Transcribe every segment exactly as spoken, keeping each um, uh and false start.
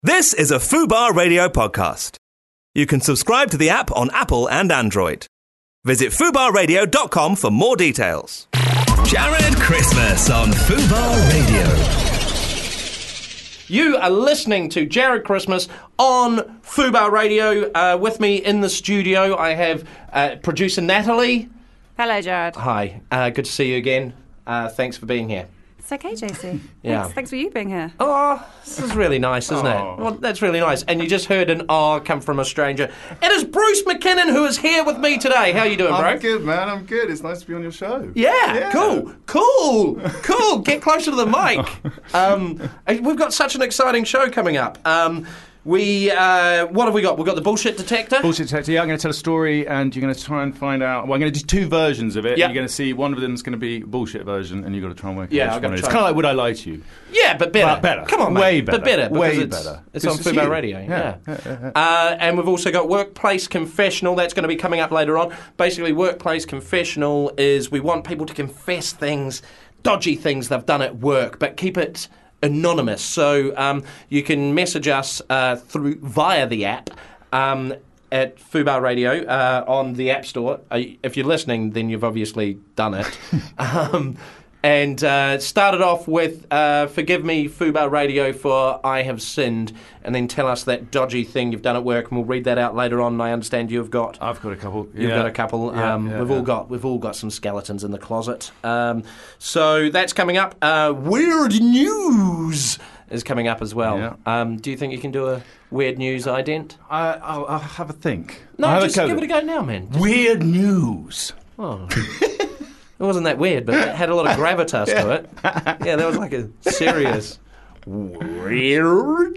This is a Fubar Radio podcast. You can subscribe to the app on Apple and Android. Visit fubar radio dot com for more details. Jared Christmas on Fubar Radio. You are listening to Jared Christmas on Fubar Radio. Uh, with me in the studio, I have uh, producer Natalie. Hello, Jared. Hi, uh, good to see you again. Uh, thanks for being here. It's okay, J C. Yeah. Thanks, thanks for you being here. Oh, this is really nice, isn't Oh. it? Well, that's really nice. And you just heard an "oh" come from a stranger. It is Bruce McKinnon who is here with me today. How you doing, bro? I'm good, man. I'm good. It's nice to be on your show. Yeah, Yeah. cool, cool, cool. Get closer to the mic. Um, we've got such an exciting show coming up. Um, we, uh, what have we got? We've got the bullshit detector. Bullshit detector. Yeah, I'm going to tell a story, and you're going to try and find out. Well, I'm going to do two versions of it. Yeah. You're going to see one of them's going to be bullshit version, and you've got to try and work out Yeah, which I've gotta one it is. try. It's kind of like Would I Lie to You? Yeah, but better. But better. Come on, mate. Way better. But better. because Way it's, better. It's on This is Fubar you. Radio. Yeah. Yeah, yeah, yeah. Uh, and we've also got Workplace Confessional. That's going to be coming up later on. Basically, Workplace Confessional is we want people to confess things, dodgy things they've done at work, but keep it anonymous. So um, you can message us uh, through via the app. Um, at Fubar Radio uh, on the App Store. Uh, if you're listening, then you've obviously done it. um, and uh, started off with uh, Forgive me, Fubar Radio, for I have sinned, and then tell us that dodgy thing you've done at work, and we'll read that out later on. And I understand you've got. I've got a couple. You've yeah. got a couple. Yeah, Um, yeah, we've yeah. all got. We've all got some skeletons in the closet. Um, so that's coming up. Uh, weird news is coming up as well. Yeah. Um, do you think you can do a weird news ident? I, I'll, I'll have a think. No, I'll have just a give it a go now, man. Just- Weird news. Oh. It wasn't that weird, but it had a lot of gravitas to it. Yeah, that was like a serious weird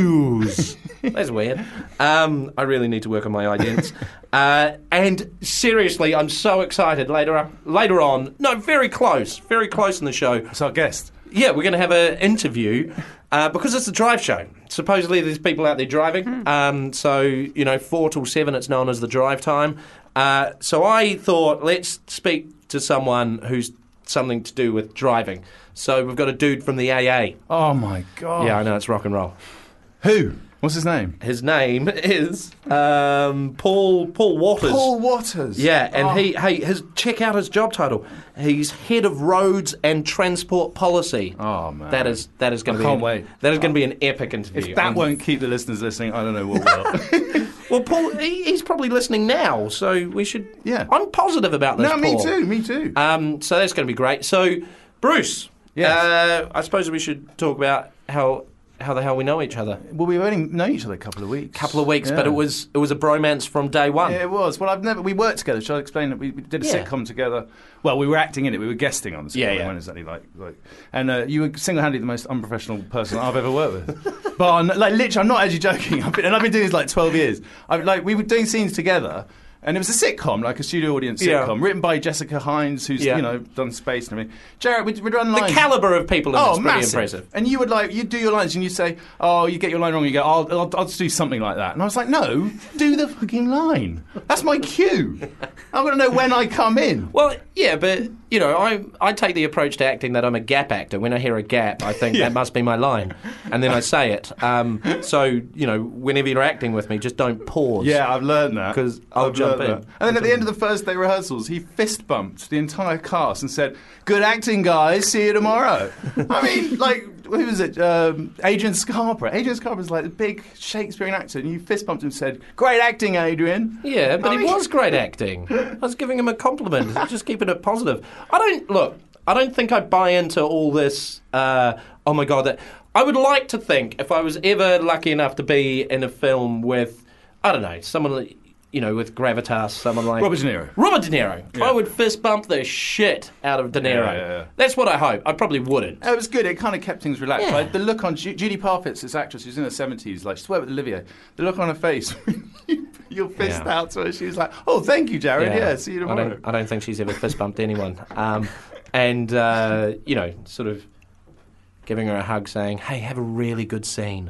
news. That's weird. Um, I really need to work on my idents. Uh, and seriously, I'm so excited. Later up, later on, no, very close, very close in the show. It's our guest. Yeah, we're going to have an interview uh, because it's a drive show. Supposedly there's people out there driving. Um, so, you know, four till seven, it's known as the drive time. Uh, so I thought, let's speak to someone who's something to do with driving. So we've got a dude from the A A. Oh, my God. Yeah, I know, it's rock and roll. Who? What's his name? His name is um, Paul Paul Waters. Paul Waters. Yeah, and Oh. he hey, his check out his job title. He's head of roads and transport policy. Oh, man. That is that is going I to be can't an- wait. That is going to be an epic interview. If that And- won't keep the listeners listening, I don't know what will. Well, Paul, he, he's probably listening now, so we should. Yeah. I'm positive about this. No, me Paul. too, me too. Um, so that's going to be great. So, Bruce. Yes. Uh, I suppose we should talk about how how the hell we know each other. Well, we've only known each other a couple of weeks. Couple of weeks, Yeah. but it was it was a bromance from day one. Yeah, it was. Well, I've never. We worked together. Shall I explain that we we did a Yeah. sitcom together? Well, we were acting in it. We were guesting on the sitcom. Yeah, It yeah. wasn't exactly like like. And uh, you were single-handedly the most unprofessional person I've ever worked with. But I'm, like, literally, I'm not actually joking. I've been, and I've been doing this like twelve years. I like we were doing scenes together. And it was a sitcom, like a studio audience Yeah. sitcom, written by Jessica Hines, who's Yeah. you know done Space and everything. Jared, we'd, we'd run The lines. caliber of people in Oh, this is pretty massive. impressive. And you would like, you'd do your lines and you'd say, oh, you get your line wrong, you go, I'll, I'll, I'll just do something like that. And I was like, no, do the fucking line. That's my cue. I'm going to know when I come in. Well, yeah, but you know, I I take the approach to acting that I'm a gap actor. When I hear a gap, I think that must be my line, and then I say it. Um, so you know, whenever you're acting with me, just don't pause. Yeah, I've learned that. 'Cause I'll I've jump learned in. that. And then at the end of the first day rehearsals, he fist bumped the entire cast and said, good acting, guys, see you tomorrow. I mean, like, who was it? Um, Adrian Scarborough. Adrian Scarborough's like a big Shakespearean actor, and you fist bumped him and said, great acting, Adrian. Yeah, but I it mean- was great acting. I was giving him a compliment, just keeping it positive. I don't look. I don't think I buy into all this. Uh, oh my god! That I would like to think if I was ever lucky enough to be in a film with, I don't know, someone like, you know, with gravitas, someone like Robert De Niro. Robert De Niro. Yeah. I would fist bump the shit out of De Niro. Yeah, yeah, yeah. That's what I hope. I probably wouldn't. It was good. It kind of kept things relaxed. Yeah. Like, the look on Ju- Judy Parfitt's this actress who's in her seventies, like she's worked with Olivier. The look on her face, when you put your fist Yeah. out to her, she was like, "Oh, thank you, Jared. Yeah, see you I tomorrow." don't, I don't think she's ever fist bumped anyone. Um, and, uh, you know, sort of giving her a hug saying, hey, have a really good scene.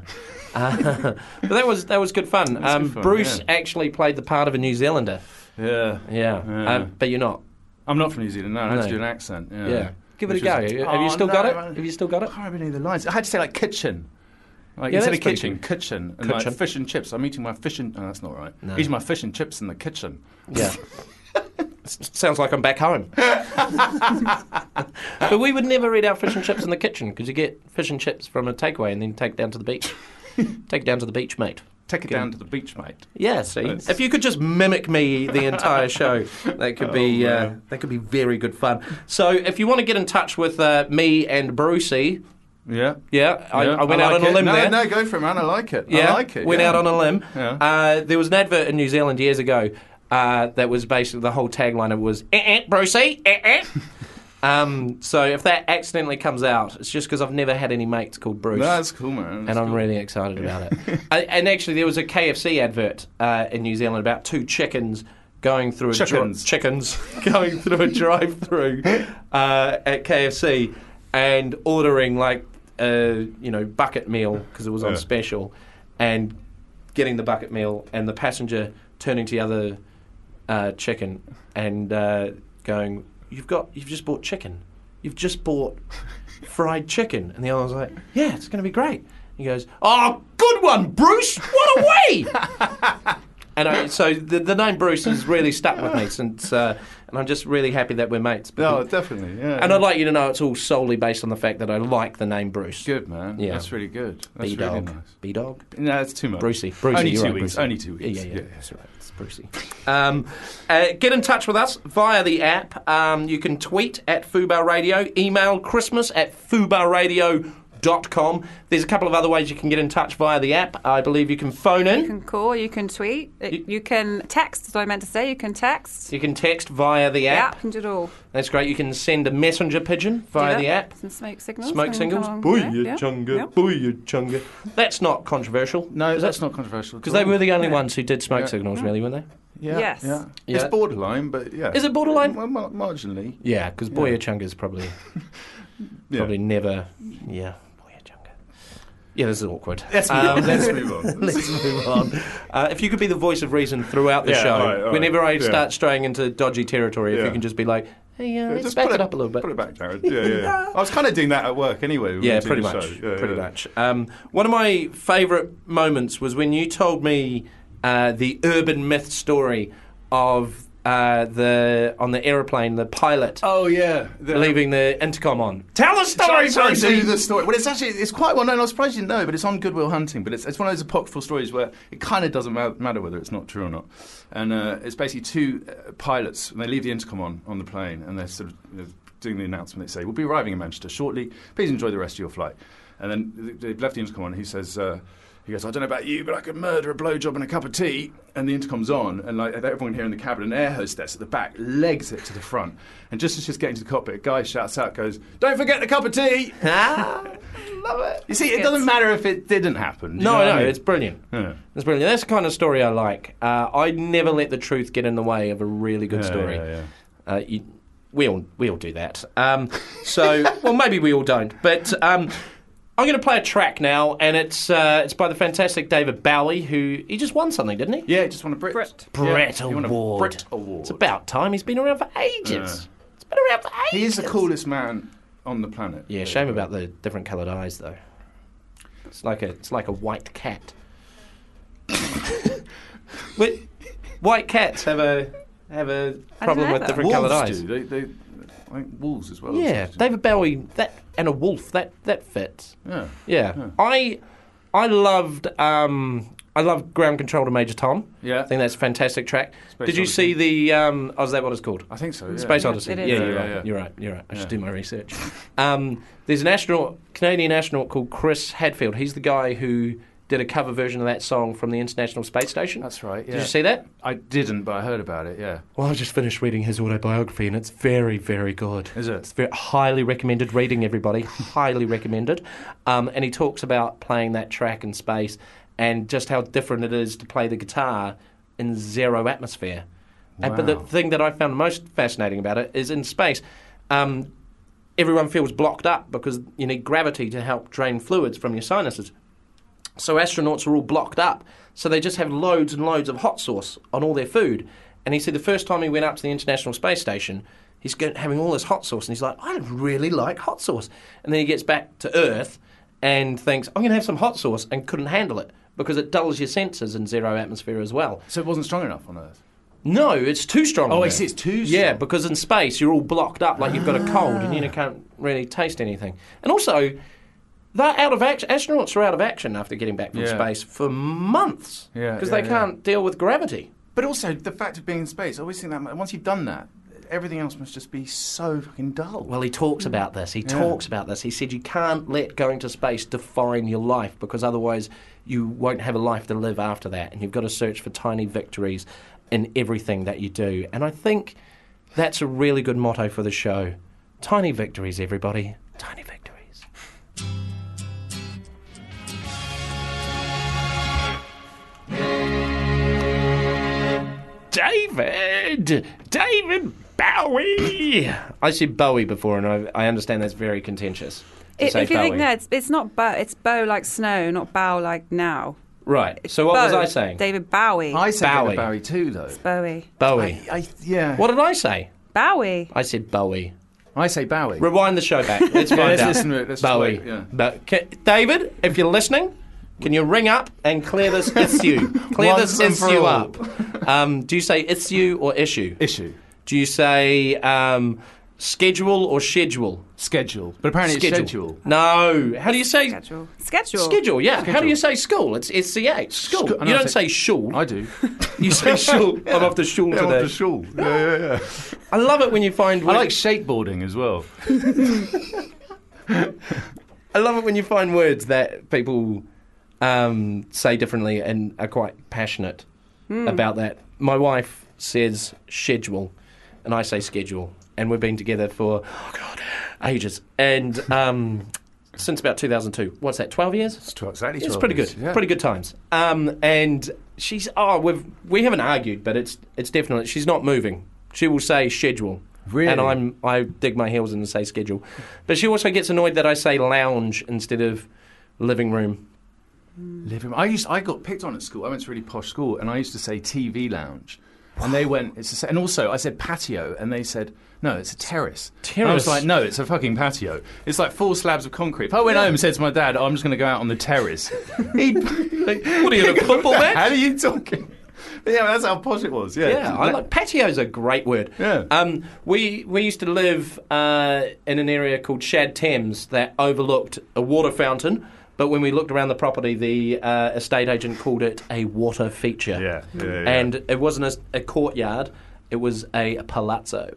Uh, but that was that was good fun. That's Um, good fun, Bruce yeah. actually played the part of a New Zealander. Yeah, Yeah. Yeah. Um, but you're not. I'm not from New Zealand. No, I had No. to do an accent. Yeah, Yeah. Give it Which a go. was- Have you Oh, still no, got it? man. Have you still got I it? can't remember any of the lines. I had to say like kitchen. Like, Yeah, instead that's of pretty kitchen, good. kitchen, and Kitchen. like fish and chips. I'm eating my fish and... Oh, that's not right. No. Eating my fish and chips in the kitchen. Yeah. S- Sounds like I'm back home. But we would never eat our fish and chips in the kitchen because you get fish and chips from a takeaway and then take it down to the beach. Take it down to the beach, mate. Take it down to the beach, mate. Yeah, see, That's- if you could just mimic me the entire show, that could be Oh, uh, man. that could be very good fun. So, if you want to get in touch with uh, me and Brucey, Yeah. yeah, I, Yeah, I went out like on a it. limb no, there. No, go for it, man. I like it. Yeah, I like it. went yeah. out on a limb. Yeah. Uh, there was an advert in New Zealand years ago uh, that was basically the whole tagline. It was eh, eh, Brucey, eh, eh. Um, so if that accidentally comes out, it's just because I've never had any mates called Bruce. No, that's cool, man. That's and I'm cool. really excited about it. I, and actually, there was a K F C advert uh, in New Zealand about two chickens going through a dri- Chickens. chickens going through a drive-through uh, at K F C and ordering like a you know bucket meal because it was on Yeah. special, and getting the bucket meal and the passenger turning to the other uh, chicken and uh, going, "You've got, you've just bought chicken. You've just bought fried chicken." And the other was like, "Yeah, it's going to be great." He goes, "Oh, good one, Bruce. What a way!" And I, so the, the name Bruce has really stuck with me since, uh, and I'm just really happy that we're mates. No, because- definitely. Yeah. and I'd like you to know it's all solely based on the fact that I like the name Bruce. Good, man. Yeah. That's really good. That's B really dog, nice. B dog. No, that's too much. Brucey. Brucey, Only you're two right, weeks. Brucey. Only two weeks. Yeah, yeah, yeah. Yeah. That's right. It's Brucey. Um, uh, get in touch with us via the app. Um, you can tweet at Fubar Radio, email Christmas at fubarradio dot com. There's a couple of other ways you can get in touch via the app. I believe you can phone in. You can call, you can tweet, it- You- you can text, that's what I meant to say. You can text. You can text via the Yeah, app. you can do it all. That's great. You can send a messenger pigeon via Do the that. app. Some smoke signals. Smoke can signals. come along Booyah there. Yeah. chunga, Yeah. booyah chunga. That's not controversial. No, Is that's that- not controversial. Because they were the only Yeah. ones who did smoke Yeah. signals, really, weren't they? Yeah. Yes. Yeah. Yeah. It's borderline, but yeah. Is it borderline? Well, mar- marginally. Yeah, because Booyah Chunga's probably Yeah. probably never. Yeah, Booyah Chunga. Yeah, this is awkward. Let's move Um, on. Let's move on. Let's move on. Uh, if you could be the voice of reason throughout the Yeah, show, all right, all right. whenever I Yeah. start straying into dodgy territory, if Yeah. you can just be like, hey, uh, Yeah, let's just back put it up a little bit. Put it back, Jared. Yeah, yeah, yeah. I was kind of doing that at work anyway. when we Yeah, were doing pretty the much. show. Yeah, pretty yeah. much. Um, one of my favourite moments was when you told me uh, the urban myth story of uh, the on the aeroplane, the pilot Oh yeah. The- leaving the intercom on. Tell the story, Sorry, Brucey! do the story. Well, it's actually it's quite well known. I was surprised you didn't know, but it's on Good Will Hunting. But it's it's one of those apocryphal stories where it kind of doesn't ma- matter whether it's not true or not. And uh, it's basically two uh, pilots, and they leave the intercom on on the plane, and they're sort of you know, doing the announcement. They say, "We'll be arriving in Manchester shortly. Please enjoy the rest of your flight." And then th- they've left the intercom on. And he says. Uh, He goes, "I don't know about you, but I could murder a blowjob and a cup of tea." And the intercom's on, and like everyone here in the cabin, an air hostess at the back legs it to the front. And just as she's getting to the cockpit, a guy shouts out, goes, "Don't forget the cup of tea!" Ah, love it. You see, it Good. doesn't matter if it didn't happen. Do you No, know what no, I mean? it's brilliant. Yeah. It's brilliant. That's the kind of story I like. Uh, I never let the truth get in the way of a really good Yeah, story. yeah, yeah. Uh, you, we all we all do that. Um, so, well, maybe we all don't. But um, I'm going to play a track now, and it's uh, it's by the fantastic David Bowie, who he just won something, didn't he? Yeah, just won a Brit. Brit. Brit Yeah, he won a Award. Brit Award. It's about time. He's been around for ages. Yeah. It's been around for ages. He is the coolest man on the planet. Yeah, shame about the different coloured eyes, though. It's like a it's like a white cat. But white cats have a have a I problem didn't know with that. different coloured Wolves eyes. do. They, they, I think wolves as well. Yeah, David Bowie, that and a wolf, that that fits. Yeah. Yeah, Yeah. I I loved um, I loved Ground Control to Major Tom. Yeah. I think that's a fantastic track. Space Did you Odyssey. see the? Um, oh, is that what it's called? I think so. Yeah. Space Yeah, Odyssey. it Yeah, is. you're Yeah, right. yeah. You're right. You're right. I should Yeah. do my research. Um, there's an astronaut, Canadian astronaut called Chris Hadfield. He's the guy who did a cover version of that song from the International Space Station. That's right. Yeah. Did you see that? I didn't, but I heard about it. Yeah. Well, I just finished reading his autobiography, and it's very, very good. Is it? It's very highly recommended reading, everybody. Highly recommended. Um, and he talks about playing that track in space and just how different it is to play the guitar in zero atmosphere. And, but the Wow. thing that I found most fascinating about it is in space, um, everyone feels blocked up because you need gravity to help drain fluids from your sinuses. So astronauts are all blocked up. So they just have loads and loads of hot sauce on all their food. And he said the first time he went up to the International Space Station, he's get, having all this hot sauce, and he's like, I really like hot sauce. And then he gets back to Earth, and thinks, I'm going to have some hot sauce, and couldn't handle it because it dulls your senses in zero atmosphere as well. So it wasn't strong enough on Earth? No, it's too strong. Oh, on I Earth. see, it's too Yeah, strong. because in space you're all blocked up like you've got a cold and you can't really taste anything. And also, they're out of action. Astronauts are out of action after getting back from Yeah. space for months Yeah, because yeah, they yeah. can't deal with gravity. But also, the fact of being in space, I always think that once you've done that, everything else must just be so fucking dull. Well, he talks about this. He Yeah. talks about this. He said you can't let going to space define your life because otherwise you won't have a life to live after that. And you've got to search for tiny victories in everything that you do. And I think that's a really good motto for the show. Tiny victories, everybody. Tiny victories. David! David Bowie! I said Bowie before, and I, I understand that's very contentious. to If, say if you think Bowie. no, it's, it's not bow. It's bow like snow, not bow like now. Right. So what was Bow. I saying? David Bowie. I said Bowie. David Bowie too, though. Bowie. Bowie. I, I, yeah. What did I say? Bowie. I said Bowie. I say Bowie. Rewind the show back. Let's find let's out. listen to it. Let's just Bowie. wait, yeah. Bo- ca- David, if you're listening, can you ring up and clear this issue? Clear Once this and for issue all. up. Um, do you say issue or issue? Issue. Do you say um, schedule or schedule? Schedule. But apparently it's schedule. No. How do you say Schedule. Schedule. schedule? Yeah. How do Schedule. you say school? It's S C H. School. Scho- I you know, don't I say- say shul. I do. You say shul. I'm off to shul Yeah, today. off the shul. Yeah, yeah, yeah. I love it when you find. I like skateboarding as well. I love it when you find words that people um, say differently and are quite passionate about that. My wife says schedule, and I say schedule, and we've been together for oh god, ages, and um, since about two thousand two. What's that? Twelve years? It's tw- exactly It's twelve pretty years, good. yeah. Pretty good times. Um, and she's oh we've we haven't argued, but it's it's definitely she's not moving. She will say schedule. Really? And I'm I dig my heels in and say schedule. But she also gets annoyed that I say lounge instead of living room. Living. I used. I got picked on at school. I went to a really posh school, and I used to say T V lounge, and they went. It's a, and also I said patio, and they said no, it's a terrace. And I was Terrace? like, no, it's a fucking patio. It's like four slabs of concrete. If I went home and said to my dad, oh, I'm just going to go out on the terrace, he'd like, What are you, at a football match? How are you talking? But yeah, that's how posh it was. Yeah, Yeah, I like patio's a great word. Yeah. Um, we we used to live uh, in an area called Shad Thames that overlooked a water fountain. But when we looked around the property, the uh, estate agent called it a water feature. Yeah, yeah, yeah. And it wasn't a, a courtyard; it was a palazzo.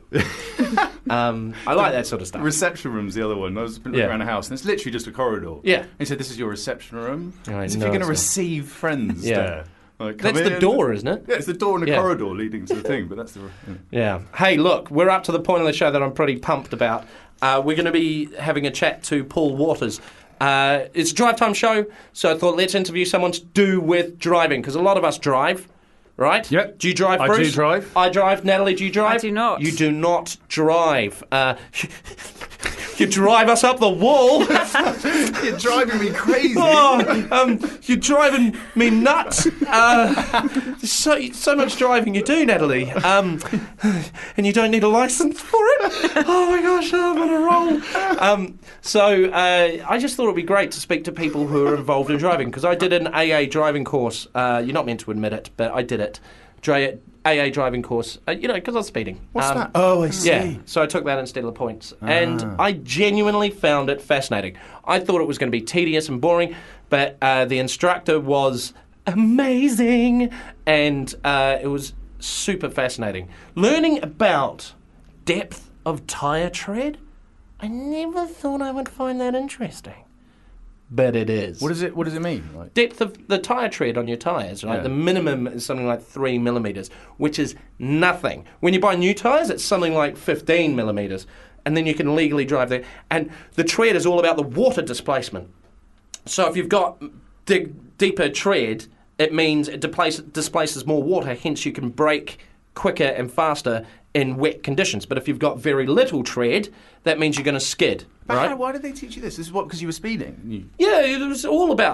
um, I like that sort of stuff. Reception room's the other one. I was looking Yeah. around a house, and it's literally just a corridor. Yeah. He said, "This is your reception room." I As if know you're going to it's not. receive friends Yeah. there. Like, come That's the in. door, isn't it? Yeah, it's the door and the Yeah. corridor leading to the thing, but that's the. Yeah. Yeah. Hey, look, we're up to the point of the show that I'm pretty pumped about. Uh, we're going to be having a chat to Paul Waters. Uh, it's a drive time show, so I thought let's interview someone to do with driving, because a lot of us drive, right? Yep. Do you drive, I Bruce? do drive. I drive. Natalie, do you drive? I do not. You do not drive. Uh, you drive us up the wall. You're driving me crazy. Oh, um, you're driving me nuts. Uh, there's so so much driving you do, Natalie, um, and you don't need a license for it. Oh my gosh, I'm on a roll. Um, so uh, I just thought it'd be great to speak to people who are involved in driving, because I did an A A driving course. Uh, you're not meant to admit it, but I did it. Dra- A A driving course, uh, you know, because I was speeding. What's Um, that? Oh, I see. Yeah, so I took that instead of the points. And Ah. I genuinely found it fascinating. I thought it was going to be tedious and boring, but uh, the instructor was amazing, and uh, it was super fascinating. Learning about depth of tyre tread, I never thought I would find that interesting. But it is. What does it? What does it mean? Like, Depth of the tyre tread on your tyres, right? Yeah. The minimum is something like three millimetres, which is nothing. When you buy new tyres, it's something like fifteen millimetres, and then you can legally drive there. And the tread is all about the water displacement. So if you've got dig, deeper tread, it means it displace, displaces more water, hence you can brake quicker and faster in wet conditions. But if you've got very little tread, that means you're going to skid, but right? how, why did they teach you this? This is what because you were speeding. You, Yeah, it was all about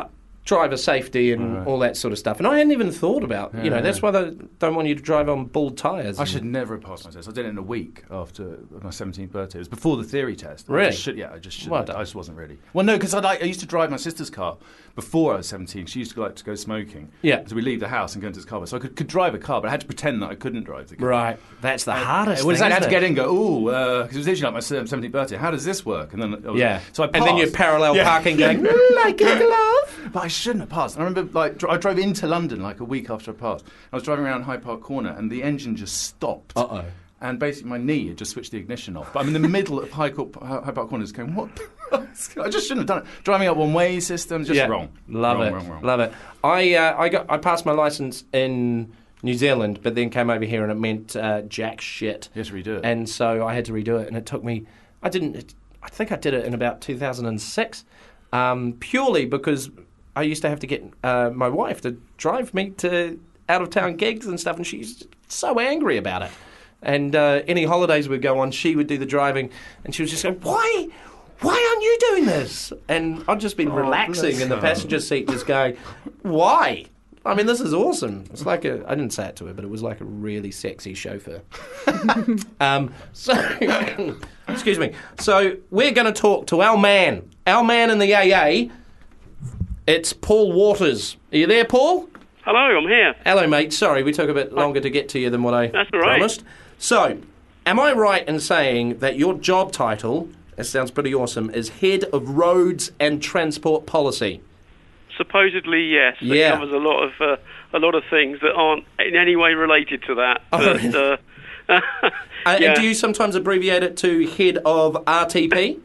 driver safety and Right. all that sort of stuff. And I hadn't even thought about, you know, Yeah. that's why they don't want you to drive on bald tyres. I should never have passed my test. I did it in a week after my seventeenth birthday. It was before the theory test. I Really? just should, yeah, I just should. Well I done. just wasn't ready. Well, no, because I, like, I used to drive my sister's car before I was seventeen. She used to like to go smoking. Yeah. So we leave the house and go into this car. So I could, could drive a car, but I had to pretend that I couldn't drive the car. Right. That's the hardest It was, thing, I had to isn't get it? in and go, ooh, because it was literally like my seventeenth birthday. How does this work? And then I was, Yeah. So I passed. and then you're parallel Yeah. parking going, like a glove. But I shouldn't have passed. And I remember, like, dr- I drove into London like a week after I passed. I was driving around Hyde Park Corner, and the engine just stopped. Uh-oh. And basically, my knee had just switched the ignition off. But I'm in the middle of Hyde, Corp- Hyde Park Corner, just going, what? I just shouldn't have done it. Driving up one-way systems, just Yeah. wrong. Love Wrong, it. wrong, wrong. Love it. I uh, I got I passed my license in New Zealand, but then came over here and it meant uh, jack shit. You have to redo it. And so I had to redo it, and it took me. I didn't. I think I did it in about two thousand six, um, purely because I used to have to get uh, my wife to drive me to out of town gigs and stuff, and she's so angry about it. And uh, any holidays we'd go on, she would do the driving, and she was just going, "Why, why aren't you doing this?" And I'd just been relaxing bless in the her. passenger seat, just going, "Why? I mean, this is awesome." It's like a, I didn't say it to her, but it was like a really sexy chauffeur. um, so, excuse me. So we're going to talk to our man, our man in the A A. It's Paul Waters. Are you there, Paul? Hello, I'm here. Hello, mate. Sorry, we took a bit longer to get to you than what I That's all right. promised. So, am I right in saying that your job title, it sounds pretty awesome, is Head of Roads and Transport Policy? Supposedly, yes. It Yeah. covers a lot of uh, a lot of things that aren't in any way related to that. Oh, But, really? uh, Uh, yeah. And do you sometimes abbreviate it to Head of R T P?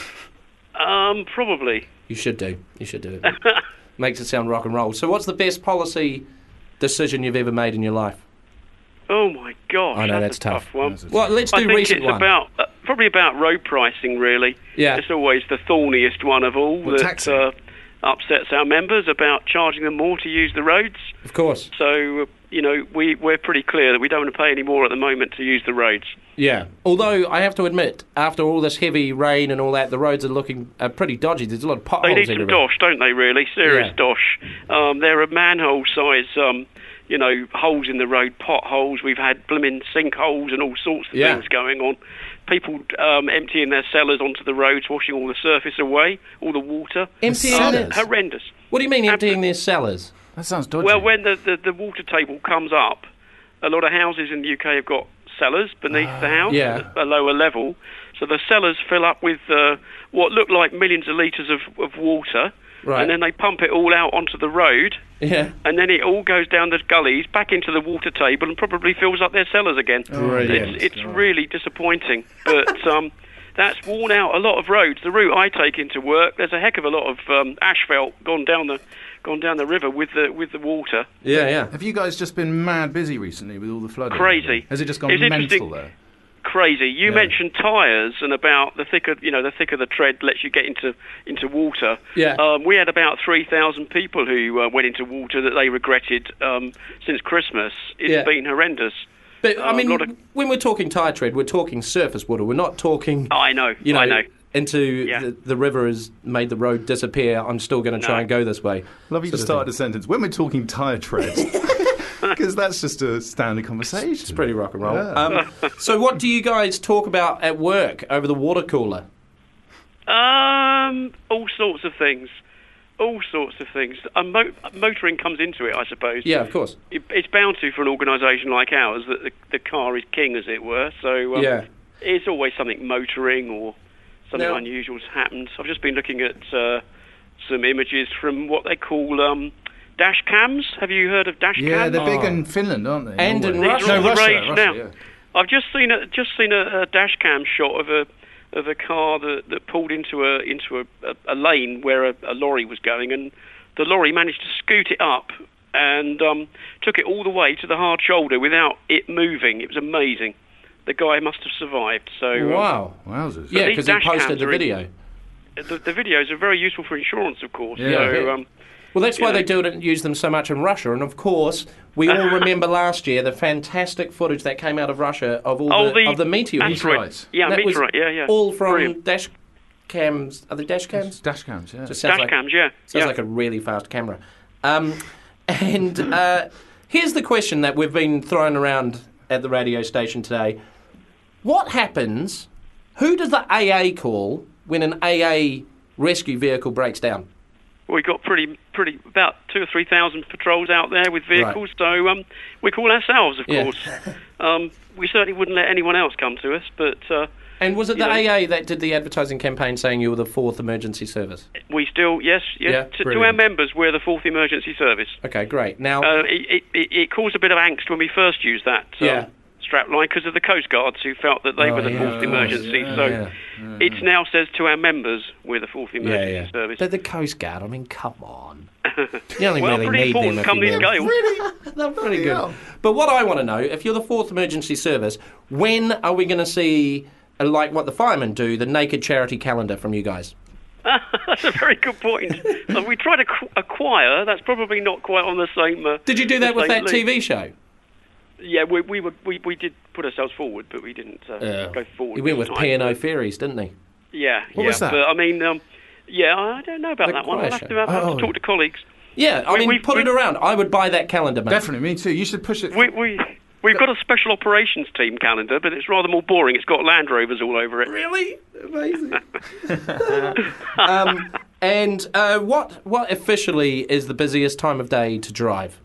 um, probably. You should do. You should do it. Makes it sound rock and roll. So what's the best policy decision you've ever made in your life? Oh my gosh, I know, that's, that's a tough. tough one. That's a Well, let's I do think recent it's one. about uh, probably about road pricing. Really, Yeah. It's always the thorniest one of all Well, that taxing. uh, upsets our members about charging them more to use the roads. Of course. So uh, you know, we we're pretty clear that we don't want to pay any more at the moment to use the roads. Yeah. Although I have to admit, after all this heavy rain and all that, the roads are looking uh, pretty dodgy. There's a lot of potholes They need some everywhere. dosh, don't they, really? Serious Yeah. dosh. Um, there are manhole-size, um, you know, holes in the road, potholes. We've had blooming sinkholes and all sorts of Yeah. things going on. People um, emptying their cellars onto the roads, washing all the surface away, all the water. Emptying Cellars? their- Horrendous. What do you mean emptying their cellars? That sounds dodgy. Well, when the, the, the water table comes up, a lot of houses in the U K have got cellars beneath the house yeah. at a lower level. So the cellars fill up with uh, what look like millions of litres of, of water, Right. and then they pump it all out onto the road, Yeah. and then it all goes down the gullies, back into the water table, and probably fills up their cellars again. Brilliant. It's, it's really disappointing, but um, that's worn out a lot of roads. The route I take into work, there's a heck of a lot of um, asphalt gone down the gone down the river with the with the water. Yeah, yeah. Have you guys just been mad busy recently with all the flooding? Crazy. Has it just gone It's mental interesting. there? Crazy. You Yeah. mentioned tyres and about the thicker, you know, the thicker the tread lets you get into into water. Yeah. Um, we had about three thousand people who uh, went into water that they regretted um, since Christmas. It's Yeah. been horrendous. But, I Um, mean, lot of- when we're talking tyre tread, we're talking surface water. We're not talking, I know. you know, I know. into Yeah. the, the river has made the road disappear. I'm still going to try No. and go this way. Love you Sort to of start thing. a sentence. When we're talking tyre treads, because that's just a standard conversation. It's pretty rock and roll. Yeah. Um, so what do you guys talk about at work over the water cooler? Um, all sorts of things. All sorts of things. Uh, mo- motoring comes into it, I suppose. Yeah, of course. It, it's bound to for an organisation like ours that the, the car is king, as it were. So um, Yeah. it's always something motoring or something Now- unusual's happened. I've just been looking at uh, some images from what they call um, dash cams. Have you heard of dash Yeah, cams? they're big Oh. in Finland, aren't they? And in Norway. Russia. These are No, all the Russia, rage Russia, now. yeah. I've just seen a just seen a, a dash cam shot of a of a car that, that pulled into a into a, a, a lane where a, a lorry was going, and the lorry managed to scoot it up and um, took it all the way to the hard shoulder without it moving. It was amazing. The guy must have survived. So um, Wow. Wowzers. Yeah, these because he dash posted cams the are in- video. the, the videos are very useful for insurance, of course. Yeah. so, Yeah. um, Well, that's why you they know. do it and use them so much in Russia. And of course, we all remember last year the fantastic footage that came out of Russia of all Oh, the, the of the meteors. asteroid. Meteorites. Yeah, That was meteorite. Yeah, yeah. all from Brilliant. dash cams. Are they dash cams? Dash cams, yeah. Just sounds Dash like, cams, yeah. Sounds yeah. like a really fast camera. Um, and uh, here's the question that we've been throwing around at the radio station today. What happens, who does the A A call when an A A rescue vehicle breaks down? We've got pretty, pretty about two or three thousand patrols out there with vehicles, right. so um, we call ourselves, of Yeah. course. um, we certainly wouldn't let anyone else come to us, but uh, And was it You the know- A A that did the advertising campaign saying you were the fourth emergency service? we still, yes, yes. Yeah, to, to brilliant. our members, we're the fourth emergency service. Okay, great. Now, Uh, it, it, it caused a bit of angst when we first used that um, Yeah. strap line because of the Coast Guards who felt that they Oh, were the yeah, fourth of emergency. course, so yeah. it now says to our members, we're the fourth yeah, emergency yeah. service. But the Coast Guard, I mean, come on. You only well, really pretty need them important if come you these need gales. Really? They're pretty Bloody good. hell. But what I want to know, if you're the fourth emergency service, when are we going to see, uh, like what the firemen do, the naked charity calendar from you guys? That's a very good point. So we try to qu- acquire. That's probably not quite on the same. Uh, Did you do that the with same that T league. V show? Yeah, we we, were, we we did put ourselves forward, but we didn't uh, go forward. He went with this P and O time. Ferries, didn't he? Yeah, What yeah. was that? But I mean, um, yeah, I don't know about The that one. I'll choir have show. to, have, have Oh. to talk to colleagues. Yeah, I We- mean, we- put we- it around. I would buy that calendar, mate. Definitely, me too. You should push it. We we. We've got a special operations team calendar, but it's rather more boring. It's got Land Rovers all over it. Really? Amazing. um, and uh, what what officially is the busiest time of day to drive?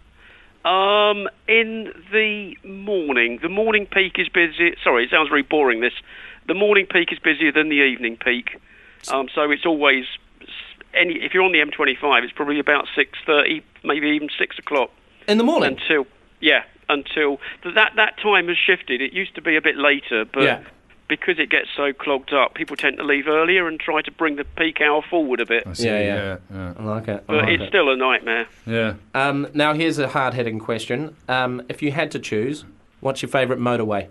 Um, in the morning, the morning peak is busy. Sorry, it sounds very boring. This, the morning peak is busier than the evening peak. Um, so it's always any. If you're on the M twenty-five, it's probably about six thirty, maybe even six o'clock In the morning? until yeah, until that that time has shifted. It used to be a bit later, but Yeah. because it gets so clogged up, people tend to leave earlier and try to bring the peak hour forward a bit. I see, Yeah, yeah, yeah. yeah. I like it. I But like it's it. still a nightmare. yeah. Um, now, here's a hard-hitting question. Um, if you had to choose, what's your favourite motorway?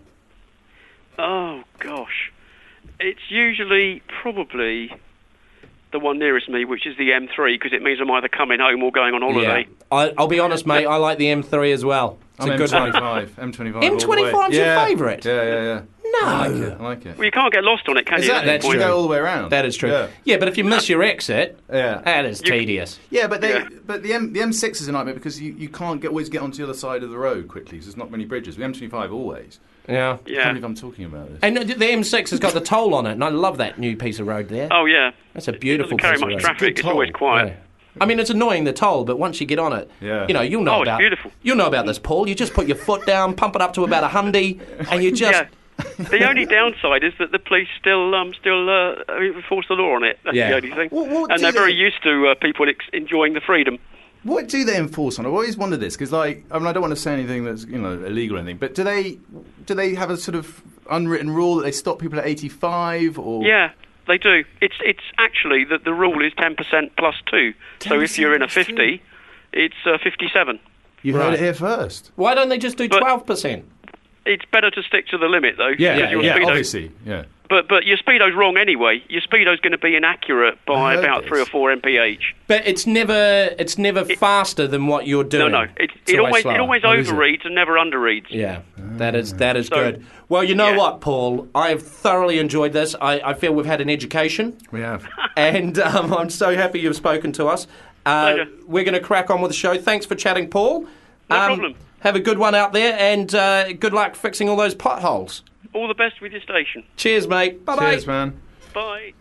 Oh gosh, it's usually probably the one nearest me, which is the M three, because it means I'm either coming home or going on holiday. I, I'll be honest, mate. I like the M three as well. It's I'm a good one. M twenty-five. M twenty-five. M twenty-five's your yeah. favourite? Yeah, yeah, yeah. No. I like it. I like it. Well, you can't get lost on it, can Exactly. you? That's At You this point? true. go all the way around. That is true. Yeah. Yeah, but if you miss your exit, Yeah. that is You- tedious. Yeah, but they, Yeah. but the M, the M six is a nightmare because you, you can't get, always get onto the other side of the road quickly. So there's not many bridges. The M twenty-five always. Yeah. I can't Yeah. believe I'm talking about this. And the M six has got the toll on it, and I love that new piece of road there. Oh yeah. That's a It beautiful doesn't carry piece of much road. traffic. Good It's toll. always quiet. Yeah. I mean, it's annoying, the toll, but once you get on it, Yeah. you know, you'll know Oh, it's about beautiful. You'll know about this, Paul. You just put your foot down, pump it up to about a hundy, and you just... Yeah. The only downside is that the police still um, still uh, enforce the law on it. That's Yeah. the only thing. What- what and do they're very they- used to uh, people ex- enjoying the freedom. What do they enforce on it? I always wonder this because, like, I mean, I don't want to say anything that's you know illegal or anything, but do they do they have a sort of unwritten rule that they stop people at eighty-five or? Yeah, they do. It's it's actually that the rule is ten percent plus two. So if you're in a plus two. fifty, it's uh, fifty-seven. You Right. heard it here first. Why don't they just do But- twelve percent? It's better to stick to the limit though. Yeah, because your yeah, speedo- obviously, yeah. But but your speedo's wrong anyway. Your speedo's going to be inaccurate I by heard about this. three or four mph. But it's never it's never faster than what you're No, doing. no. It, It's it always slower. it always Oh, is it? overreads and never underreads. Yeah, that is that is So- good. Well, you know yeah. what, Paul? I have thoroughly enjoyed this. I, I feel we've had an education, We have. and um, I'm so happy you've spoken to us. Uh, Pleasure. we're going to crack on with the show. Thanks for chatting, Paul. No Um, problem. Have a good one out there, and uh, good luck fixing all those potholes. All the best with your station. Cheers, mate. Bye bye. Cheers, man. Bye.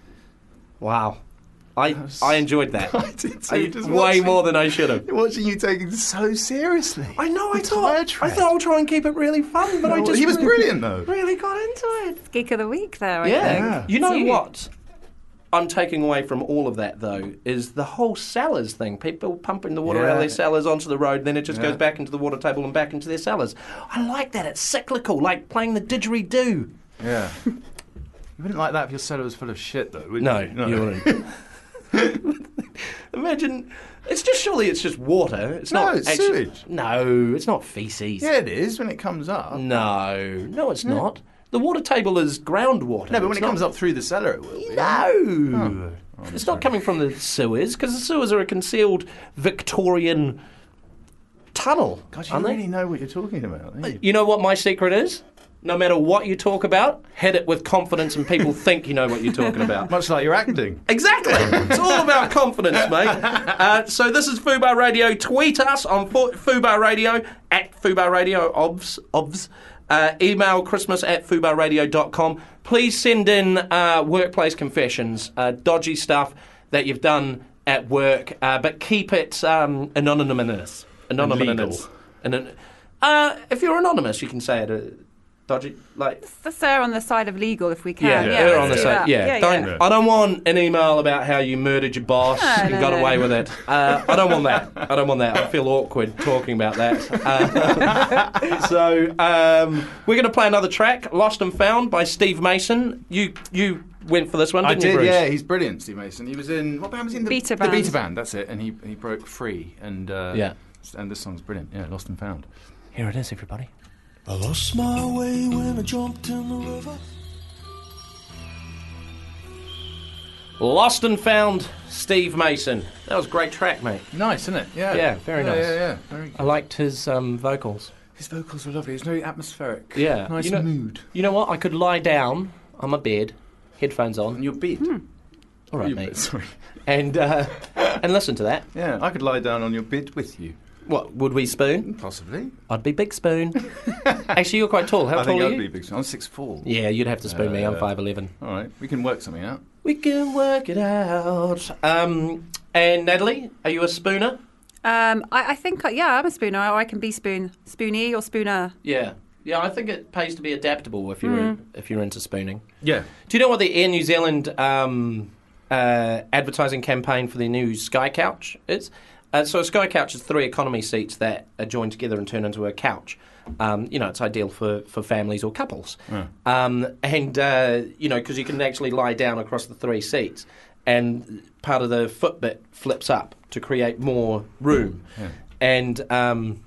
Wow, I I enjoyed that. I did too, I- just way watching- more than I should have. Watching you taking this so seriously. I know. I The thought tyre I tread. thought I'll try and keep it really fun, but I Well, just he was really, brilliant though. Really got into it. Geek of the week there, I Yeah. think. You know It's you. what I'm taking away from all of that, though, is the whole cellars thing. People pumping the water out of Yeah. their cellars onto the road, then it just Yeah. goes back into the water table and back into their cellars. I like that. It's cyclical, like playing the didgeridoo. Yeah. You wouldn't like that if your cellar was full of shit, though, would No, you? you wouldn't. Imagine, it's just, surely it's just water. It's No, not it's actually, sewage. No, it's not feces. Yeah, it is when it comes up. No, no, it's not. The water table is groundwater. No, but when It's it not- comes up through the cellar, it will. be. No. It's not coming from the sewers, because the sewers are a concealed Victorian tunnel. God, you aren't they? really know what you're talking about. don't you? You know what my secret is? no matter what you talk about, hit it with confidence and people think you know what you're talking about. Much like your acting. Exactly. It's all about confidence, mate. Uh, so this is Fubar Radio. Tweet us on Fu- Fubar Radio, at Fubar Radio, obvs, obvs. Uh, email Christmas at fubar radio dot com. Please send in uh, workplace confessions, uh, dodgy stuff that you've done at work, uh, but keep it um, anonymous. Anonymous. And uh, if you're anonymous, you can say it. Uh, dodgy, like Let's err on the side of legal if we can. yeah, Yeah, err let's on the do side. that. Yeah, yeah, don't. yeah. I don't want an email about how you murdered your boss No, and no, got no. away with it. Uh, I don't want that. I don't want that. I feel awkward talking about that. Uh, so um, we're going to play another track, "Lost and Found" by Steve Mason. You you went for this one, I didn't you, did, Bruce? yeah. He's brilliant, Steve Mason. He was in what band was he in? The Beta the Band. Beta Band. That's it. And he he broke free. And uh, Yeah. And this song's brilliant. Yeah, Lost and Found. Here it is, everybody. I lost my way when I jumped in the river. "Lost and Found," Steve Mason. That was a great track, mate. Nice, isn't it? Yeah. Yeah, very yeah, nice. Yeah, yeah, very good. I liked his um, vocals. His vocals were lovely. It's very atmospheric. Yeah. Nice You know- mood. You know what? I could lie down on my bed, headphones on. And your beat. All right, Your mate. bit, sorry. And uh, and listen to that. Yeah, I could lie down on your bed with you. What, would we spoon? Possibly. I'd be Big Spoon. Actually, you're quite tall. How I tall think are I'd you? be big. I'm six foot four. Yeah, you'd have to spoon me. I'm Uh, five eleven. All right, we can work something out. We can work it out. Um, and Natalie, are you a spooner? Um, I, I think, uh, yeah, I'm a spooner. Or I can be spoon, spoony or spooner. Yeah. Yeah, I think it pays to be adaptable if you're in, if you're into spooning. Yeah. Do you know what the Air New Zealand um, uh, advertising campaign for their new Sky Couch is? Uh, so a Sky Couch is three economy seats that are joined together and turn into a couch. Um, you know, it's ideal for, for families or couples. Yeah. Um, and, uh, you know, because you can actually lie down across the three seats and part of the foot bit flips up to create more room. Yeah. And um,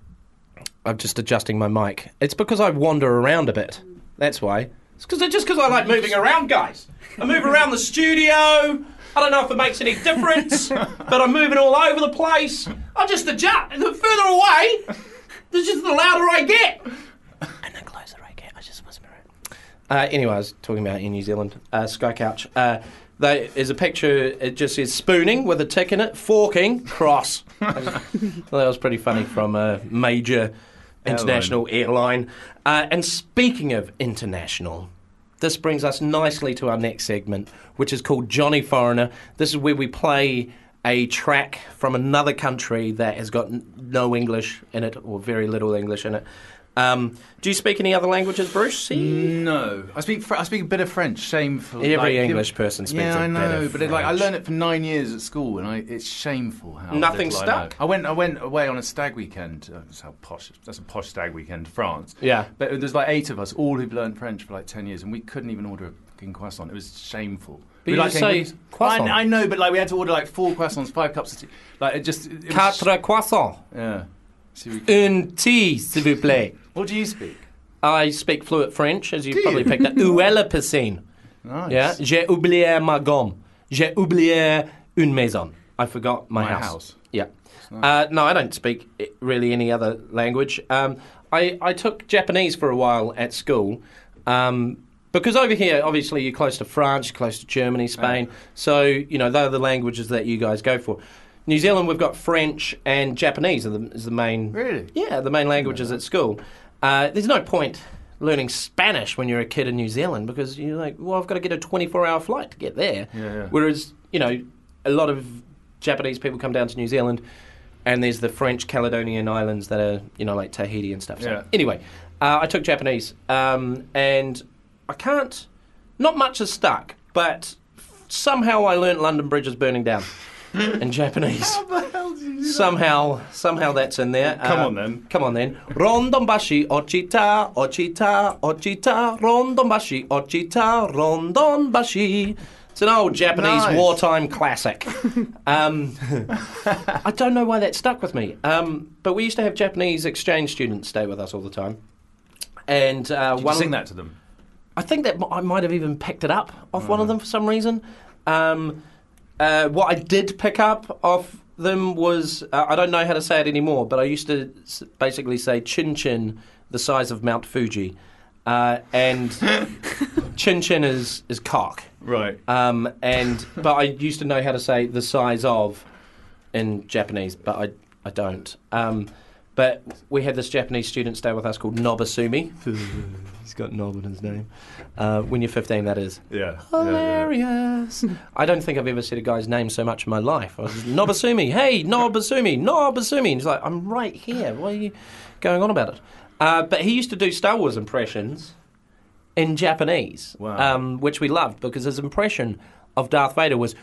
I'm just adjusting my mic. It's because I wander around a bit. That's why. It's cause, just because I like moving around, guys. I move around the studio. I don't know if it makes any difference, but I'm moving all over the place. I just adjust. The further away, the just the louder I get. And the closer I get, I just whisper it. Uh, anyway, I was talking about in New Zealand, uh, Sky Couch. Uh, there is a picture, it just says spooning with a tick in it, forking, cross. I just, well, that was pretty funny from a major international airline. Uh, and speaking of international, this brings us nicely to our next segment, which is called Johnny Foreigner. This is where we play a track from another country that has got n- no English in it, or very little English in it. Um, do you speak any other languages, Bruce? No, I speak. Fr- I speak a bit of French. Shameful. Every like, English person speaks Yeah, a I bit know, of but it, like I French. learned it for nine years at school, and I, it's shameful how Nothing little I stuck? know. I went. I went away on a stag weekend. Uh, that's how posh. That's a posh stag weekend to France. Yeah. But there's like eight of us, all who've learned French for like ten years, and we couldn't even order a fucking croissant. It was shameful. But we you like just came- say we- croissant. I, I know, but like we had to order like four croissants, five cups of tea. Like it just. It, it was, Quatre croissants. yeah. So we- Un tea, s'il vous plaît. what do you speak? I speak fluent French, as you Do probably you? picked up. Où est la piscine? Nice. Yeah. J'ai oublié ma gomme. J'ai oublié une maison. I forgot my, My house. house. Yeah. nice. Uh, no, I don't speak i- really any other language. Um, I, I took Japanese for a while at school. Um, because over here, obviously, you're close to France, you're close to Germany, Spain. So, you know, they're the languages that you guys go for. New Zealand, we've got French and Japanese are the, is the main... Really? Yeah, the main languages at school. Uh, there's no point learning Spanish when you're a kid in New Zealand because you're like, well, I've got to get a twenty-four hour flight to get there. Yeah, yeah. Whereas, you know, a lot of Japanese people come down to New Zealand and there's the French Caledonian Islands that are, you know, like Tahiti and stuff. So Yeah. anyway, uh, I took Japanese um, and I can't, not much has stuck, but somehow I learnt London Bridge is burning down in Japanese. Somehow, somehow that's in there. Come Uh, on then. Come on then. Rondonbashi, ochita, ochita, ochita, Rondonbashi, ochita, Rondonbashi. It's an old Japanese Nice. wartime classic. um, I don't know why that stuck with me. Um, but we used to have Japanese exchange students stay with us all the time. And uh, Did you one sing that to them? I think that m- I might have even picked it up off one of them for some reason. Um, uh, what I did pick up off them was, uh, I don't know how to say it anymore, but I used to s- basically say chin chin the size of Mount Fuji. uh, and chin chin is is cock. Right. Um, and but I used to know how to say the size of in Japanese, but I I don't. Um, but we had this Japanese student stay with us called Nobasumi. He's got Nob in his name. Uh, when you're fifteen, that is. Yeah. Hilarious. Yeah, yeah. I don't think I've ever said a guy's name so much in my life. I was Nobasumi. Hey, Nobasumi. Nobasumi. And he's like, I'm right here. Why are you going on about it? Uh, but he used to do Star Wars impressions in Japanese, Wow. um, which we loved because his impression of Darth Vader was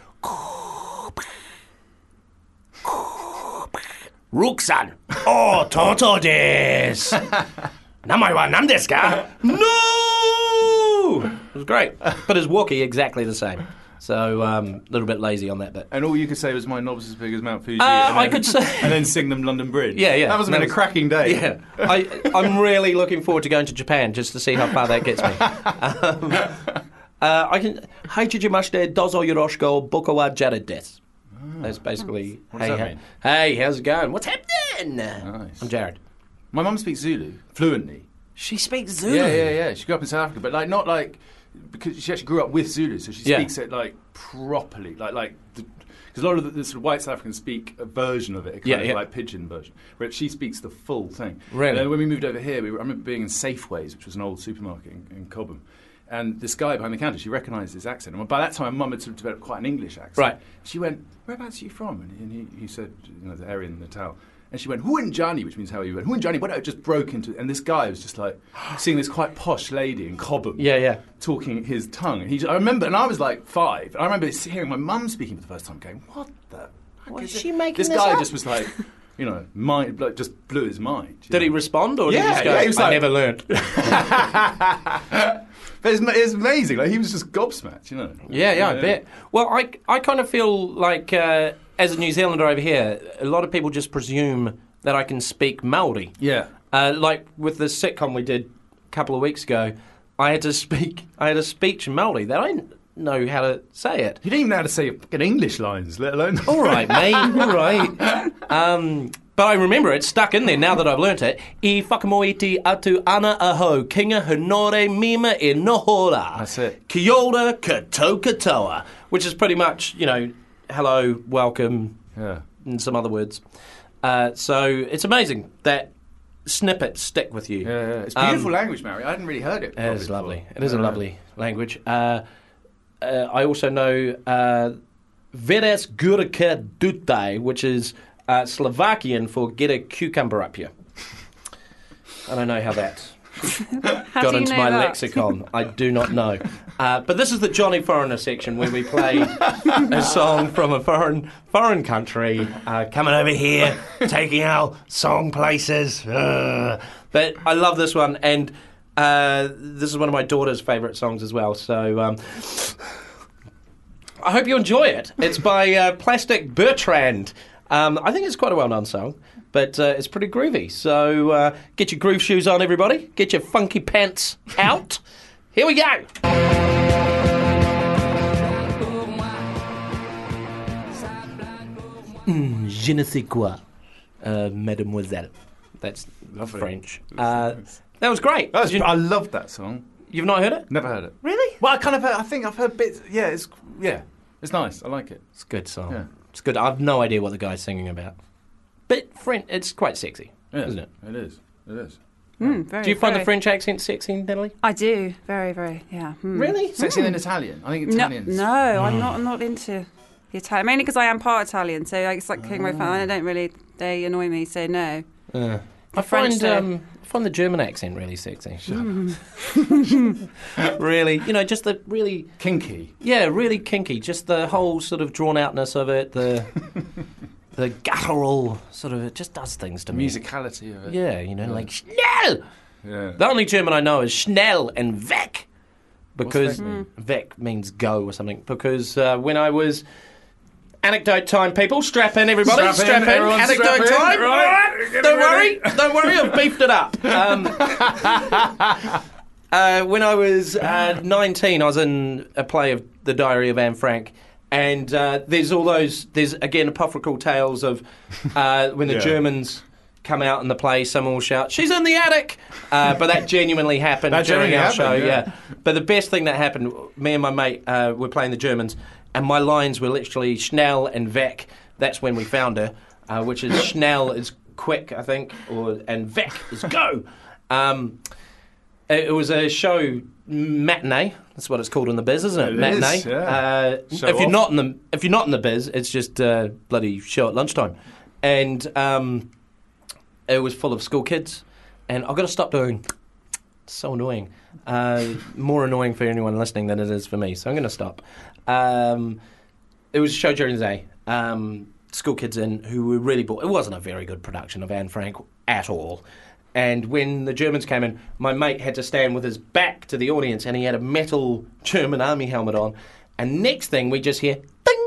Rook-san, oh, Toto desu. Namai wa nan desu ka? No! It was great. But his Wookiee, exactly the same. So a um, little bit lazy on that bit. And all you could say was, my knob's as big as Mount Fuji. Uh, and I then, could say... And then sing them London Bridge. Yeah, yeah. That must have been That a was- cracking day. Yeah, I, I'm really looking forward to going to Japan just to see how far that gets me. Um, uh, I can. Hi, Chijimashite, dozo yoroshiku, boko wa Jared desu. That's basically. What does hey, that hey, mean? hey, how's it going? What's happening? Nice. I'm Jared. My mum speaks Zulu fluently. She speaks Zulu. Yeah, yeah, yeah. She grew up in South Africa, but like not like because she actually grew up with Zulu, so she Yeah. speaks it like properly, like like because a lot of the, the sort of white South Africans speak a version of it, a kind Yeah, of yeah. like pidgin version, where she speaks the full thing. Really? And then when we moved over here, we were, I remember being in Safeways, which was an old supermarket in, in Cobham. And this guy behind the counter, she recognised his accent. And by that time, my mum had sort of developed quite an English accent. Right. She went, whereabouts are you from? And, and he, he said, you know, the area in Natal. And she went, Huanjani, which means how are you? And Huanjani, what? It just broke into, and this guy was just like, seeing this quite posh lady in Cobham. Yeah, yeah. Talking his tongue. And he, just, I remember, and I was like five, and I remember hearing my mum speaking for the first time going, what the fuck Was is she it? making This this guy up? just was like, you know, mind, like, just blew his mind. you Did he know? respond or did Yeah, he just go, yeah, he was I like- never learned? But it's, it's amazing. Like, he was just gobsmacked, you know. Yeah, yeah, I bet. Well, I, I kind of feel like, uh, as a New Zealander over here, a lot of people just presume that I can speak Māori. Yeah. Uh, like with the sitcom we did a couple of weeks ago, I had to speak, I had a speech in Māori that I didn't know how to say it. You didn't even know how to say fucking English lines, let alone... All right, mate, all right. Um, but I remember it, stuck in there now that I've learnt it. I whakamoiti atu ana aho, kinga honore mima e nohora. That's it. Kia ora kato katoa. Which is pretty much, you know, hello, welcome, Yeah. and some other words. Uh, so it's amazing that snippets stick with you. Yeah, yeah. It's beautiful Um, language, Mary. I hadn't really heard it. It is before. lovely. It is a Yeah. lovely language. Uh, uh, I also know uh, Veres Gurka Dutai, which is uh, Slovakian for get a cucumber up you. I don't know how that How got do you into know my that? lexicon. I do not know. Uh, but this is the Johnny Foreigner section where we play a song from a foreign foreign country, uh, coming over here, taking our song places. Ugh. But I love this one, and uh, this is one of my daughter's favourite songs as well. So um, I hope you enjoy it. It's by uh, Plastic Bertrand. Um, I think it's quite a well-known song, but uh, it's pretty groovy. So uh, get your groove shoes on, everybody. Get your funky pants out. Here we go. Mm, je ne sais quoi, uh, mademoiselle. That's Lovely. French. Uh, that was great. That's, Did you- I loved that song. you've not heard it? Never heard it. Really? Well, I kind of heard, I think I've heard bits. Yeah, it's yeah, it's nice. I like it. It's a good song. Yeah. It's good. I've no idea what the guy's singing about. But French, it's quite sexy, Yeah, isn't it? It is. It is. Mm, very, Do you find very. the French accent sexy, Natalie? I do. Very, very, yeah. Mm. Really? Sexier than Italian. I think No, Italians. no, I'm not. I'm not into the Italian. Mainly because I am part Italian, so like, it's like King my family. I don't really. They annoy me, so no. Uh, I French, find though. um, I find the German accent really sexy. Really, you know, just the really, Kinky. yeah, really kinky. Just the whole sort of drawn outness of it. The the guttural sort of. It just does things to The me. musicality of it. Yeah, you know, like schnell. Yeah. The only German I know is schnell and weg, because weg mean? weg means go or something. Because uh, when I was anecdote time, people, strap in, everybody, Strap in, strap in, everyone anecdote strap in, time. right. Get Don't it worry, ready. don't worry, I've beefed it up. Um, uh, when I was uh, nineteen, I was in a play of The Diary of Anne Frank. And uh, there's all those, there's again apocryphal tales of uh, when the Yeah. Germans come out in the play, someone will shout, "She's in the attic!" Uh, but that genuinely happened That during genuinely our show, happened, yeah. yeah. But the best thing that happened, me and my mate uh, were playing the Germans, and my lines were literally Schnell and Vec. That's when we found her, uh, which is Schnell is quick, I think, or and Vec is go. Um, it, it was a show matinee. That's what it's called in the biz, isn't it? It matinee. is, yeah. Uh, Show if you're off. not in the if you're not in the biz, it's just uh, bloody show at lunchtime, and um, it was full of school kids, and I've got to stop doing. It's so annoying. Uh, more annoying for anyone listening than it is for me. So I'm going to stop. Um, it was a show during the day. Um, school kids in who were really bored. It wasn't a very good production of Anne Frank at all. And when the Germans came in, my mate had to stand with his back to the audience, and he had a metal German army helmet on. And next thing, we just hear ding,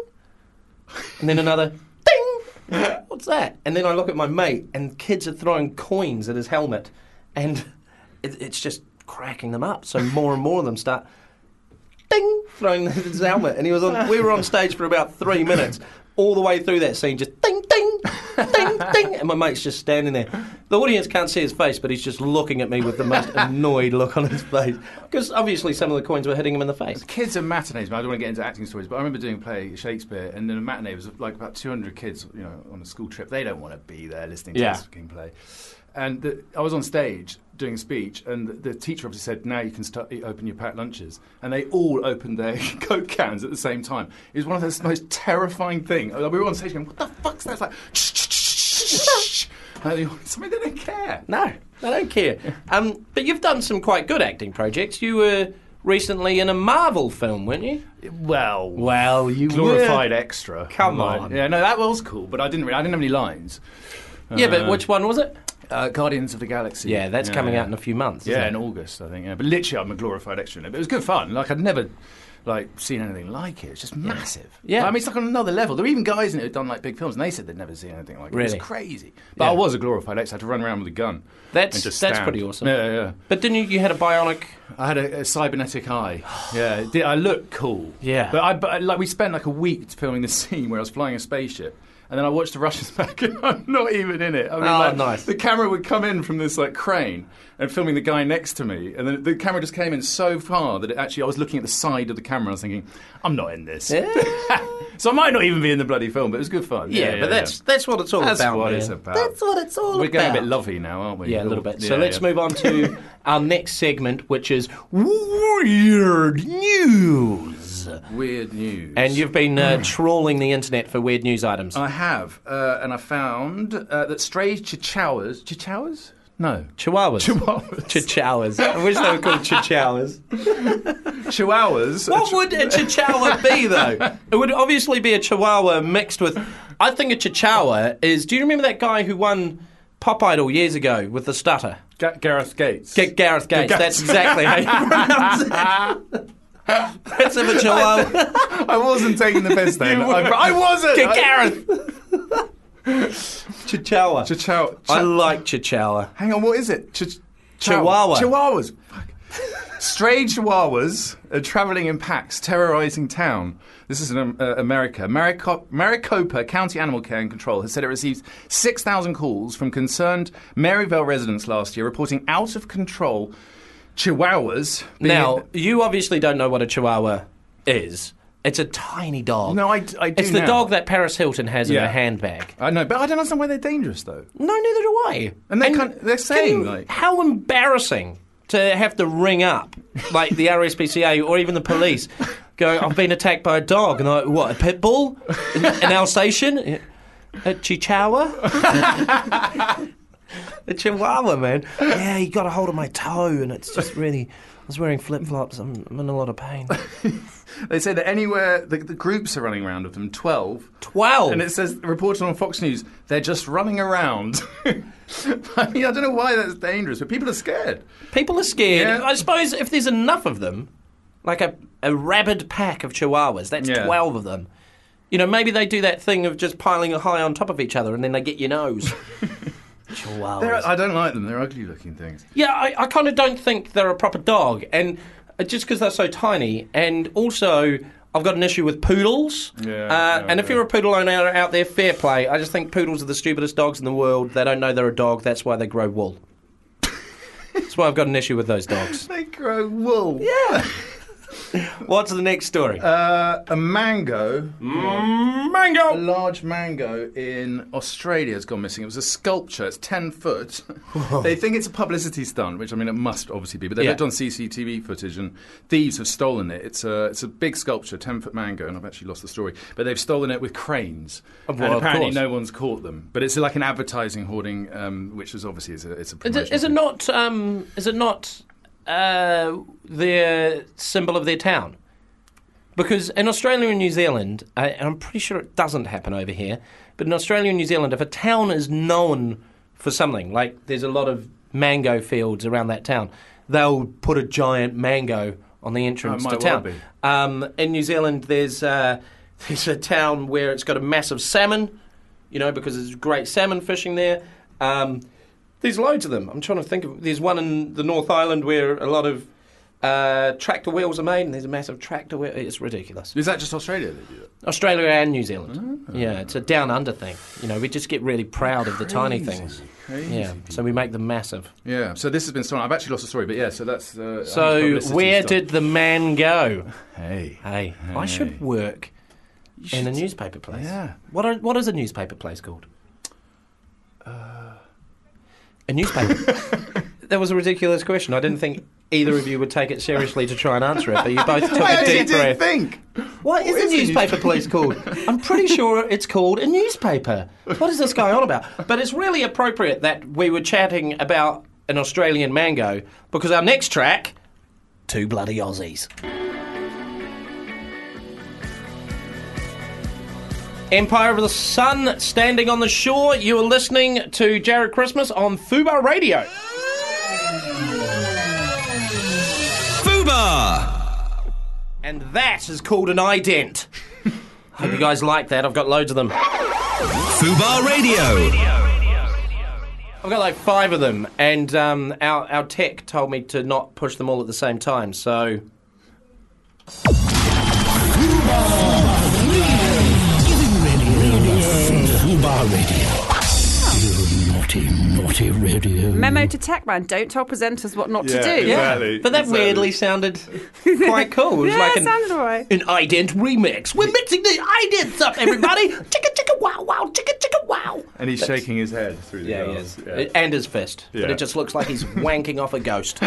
and then another ding. What's that? And then I look at my mate, and kids are throwing coins at his helmet, and it, it's just cracking them up. So more and more of them start ding, throwing his helmet. And he was on. We were on stage for about three minutes. All the way through that scene, just ding, ding, ding, ding, and my mate's just standing there. The audience can't see his face, but he's just looking at me with the most annoyed look on his face, because obviously some of the coins were hitting him in the face. Kids and matinees, I don't want to get into acting stories, but I remember doing a play at Shakespeare, and then a matinee was like about two hundred kids, you know, on a school trip. They don't want to be there listening to Yeah. this fucking play. And the, I was on stage doing a speech, and the, the teacher obviously said, "Now you can start open your packed lunches." And they all opened their Coke cans at the same time. It was one of the most terrifying things. We were on stage going, "What the fuck's that?" It's like, shh, shh, shh, shh. And they, somebody they don't care. No, I don't care. Um, but you've done some quite good acting projects. You were recently in a Marvel film, weren't you? Well, Well, you glorified extra. Come on. Yeah, no, that was cool, but I didn't. Really, I didn't have any lines. Yeah, but Uh, which one was it? Uh, Guardians of the Galaxy. Yeah, that's coming yeah. out in a few months. Isn't Yeah, it? in August, I think. Yeah, but literally, I'm a glorified extra in it. But it was good fun. Like I'd never like seen anything like it. It's just massive. Yeah. I mean, it's like on another level. There were even guys in it who'd done like big films, and they said they'd never seen anything like it. It Really? was crazy. But Yeah. I was a glorified extra. I had to run around with a gun. That's and just that's stand. pretty awesome. Yeah, yeah. But didn't you? You had a bionic. I had a, a cybernetic eye. Yeah, it did, I looked cool. Yeah. but I but like we spent like a week filming this scene where I was flying a spaceship. And then I watched the Russians back, and I'm not even in it. I mean, Oh, like, nice. The camera would come in from this like crane and filming the guy next to me, and then the camera just came in so far that it actually I was looking at the side of the camera. and I was thinking, I'm not in this. Yeah. So I might not even be in the bloody film, but it was good fun. Yeah, Yeah, but yeah, that's that's what it's all That's about. what man. it's about. That's what it's all We're about. getting a bit lovey now, aren't we? Yeah, a little bit. So Yeah, let's yeah. move on to our next segment, which is Weird News. Weird news. And you've been uh, trawling the internet for weird news items. I have, uh, and I found uh, that stray chihuahuas. Chihuahuas? No. Chihuahuas. Chihuahuas. Chihuahuas. I wish they were called chihuahuas. Chihuahuas. What would a chihuahua be, though? It would obviously be a chihuahua mixed with... I think a chihuahua is... Do you remember that guy who won Pop Idol years ago with the stutter? Ga- Gareth Gates. G- Gareth Gates. Gareth- That's exactly how you pronounce it. That's of a chihuahua. I wasn't taking the piss then. You were. I, I wasn't. G- I- Gareth. Chihuahua. Chihuahua. I like chihuahua. Hang on, what is it? Ch- Chihuahua. Chihuahuas. Fuck. Stray chihuahuas are travelling in packs, terrorising town. This is in um, uh, America. Marico- Maricopa County Animal Care and Control has said it received six thousand calls from concerned Maryvale residents last year reporting out of control chihuahuas. being- Now, you obviously don't know what a chihuahua is. It's a tiny dog. No, I, I do It's the now. dog that Paris Hilton has in Yeah. her handbag. I know, but I don't understand why they're dangerous, though. No, neither do I. And they can't- they're can saying, you- like- how embarrassing to have to ring up, like the R S P C A or even the police, going, I've been attacked by a dog. And they're like, what, a pit bull? An, an Alsatian? A chihuahua? A chihuahua, man. Yeah, he got a hold of my toe and it's just really... I was wearing flip-flops. I'm, I'm in a lot of pain. They say that anywhere, the, the groups are running around of them, twelve. Twelve? And it says, reported on Fox News, they're just running around. I mean, I don't know why that's dangerous, but people are scared. People are scared. Yeah. I suppose if there's enough of them, like a, a rabid pack of chihuahuas, that's Yeah. twelve of them. You know, maybe they do that thing of just piling high on top of each other and then they get your nose. Chihuahuas. They're, I don't like them. They're ugly looking things. Yeah, I, I kind of don't think they're a proper dog, and uh, just because they're so tiny, and also I've got an issue with poodles. Yeah, uh, yeah, and if yeah. you're a poodle owner out there, fair play. I just think poodles are the stupidest dogs in the world. They don't know they're a dog. That's why they grow wool. That's why I've got an issue with those dogs. They grow wool. Yeah. What's the next story? Uh, a mango, Mm, a mango. large mango in Australia has gone missing. It was a sculpture. It's ten foot. They think it's a publicity stunt, which I mean it must obviously be. But they Yeah. looked on C C T V footage, and thieves have stolen it. It's a it's a big sculpture, ten foot mango, and I've actually lost the story. But they've stolen it with cranes, Well, and of apparently course. no one's caught them. But it's like an advertising hoarding, um, which is obviously is a it's a Is promotional it, is it thing. not? Um, is it not uh, their symbol of their town? Because in Australia and New Zealand, uh, and I'm pretty sure it doesn't happen over here, but in Australia and New Zealand, if a town is known for something, like there's a lot of mango fields around that town, they'll put a giant mango on the entrance Oh, it to might well town. be. Um, in New Zealand, there's uh, there's a town where it's got a massive salmon, you know, because there's great salmon fishing there. Um, there's loads of them. I'm trying to think of. There's one in the North Island where a lot of uh, tractor wheels are made, and there's a massive tractor wheel. It's ridiculous. Is that just Australia that do that? Australia and New Zealand. Yeah, it's a down under thing. You know, we just get really proud of the tiny things. Crazy Yeah, so we make them massive. Yeah, so this has been stolen. I've actually lost the story, but yeah, so that's. Uh, So publicity where stunt. did the man go? Hey. Hey, I should work in a newspaper place. Yeah. What are, what is a newspaper place called? Uh, a newspaper. That was a ridiculous question. I didn't think either of you would take it seriously to try and answer it, but you both took I a actually deep didn't breath. think. What is What a is a newspaper place called? I'm pretty sure it's called a newspaper. What is this going on about? But it's really appropriate that we were chatting about an Australian mango because our next track, Two Bloody Aussies. Empire of the Sun, standing on the shore. You are listening to Jared Christmas on Fubar Radio. Fubar! And that is called an ident. Hope you guys like that. I've got loads of them. Fubar Radio. I've got like five of them, and um, our, our tech told me to not push them all at the same time, so... Fubar Radio. You naughty, naughty radio. Memo to Techman: don't tell presenters what not Yeah, to do. exactly. But that Exactly. weirdly sounded quite cool. It was Yeah, like it an, sounded alright. an ident remix. We're mixing the idents up, everybody! Chicka chicka wow wow, chicka chicka wow! And he's shaking his head through the Yeah, he glass. is. Yeah. And his fist. But Yeah. it just looks like he's wanking off a ghost.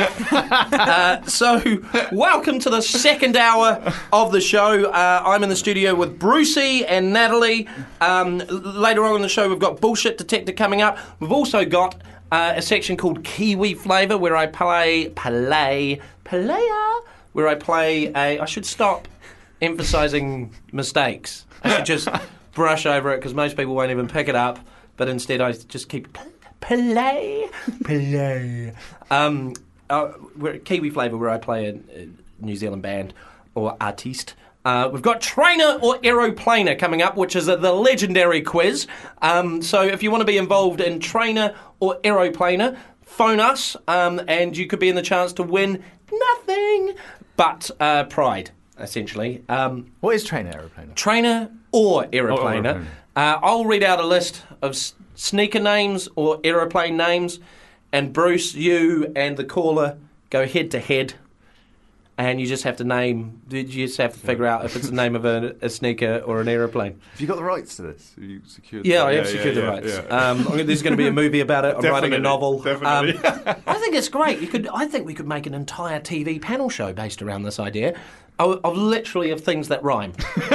uh, so, welcome to the second hour of the show. Uh, I'm in the studio with Brucey and Natalie. Um, l- later on in the show, we've got Bullshit Detector coming up. We've also got uh, a section called Kiwi Flavour where I play, play, player, where I play a... I should stop emphasising mistakes. I should just brush over it because most people won't even pick it up. But instead, I just keep pl- play, play. Um, uh, we're at Kiwi Flavour, where I play a, a New Zealand band or artiste. Uh, we've got Trainer or Aeroplaner coming up, which is a, the legendary quiz. Um, so if you want to be involved in Trainer or Aeroplaner, phone us, um, and you could be in the chance to win nothing but uh, pride, essentially. Um, What is train aeroplane? Trainer or Oh, aeroplaner. aeroplaner. uh, I'll read out a list of s- sneaker names or aeroplane names, and Bruce, you and the caller go head to head, and you just have to name. You just have to figure out if it's the name of a, a sneaker or an aeroplane. Have you got the rights to this? Have you secured Yeah, that? I have secured the yeah, rights. yeah. Um, there's going to be a movie about it. I'm writing a Definitely, novel. definitely. Um, I think it's great. You could. I think we could make an entire T V panel show based around this idea. Of, of literally of things that rhyme,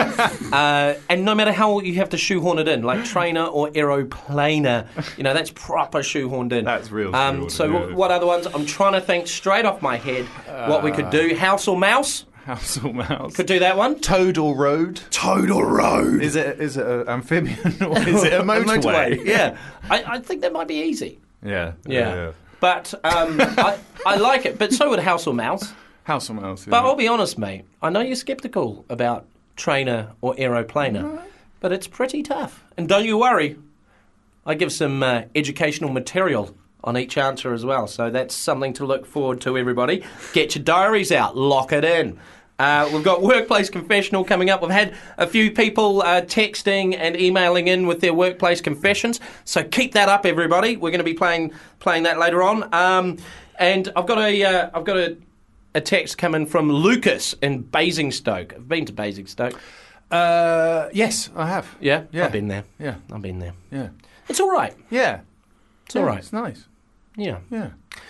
uh, and no matter how you have to shoehorn it in, like trainer or aeroplaner, you know that's proper shoehorned in. That's real Um, shoehorned, so yeah. w- what other ones? I'm trying to think straight off my head what we could do. House or mouse? House or mouse? Could do that one. Toad or road? Toad or road? Is it is it an amphibian or is it a motorway? Yeah, I, I think that might be easy. yeah, Yeah. But um, I, I like it. But so would House or Mouse. House or mouse? Yeah. But I'll be honest, mate. I know you're sceptical about trainer or aeroplaner, but it's pretty tough. And don't you worry. I give some uh, educational material on each answer as well. So that's something to look forward to, everybody. Get your diaries out. Lock it in. Uh, we've got Workplace Confessional coming up. We've had a few people uh, texting and emailing in with their workplace confessions, so keep that up, everybody. We're going to be playing playing that later on. Um, and I've got a uh, I've got a, a text coming from Lucas in Basingstoke. I've been to Basingstoke. Uh, yes, I have. Yeah, Yeah. I've been there. Yeah. I've been there. Yeah. It's all right. Yeah. It's all right. It's nice. Yeah. Yeah.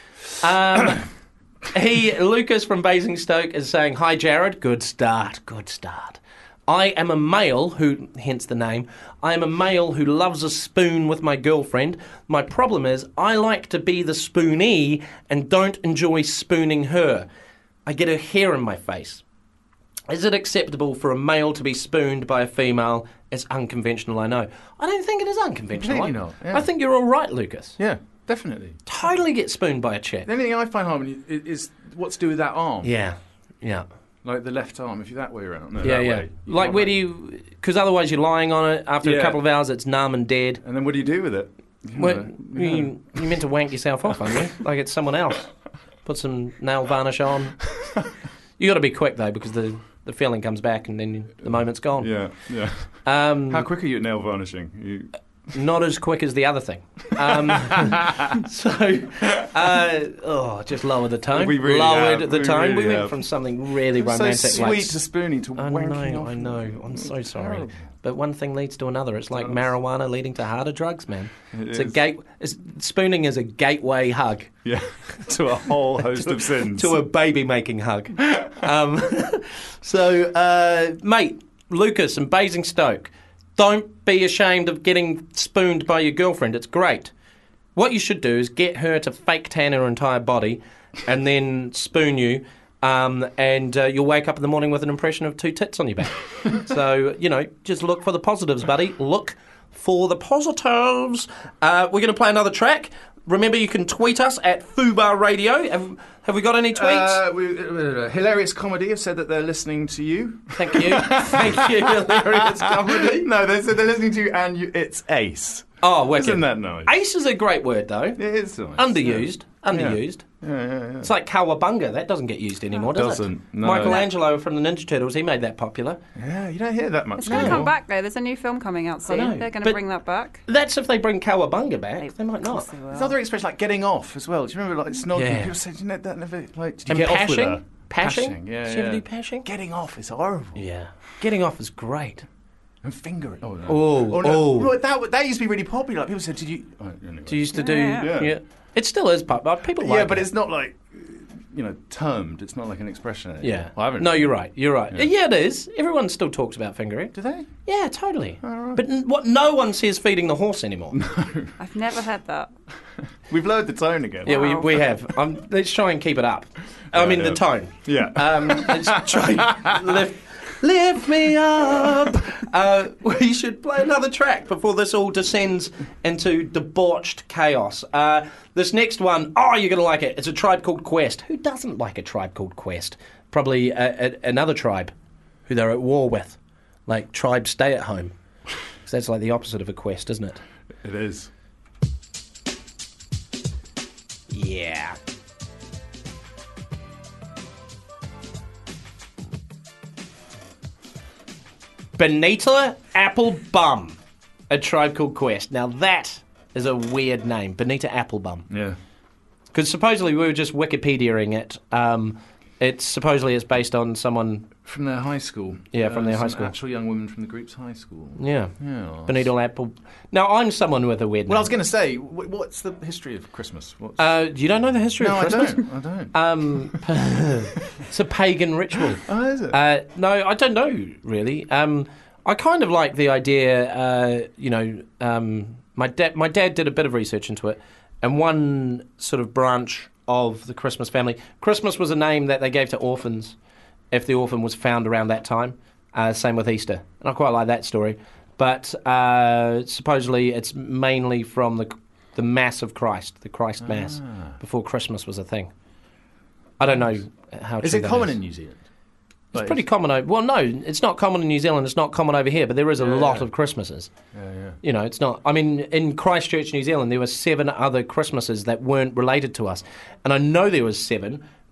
Um, he, Lucas from Basingstoke, is saying, "Hi, Jared. Good start. Good start. I am a male who, hence the name, I am a male who loves a spoon with my girlfriend. My problem is I like to be the spoonee and don't enjoy spooning her. I get her hair in my face. Is it acceptable for a male to be spooned by a female? It's unconventional, I know. I don't think it is unconventional. Completely I- not, yeah. I think you're all right, Lucas. Yeah, definitely. Totally get spooned by a chick. The only thing I find hard when you, is, is what's to do with that arm. Yeah, yeah. Like the left arm, if you're that way around. No, Yeah, that yeah. way, you Like, can't where do like- you... Because otherwise you're lying on it. After a Yeah. couple of hours, it's numb and dead. And then what do you do with it? You Well, know, yeah. you, you meant to wank yourself off, aren't you? Like it's someone else. Put some nail varnish on. You got to be quick, though, because the, the feeling comes back and then the moment's gone. Yeah, yeah. Um, How quick are you at nail varnishing? You... Not as quick as the other thing. Um, so, uh, oh, just lower the tone. We really Lowered have. the We tone. really we went have. from something really so romantic, sweet like to spooning to I wanking know, off. I know. I'm so It's sorry. terrible. But one thing leads to another. It's like does. marijuana leading to harder drugs, man. It it's a is. gate. It's, spooning is a gateway hug Yeah, to a whole host of sins. to a baby making hug. um, so, uh, mate, Lucas and Basingstoke, don't be ashamed of getting spooned by your girlfriend. It's great. What you should do is get her to fake tan her entire body and then spoon you. Um, and uh, you'll wake up in the morning with an impression of two tits on your back. So, you know, just look for the positives, buddy. Look for the positives. Uh, we're going to play another track. Remember, you can tweet us at Fubar Radio. Have, have we got any tweets? Uh, we, uh, Hilarious Comedy have said that they're listening to you. Thank you. Thank you, Hilarious Comedy. No, they said they're listening to you and you, it's Ace. Oh, wicked. Isn't that nice? Ace is a great word, though. It is nice. Underused. Underused. Yeah, yeah, yeah. It's like Cowabunga. That doesn't get used anymore, It does doesn't, it? no. Michelangelo from the Ninja Turtles, he made that popular. Yeah, you don't hear that much It's going to anymore. come back, though. There's a new film coming out soon. know, They're going but- to bring that back. That's if they bring Cowabunga back. They- They might of not. course they will. There's other expressions like getting off as well. Do you remember like snogging? Yeah. People said, you know, that never, like, did you And get off with pashing? her? Pashing? yeah, Did you ever yeah. do pashing? Getting off is horrible. Yeah. Getting off is great. And fingering. Oh, no. Oh, no. oh. Well, that, that used to be really popular. Like, people said, did you... Oh, anyway. Do you used to do... Yeah. Yeah. It still is popular. People like yeah, but it. it's not like, you know, termed. It's not like an expression. anymore. Yeah. Well, I haven't. No, you're right. You're right. Yeah. Yeah. it is. Everyone still talks about fingering. Do they? Yeah, totally. right. But n- what? No one says feeding the horse anymore. I've never had that. We've lowered the tone again. Yeah, we, Wow. we have. Um, let's try and keep it up. I mean, yeah. the tone. Yeah. Um, let's try lift, lift me up. Uh, we should play another track before this all descends into debauched chaos. Uh, this next one, oh, you're going to like it. It's a tribe called Quest. Who doesn't like a tribe called Quest? Probably a, a, another tribe who they're at war with, like tribe stay at home. So that's like the opposite of a quest, isn't it? It is. Yeah. Benita Applebum, a tribe called Quest. Now that is a weird name, Benita Applebum. Yeah. Because supposedly we were just Wikipediaing it. Um, it supposedly is based on someone. From their high school. Yeah, from their high some school. Actual young women from the group's high school. Yeah. Yeah. Benita Apple. Now I'm someone with a weird Well, I name. was going to say, wh- what's the history of Christmas? What's... Uh, you don't know the history no, of Christmas? I don't. I don't. Um, it's a pagan ritual. oh, is it? Uh, no, I don't know really. Um, I kind of like the idea. Uh, you know, um, my dad. My dad did a bit of research into it, and one sort of branch of the Christmas family. Christmas was a name that they gave to orphans if the orphan was found around that time. Uh, same with Easter, and I quite like that story. But uh, supposedly, it's mainly from the the Mass of Christ, the Christ Mass, Ah. before Christmas was a thing. I don't know how. is true it that common is. in New Zealand? It's Like, pretty common over. Well, no, it's not common in New Zealand. It's not common over here, but there is a Yeah, lot yeah. of Christmases. Yeah, yeah. You know, it's not. I mean, in Christchurch, New Zealand, there were seven other Christmases that weren't related to us, and I know there was seven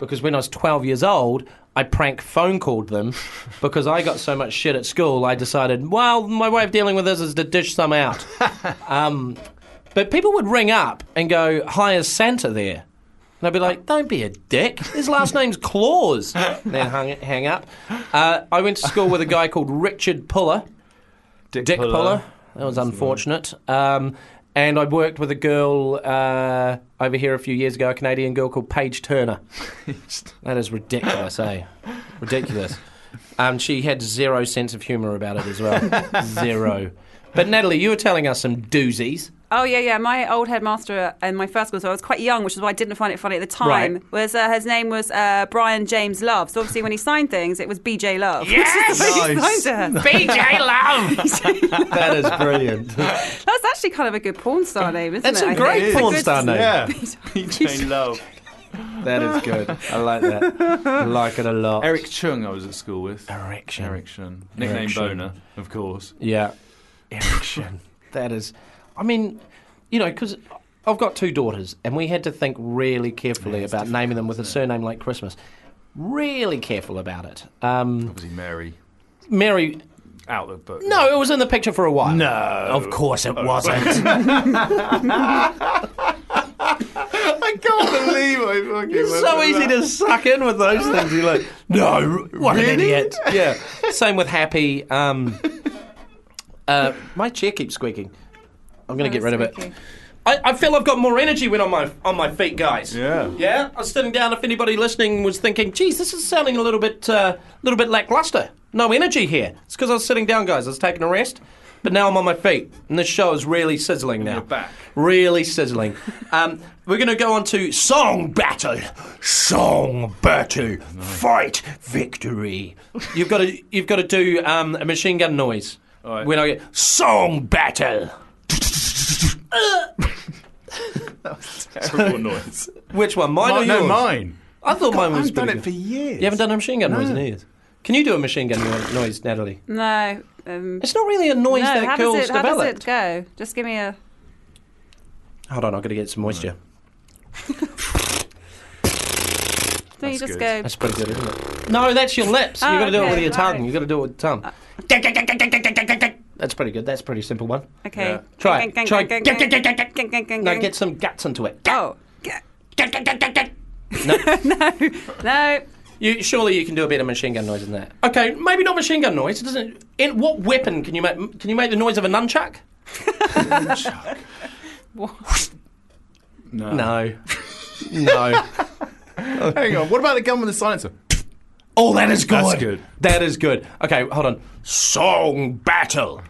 because when I was twelve years old, I prank phone called them because I got so much shit at school. I decided, well, my way of dealing with this is to dish some out. um, but people would ring up and go, "Hi, is Santa there?" And I'd be like, "Don't be a dick. His last name's Claus." Then hung, hang up. Uh, I went to school with a guy called Richard Puller. Dick, Dick Puller. Puller. That was unfortunate. Um, and I worked with a girl uh, over here a few years ago, a Canadian girl called Paige Turner. That is ridiculous, eh? Ridiculous. Um, she had zero sense of humour about it as well. Zero. But Natalie, you were telling us some doozies. Oh, yeah, yeah. My old headmaster in my first school, so I was quite young, which is why I didn't find it funny at the time, Right. was uh, his name was uh, Brian James Love. So obviously when he signed things, it was B J Love. Yes! Which is the way Nice. he signed it. B J Love! That is brilliant. That's actually kind of a good porn star name, isn't That's it? a I great think? It's a porn good- star name. Yeah. B J Love. That is good. I like that. I like it a lot. Eric Chung I was at school with. Erection. Eric Chung. Nickname Eric Chung. Boner, of course. Yeah. Erection. That is... I mean, you know, because I've got two daughters, and we had to think really carefully Yeah, it's about naming them with a difficult, surname like Christmas. Really careful about it. Um, Obviously Mary. Mary... Out the book. No, it was in the picture for a while. No. Of course it wasn't. I can't believe I fucking It's went so with easy that. to suck in with those things. You're like, no, what an Really? idiot. Yeah. Same with Happy. Um, uh, my chair keeps squeaking. I'm going to get rid of it. Squeaky. I, I feel I've got more energy when on my on my feet, guys. Yeah. Yeah. I was sitting down. If anybody listening was thinking, "Geez, this is sounding a little bit, uh, little bit lackluster. No energy here." It's because I was sitting down, guys. I was taking a rest, but now I'm on my feet, and this show is really sizzling now. You're back. Really sizzling. um, we're going to go on to song battle. Song battle. Fight victory. You've got to you've got to do um, a machine gun noise All right. when I get song battle. Terrible noise. Which one? Mine, or Mine, no, yours? mine. I thought mine I was haven't done pretty it for good. years. You haven't done a machine gun noise in No. years. Can you do a machine gun no- noise, Natalie? No. Um, It's not really a noise no, that how girls does it, how does develop. it go? Just give me a... Hold on, I've got to get some moisture. Don't you That's just good. go... That's pretty good, isn't it? No, that's your lips. Oh, You've got to do it okay, with your tongue. right. You've got to do it with the tongue. That's pretty good. That's a pretty simple one. Okay. Yeah. Try it. Gang, Try gang, it. gang, gang, gang, gang, gang, gang, No, gang. get some guts into it. Oh. No. No. You, surely you can do a better machine gun noise than that. Okay, maybe not machine gun noise. It doesn't. In what weapon can you make? Can you make the noise of a nunchuck? No. No. No. Hang on. What about the gun with the silencer? Oh, that is good. That's good. That is good. Okay, hold on. Song battle.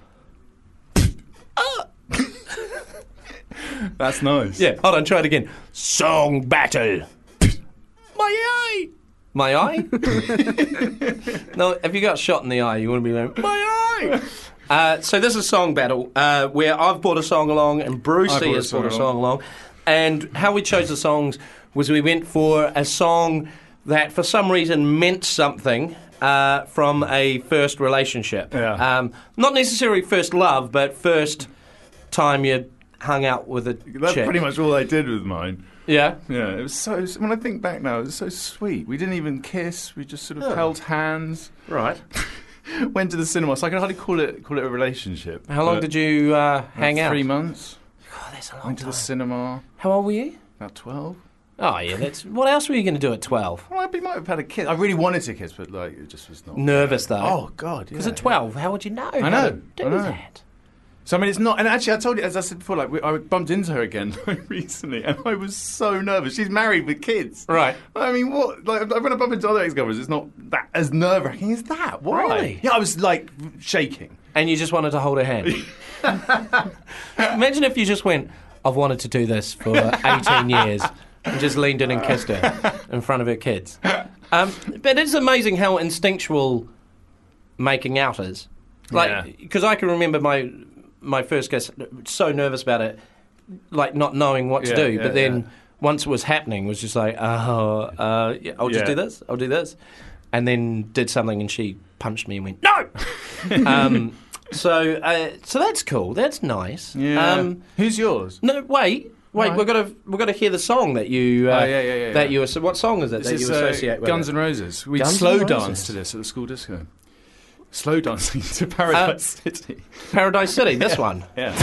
That's nice. Yeah, hold on. Try it again. Song battle. My eye. My eye? No, if you got shot in the eye, you want to be like, my eye. Uh, so this is song battle, uh, where I've brought a song along and I Brucey brought a has brought a song song along. And how we chose the songs was we went for a song that for some reason meant something uh, from a first relationship. Yeah. Um, not necessarily first love, but first time you hung out with a That's chick. pretty much all I did with mine. Yeah. Yeah, it was so. When I think back now, it was so sweet. We didn't even kiss. We just sort of Oh. held hands. Right. Went to the cinema. So I can hardly call it call it a relationship. How long but did you uh, hang out? Three months. Oh, that's a long Went to time. the cinema. How old were you? About twelve. Oh, yeah. That's what else were you going to do at twelve? Well, I might have had a kiss. I really wanted to kiss, but like it just was not. Nervous though. Oh God! because yeah. at twelve, how would you know? I how know, to do I know. that? So I mean, it's not. And actually, I told you, as I said before, like we, I bumped into her again recently, and I was so nervous. She's married with kids. Right. I mean, what? Like when I bump into other ex-girlfriends, it's not that as nerve-wracking as that. Why? Really? Yeah, I was like shaking. And you just wanted to hold her hand. Imagine if you just went, I've wanted to do this for eighteen years, and just leaned in and kissed her in front of her kids. Um, but it's amazing how instinctual making out is. Yeah. Like, because I can remember my my first kiss, so nervous about it, like not knowing what to Yeah, do. yeah, but then yeah. once it was happening, was just like, oh, uh, yeah, I'll just Yeah. do this, I'll do this. And then did something and she punched me and went, no! um, so, uh, so that's cool, that's nice. Yeah. Um, Who's yours? no, wait. Wait, Right. we've got to we've got to hear the song that you. Uh, Oh, yeah, yeah, yeah, That yeah. you. asso- What song is it This that is you uh, associate with Guns it? N' Roses. We Guns N' slow Roses. danced to this at the school disco. Slow dancing to Paradise Uh, City. Paradise City. This one. Yeah.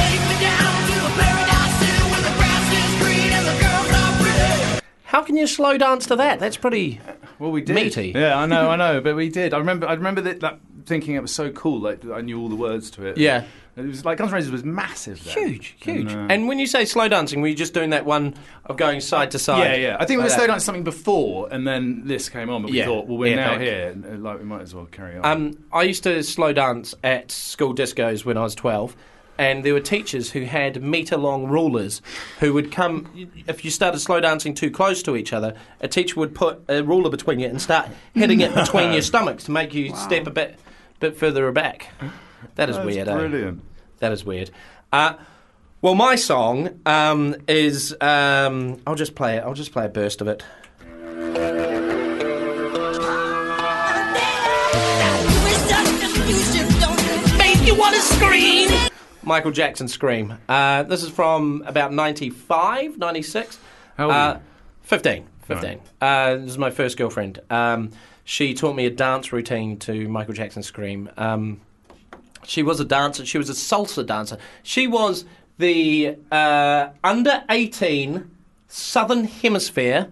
How can you slow dance to that? That's pretty. Well, we did. Meaty. Yeah, I know, I know, but we did. I remember, I remember that, that thinking it was so cool. Like I knew all the words to it. Yeah. It was like Guns N' Roses was massive. Then. Huge, huge. And, And, uh, when you say slow dancing, were you just doing that one of going side to side? yeah, yeah. I think we like were slow that? dancing something before, and then this came on. But we Yeah. thought, well, we're Yeah, now thanks. here, and, uh, like we might as well carry on. Um, I used to slow dance at school discos when I was twelve, and there were teachers who had metre-long rulers who would come. If you started slow dancing too close to each other, a teacher would put a ruler between you and start hitting it between your stomachs to make you step a bit, bit further back. That is That's weird. eh? brilliant. That is weird. Uh, well, my song um, is. Um, I'll just play it. I'll just play a burst of it. Make you want to scream. Michael Jackson, Scream. Uh, this is from about ninety-five, ninety-six. How old are Uh, you? fifteen. fifteen. Uh, this is my first girlfriend. Um, she taught me a dance routine to Michael Jackson, Scream. Um, she was a dancer. She was a salsa dancer. She was the uh, under eighteen Southern Hemisphere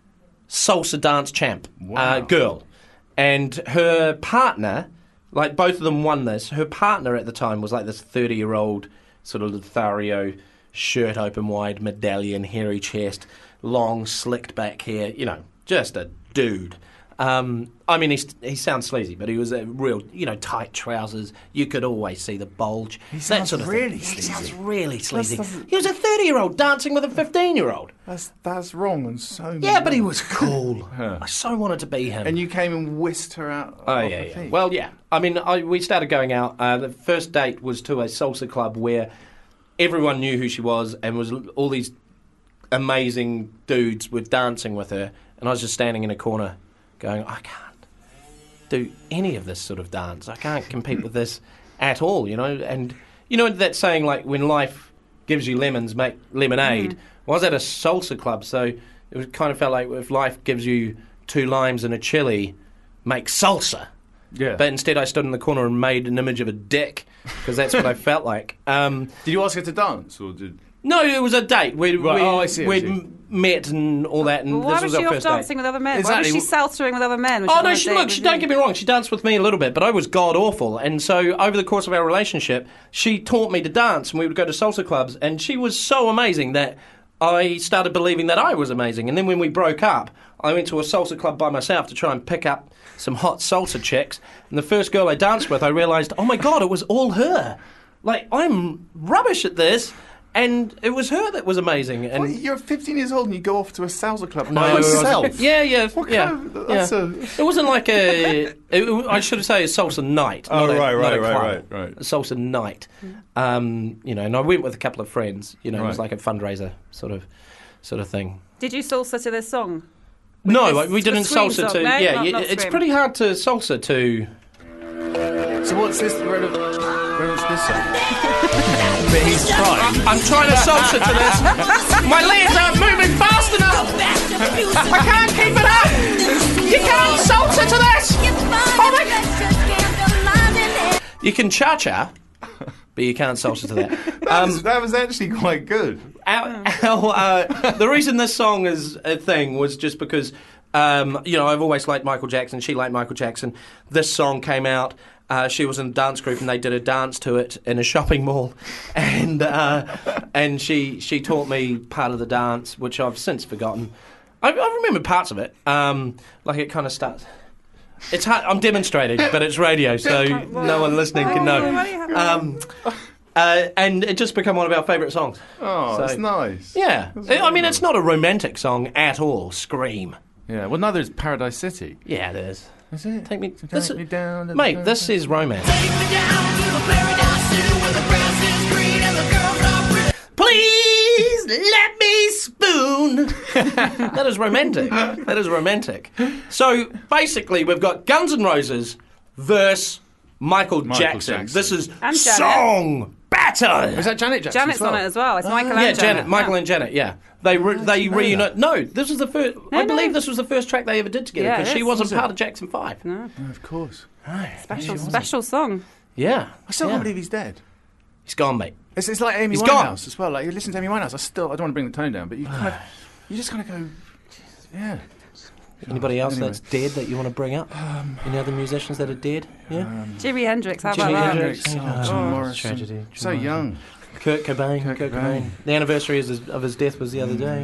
salsa dance champ uh, Wow. girl. And her partner, like both of them won this, her partner at the time was like this thirty-year-old sort of Lothario, shirt open wide, medallion, hairy chest, long slicked back hair, you know, just a dude. Um, I mean, he, he sounds sleazy, but he was a real, you know, tight trousers. You could always see the bulge. He sounds sort of really thing. He sleazy. sounds really sleazy. doesn't- He was a thirty-year-old dancing with a fifteen-year-old. That's that's wrong and so. Yeah, but he was cool. Huh. I so wanted to be him. And you came and whisked her out. Oh off yeah, her yeah. feet. Well, yeah. I mean, I, we started going out. Uh, the first date was to a salsa club where everyone knew who she was, and was all these amazing dudes were dancing with her, and I was just standing in a corner, going, I can't do any of this sort of dance. I can't compete with this at all, you know. And you know that saying, like, when life gives you lemons, make lemonade. Well, I was at a salsa club, so it was, kind of felt like if life gives you two limes and a chili, make salsa. yeah. But instead, I stood in the corner and made an image of a dick because that's what I felt like. Um, did you ask her to dance, or did? no, it was a date. We'd, Right, we, oh, I see, I we'd see. m- met and all that, and Well, why this was was she our off first dancing date. with other men? Exactly. Why was she salsering with other men? when Oh was no! on a She, date look, with she, you? don't get me wrong. She danced with me a little bit, but I was god awful. And so, over the course of our relationship, she taught me to dance, and we would go to salsa clubs. And she was so amazing that I started believing that I was amazing. And then when we broke up, I went to a salsa club by myself to try and pick up some hot salsa chicks. And the first girl I danced with, I realised, oh my god, it was all her. Like, I'm rubbish at this, and it was her that was amazing. And Well, you're fifteen years old and you go off to a salsa club No, by it was- yourself. Yeah, yeah, What yeah. kind of- that's yeah. a- It wasn't like a. It, it- I should say a salsa night. Oh, not a, right, not right, a right, club. right, right. A salsa night. Um, you know, and I went with a couple of friends. You know, it was Right. like a fundraiser sort of, sort of thing. Did you salsa to this song? No, this- like, we the didn't Scream salsa song, to. no? yeah, Not- yeah, not it's Scream. pretty hard to salsa to. So what's this? Where where's this song? But he's trying. I'm trying to salsa to this. My legs aren't moving fast enough. I can't keep it up. You can't salsa to this. Oh my God. You can cha cha, but you can't salsa to that. That, was, that was actually quite good. Our, our, uh, the reason this song is a thing was just because, um, you know, I've always liked Michael Jackson. She liked Michael Jackson. This song came out. Uh, she was in a dance group and they did a dance to it in a shopping mall, and uh, and she she taught me part of the dance, which I've since forgotten. I, I remember parts of it. Um, like it kind of starts. It's hard. I'm demonstrating, but it's radio, so no one listening can know. Um, uh, and it just became one of our favourite songs. Oh, So- that's nice. Yeah, That's I really mean, nice. it's not a romantic song at all. Scream. Yeah. Well, neither is Paradise City. Yeah, it is. Is it? Take me, Take this me is, down to the mate. This is romance. Please let me spoon. That is romantic. That is romantic. So basically, we've got Guns N' Roses versus Michael, Michael Jackson. Jackson. This is And Janet. song battle. Is that Janet Jackson? Janet's as well? on it as well. It's Michael Yeah, and Janet, Janet. Michael yeah. and Janet. Yeah, they re- they know reunite. No, this was the first. I no. believe this was the first track they ever did together Yeah, because it she is. wasn't Was it? part of Jackson Five. No. Oh, of course. Special, special song. Yeah, I still yeah. can't believe he's dead. He's gone, mate. It's, it's like Amy He's Winehouse gone. as well. Like you listen to Amy Winehouse, I still I don't want to bring the tone down, but you kind of you just kind of go, yeah. Anybody else Anyway. that's dead that you want to bring up? Any other musicians that are dead? Yeah. Jimi Hendrix, how Jimi about that? Hendrix. Hendrix, Oh, oh, Jim oh, Morrison. tragedy. Jim So Morrison. young. Kurt Cobain. Kurt, Kurt Cobain. Cobain. The anniversary of his, of his death was the other day.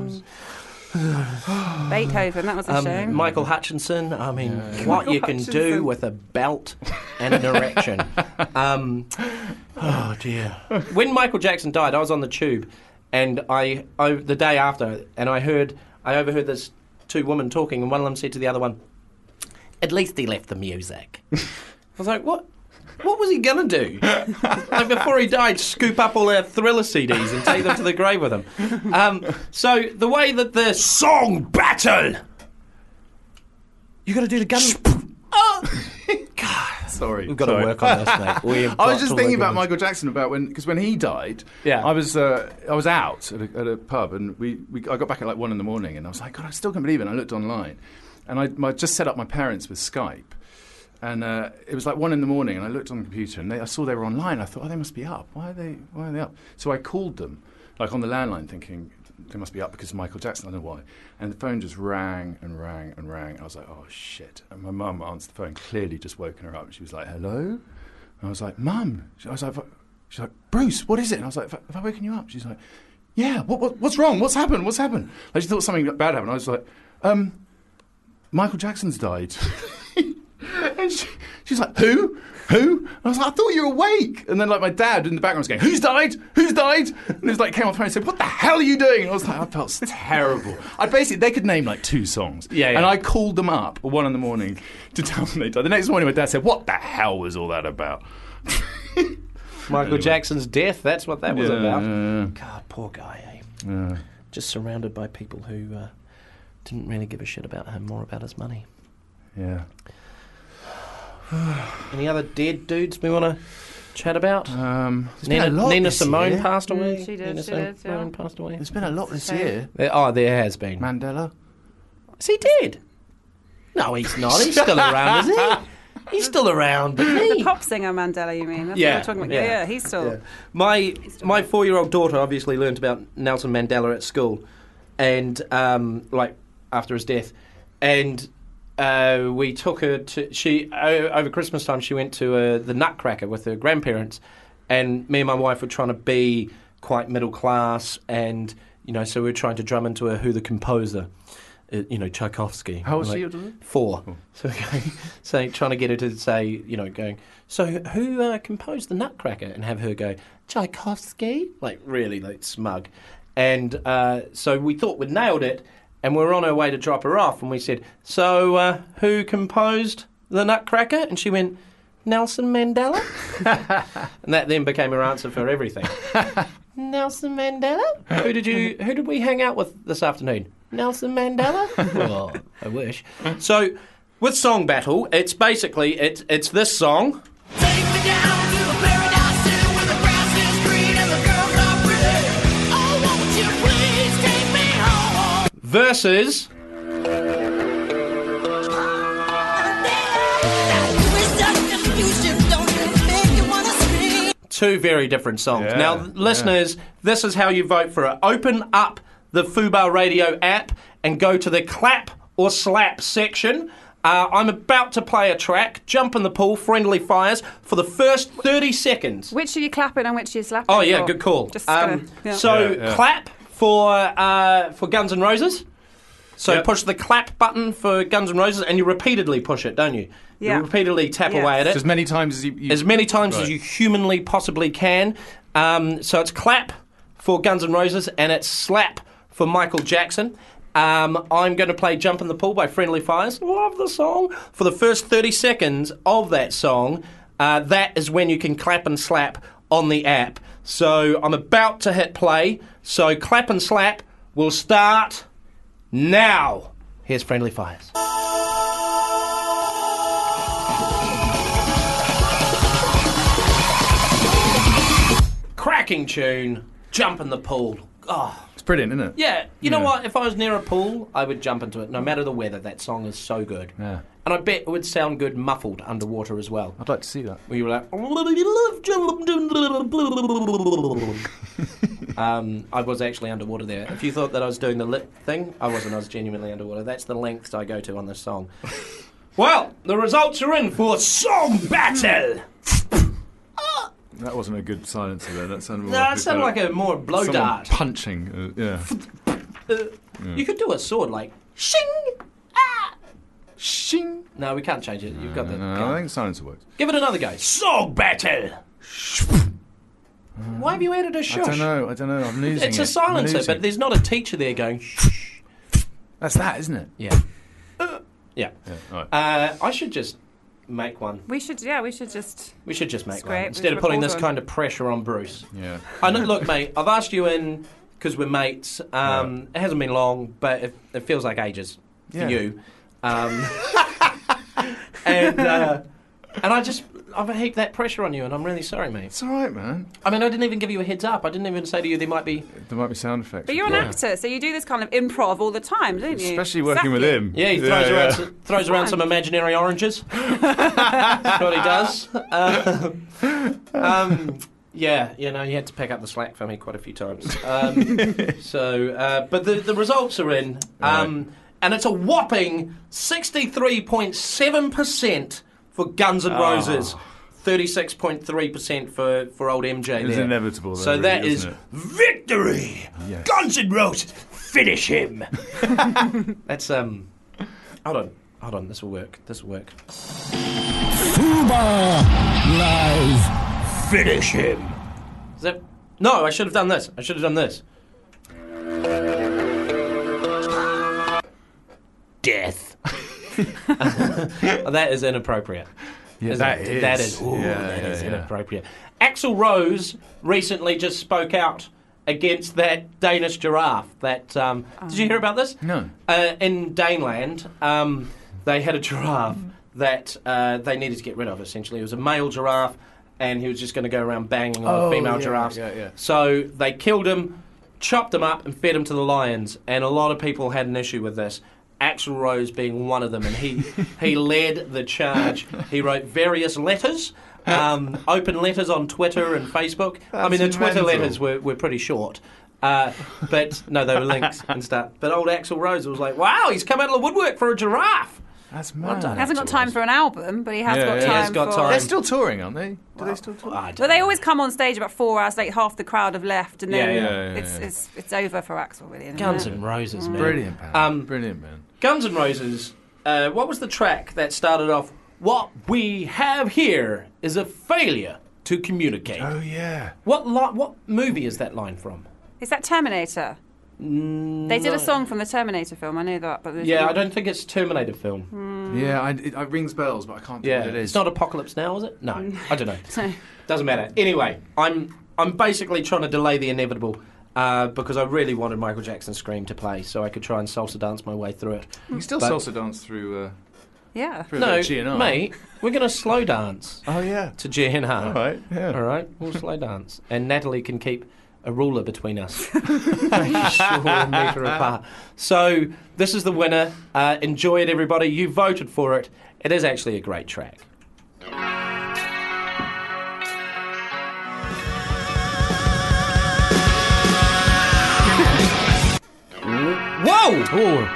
Beethoven, that was a Um, shame. Michael Hutchinson. I mean, what Michael you can do Hutchinson. with a belt and an erection. Um, oh dear. When Michael Jackson died, I was on the tube, and I, I the day after, and I heard, I overheard this two women talking, and one of them said to the other one, "At least he left the music." I was like, what? What was he going to do? Like before he died, scoop up all our Thriller C Ds and take them to the grave with him. Um, so the way that the song battle, you got to do the gun. Oh, God. Sorry, We've got to sorry. work on this, mate. We have I was got just to thinking work about on this. Michael Jackson about when because when he died, Yeah. I was uh, I was out at a, at a pub and we, we I got back at like one in the morning and I was like, God, I still can't believe it. And I looked online, and I, I just set up my parents with Skype, and uh, it was like one in the morning, and I looked on the computer and they, I saw they were online. I thought, oh, they must be up. Why are they Why are they up? So I called them, like on the landline, thinking they must be up because of Michael Jackson. I don't know why. And the phone just rang and rang and rang. I was like, oh shit! And my mum answered the phone, clearly just woken her up. She was like, hello. And I was like, Mum. I was like, she's like, Bruce, what is it? And I was like, have I woken you up? She's like, yeah. What, what what's wrong? What's happened? What's happened? Like she thought something bad happened. I was like, um, Michael Jackson's died. And she, she's like, who? Who? And I was like, I thought you were awake. And then like my dad in the background was going, who's died? Who's died? And it was like came on the phone and said, what the hell are you doing? And I was like, I felt terrible. I basically they could name like two songs. Yeah, yeah. And I called them up at one in the morning to tell them they died. The next morning my dad said, what the hell was all that about? Michael Anyway. Jackson's death. That's what that was Yeah, about. yeah, God, poor guy. Eh? yeah. Just surrounded by people who uh, didn't really give a shit about him, more about his money. Yeah. Any other dead dudes we want to chat about? Um, there's Nina, been a lot Nina this Simone year. passed away. Mm, she did, Nina she did, Simone yeah. passed away. There's been a lot this Same. year. There- oh, there has been. Mandela. Is he dead? No, he's not. He's still around, is he? He's still around, but The me. pop singer Mandela, you mean? That's Yeah, what we're talking about. yeah. Yeah, yeah, he's still. Yeah. My my four year old daughter obviously learned about Nelson Mandela at school, and um, like after his death, and uh, we took her to she o- over Christmas time. She went to uh, the Nutcracker with her grandparents, and me and my wife were trying to be quite middle class, and you know, so we were trying to drum into her who the composer. Uh, you know, Tchaikovsky. How old is Like, she, your daughter? Four. Oh. So, going, so trying to get her to say, you know, going, so who uh, composed the Nutcracker? And have her go, Tchaikovsky? Like, really, like, smug. And uh, so we thought we'd nailed it, and we were on our way to drop her off, and we said, so uh, who composed the Nutcracker? And she went, Nelson Mandela? And that then became her answer for everything. Nelson Mandela? Who did you? Who did we hang out with this afternoon? Nelson Mandela? Oh, I wish. So, with Song Battle, it's basically it's it's this song Take me down to the paradise hill where the grass is green and the girls are pretty. Oh, won't you please take me home? versus two very different songs. Yeah, now, listeners, this is how you vote for it. Open up the Fubar Radio app and go to the clap or slap section. Uh, I'm about to play a track, Jump in the Pool, Friendly Fires, for the first thirty seconds. Which are you clapping and which are you slapping? Oh, yeah, for? good call. Just Um, gonna, yeah. So, Yeah, yeah. clap for uh, for Guns N' Roses. So Yep. push the clap button for Guns N' Roses, and you repeatedly push it, don't you? Yeah. You repeatedly tap Yes. away at it. As many times as you... you As many times as Right. you humanly possibly can. Um, so it's clap for Guns N' Roses, and it's slap for Michael Jackson. Um, I'm going to play Jump in the Pool by Friendly Fires. Love the song. For the first thirty seconds of that song, uh, that is when you can clap and slap on the app. So I'm about to hit play. So clap and slap will start now. Here's Friendly Fires. cracking tune, jump in the pool. Oh, It's brilliant, isn't it? yeah. You know Yeah. what? If I was near a pool, I would jump into it, no matter the weather. That song is so good. Yeah. And I bet it would sound good muffled underwater as well. I'd like to see that. Where you were like, um, I was actually underwater there. If you thought that I was doing the lip thing, I wasn't. I was genuinely underwater. That's the lengths I go to on this song. Well, the results are in for Song Battle. That wasn't a good silencer there. That sounded more No, like it sounded like a more blow someone dart. punching. Uh, yeah. Uh, You could do a sword like shing. Ah. Shing. No, we can't change it. You've got the. No, go. I think silencer works. Give it another go. Song Battle. Why have you added a shush? I don't know. I don't know. I'm losing It's it. a silencer, I'm losing but there's not a teacher there going. That's that, isn't it? Yeah. Uh, yeah. Yeah, all right. Uh, I should just make one. We should, yeah, we should just. We should just make It's one great. We instead should of putting record this one. kind of pressure on Bruce. Yeah. I know, look, mate. I've asked you in because we're mates. Um, It hasn't been long, but it, it feels like ages for Yeah. you. Um, and uh, and I just I've heaped that pressure on you, and I'm really sorry, mate. It's all right, man. I mean, I didn't even give you a heads up. I didn't even say to you there might be. There might be sound effects. But you're an Yeah. actor, so you do this kind of improv all the time, don't you? Especially working with Exactly. him. Yeah, he throws yeah, around yeah. some, throws around some imaginary oranges. That's what he does. Uh, um, yeah, you know, you had to pick up the slack for me quite a few times. Um, so, uh, but the the results are in, um, and it's a whopping sixty-three point seven percent for Guns N' Roses. thirty-six point three percent for, for old M J It was there. inevitable, though, So really, that is isn't it? victory! Yes. Guns N' Roses, finish him! That's, um... Hold on, hold on, this will work, this will work. Fubar Live. Finish him! Is that... No, I should have done this. I should have done this. Death. That is inappropriate. Yeah, Isn't that it? is. That is, ooh, Yeah, that yeah, is yeah. inappropriate. Axl Rose recently just spoke out against that Danish giraffe. That um, did you hear about this? No. Uh, in Daneland, um, they had a giraffe that uh, they needed to get rid of. Essentially, it was a male giraffe, and he was just going to go around banging on Oh, the female yeah, giraffes. yeah, yeah. So they killed him, chopped him up, and fed him to the lions. And a lot of people had an issue with this. Axl Rose being one of them, and he he led the charge. He wrote various letters, um, open letters on Twitter and Facebook. I mean, the That's Twitter mental. letters were, were pretty short. Uh, but no, they were links and stuff. But old Axl Rose was like, "Wow, he's come out of the woodwork for a giraffe." That's Well mad. done. He hasn't got time for an album, but he has Yeah, got yeah. time He has got for... time. They're still touring, aren't they? Do they still tour? I don't But they know. always come on stage about four hours late. Half the crowd have left, and then Yeah, yeah, yeah, it's, yeah. it's it's over for Axel, really. Isn't Guns it? N' Roses, man. Brilliant, man. Um, Brilliant, man. Guns N' Roses. Uh, what was the track that started off? What we have here is a failure to communicate. Oh, yeah. What li- What movie is that line from? Is that Terminator? They did no. a song from the Terminator film. I know that, but there's Yeah, not- I don't think it's a Terminator film. Yeah, I, it, it rings bells, but I can't tell Yeah, what it is. it's not Apocalypse Now, is it? No, I don't know. No. Doesn't matter. Anyway, I'm I'm basically trying to delay the inevitable uh, because I really wanted Michael Jackson's Scream to play, so I could try and salsa dance my way through it. You can still But- salsa dance through. Uh, Yeah. through No, the G N R. mate, we're going to slow dance Oh, yeah. to G N R. All right, yeah. All right, we'll slow dance, and Natalie can keep a ruler between us, making sure we're a metre apart. So this is the winner. Uh, enjoy it, everybody. You voted for it. It is actually a great track. Whoa!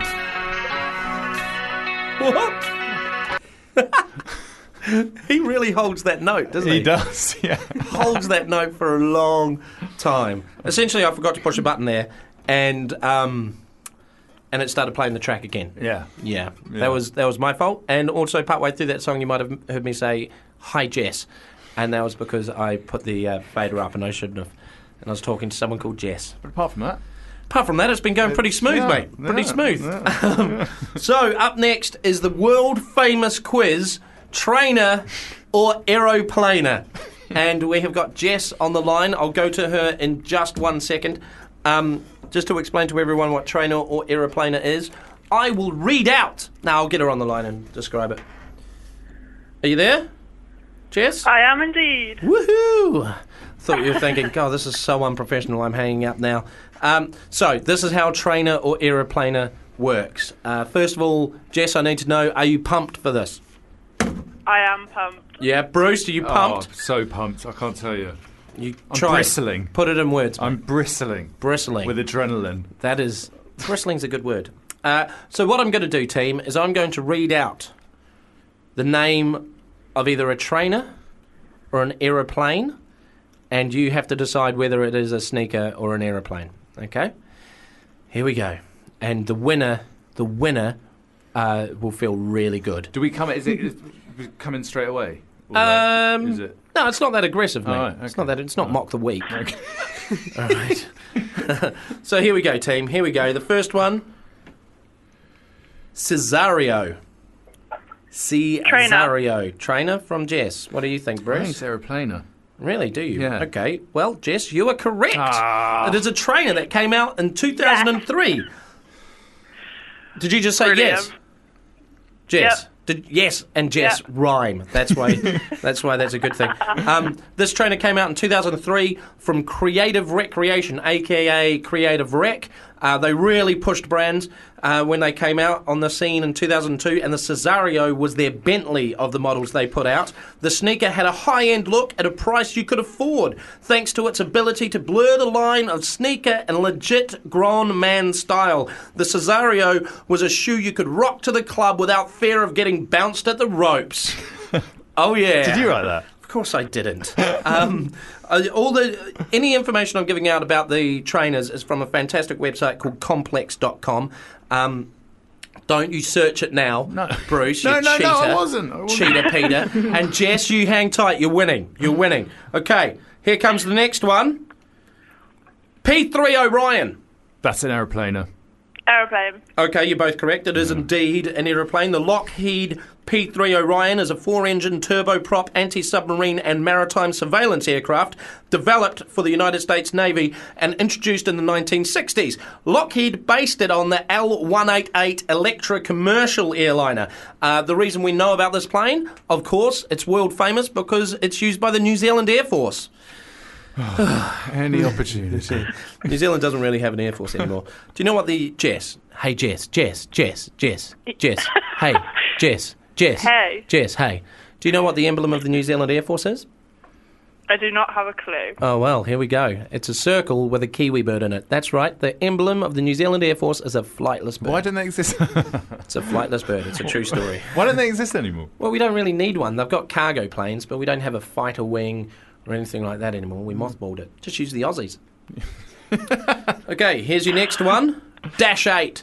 He really holds that note, doesn't he? He does, yeah. Holds that note for a long time. Essentially, I forgot to push a button there, and um, and it started playing the track again. Yeah. Yeah, Yeah. that was that was my fault. And also, partway through that song, you might have heard me say "Hi, Jess," and that was because I put the uh, fader up, and I shouldn't have. And I was talking to someone called Jess. But apart from that, Apart from that, it's been going pretty smooth, Yeah, mate. Pretty yeah, smooth. yeah. So, up next is the world famous quiz trainer or aeroplaner. And we have got Jess on the line. I'll go to her in just one second. Um, just to explain to everyone what trainer or aeroplaner is, I will read out. Now, I'll get her on the line and describe it. Are you there, Jess? I am indeed. Woohoo! thought you were thinking, God, this is so unprofessional, I'm hanging up now. Um, so, this is how trainer or aeroplaner works. Uh, first of all, Jess, I need to know, are you pumped for this? I am pumped. Yeah, Bruce, are you pumped? Oh, so pumped. I can't tell you. You I'm try. bristling. Put it in words. I'm bristling. Bristling. With adrenaline. That is, bristling's a good word. Uh, so what I'm going to do, team, is I'm going to read out the name of either a trainer or an aeroplane, and you have to decide whether it is a sneaker or an aeroplane. Okay? Here we go. And the winner, the winner, uh, will feel really good. Do we come? Is it, is it coming straight away? Or Um, is it? No, it's not that aggressive, mate. Oh, right, It's okay. not that. It's not mock the week. All right. So here we go, team. Here we go. The first one. Cesario. Cesario. Trainer from Jess. What do you think, I think Bruce? it's aeroplaner. Really, do you? Yeah. Okay. Well, Jess, you are correct. Ah. It is a trainer that came out in two thousand three. Did you just say Brilliant. yes? Jess. Yep. Did, yes and Jess Yep. rhyme. That's why. That's why that's a good thing. Um, this trainer came out in two thousand three from Creative Recreation, aka Creative Rec. Uh, they really pushed brands uh, when they came out on the scene in two thousand two, and the Cesario was their Bentley of the models they put out. The sneaker had a high-end look at a price you could afford, thanks to its ability to blur the line of sneaker and legit grown man style. The Cesario was a shoe you could rock to the club without fear of getting bounced at the ropes. Oh yeah. Did you write that? Of course I didn't. Um, uh, all the any information I'm giving out about the trainers is from a fantastic website called complex dot com. Um, don't you search it now, No. Bruce, you No, no, no, cheater. I wasn't. I wasn't. Cheater Peter. And Jess, you hang tight. You're winning. You're winning. Okay, here comes the next one. P three Orion. That's an aeroplaner. Aeroplane. Okay, you're both correct. It is indeed an aeroplane. The Lockheed P three Orion is a four-engine turboprop anti-submarine and maritime surveillance aircraft developed for the United States Navy and introduced in the nineteen sixties. Lockheed based it on the L one eighty-eight Electra commercial airliner. Uh, the reason we know about this plane, of course, it's world famous because it's used by the New Zealand Air Force. Any opportunity. New Zealand doesn't really have an air force anymore. Do you know what the Jess? Hey Jess, Jess, Jess, Jess, Jess. Hey, Jess, Jess, Hey. Jess. Hey. Do you know what the emblem of the New Zealand Air Force is? I do not have a clue. Oh well, here we go. It's a circle with a kiwi bird in it. That's right. The emblem of the New Zealand Air Force is a flightless bird. Why don't they exist? It's a flightless bird. It's a true story. Why don't they exist anymore? Well, we don't really need one. They've got cargo planes, but we don't have a fighter wing or anything like that anymore. We mothballed it. Just use the Aussies. Okay, here's your next one. Dash eight.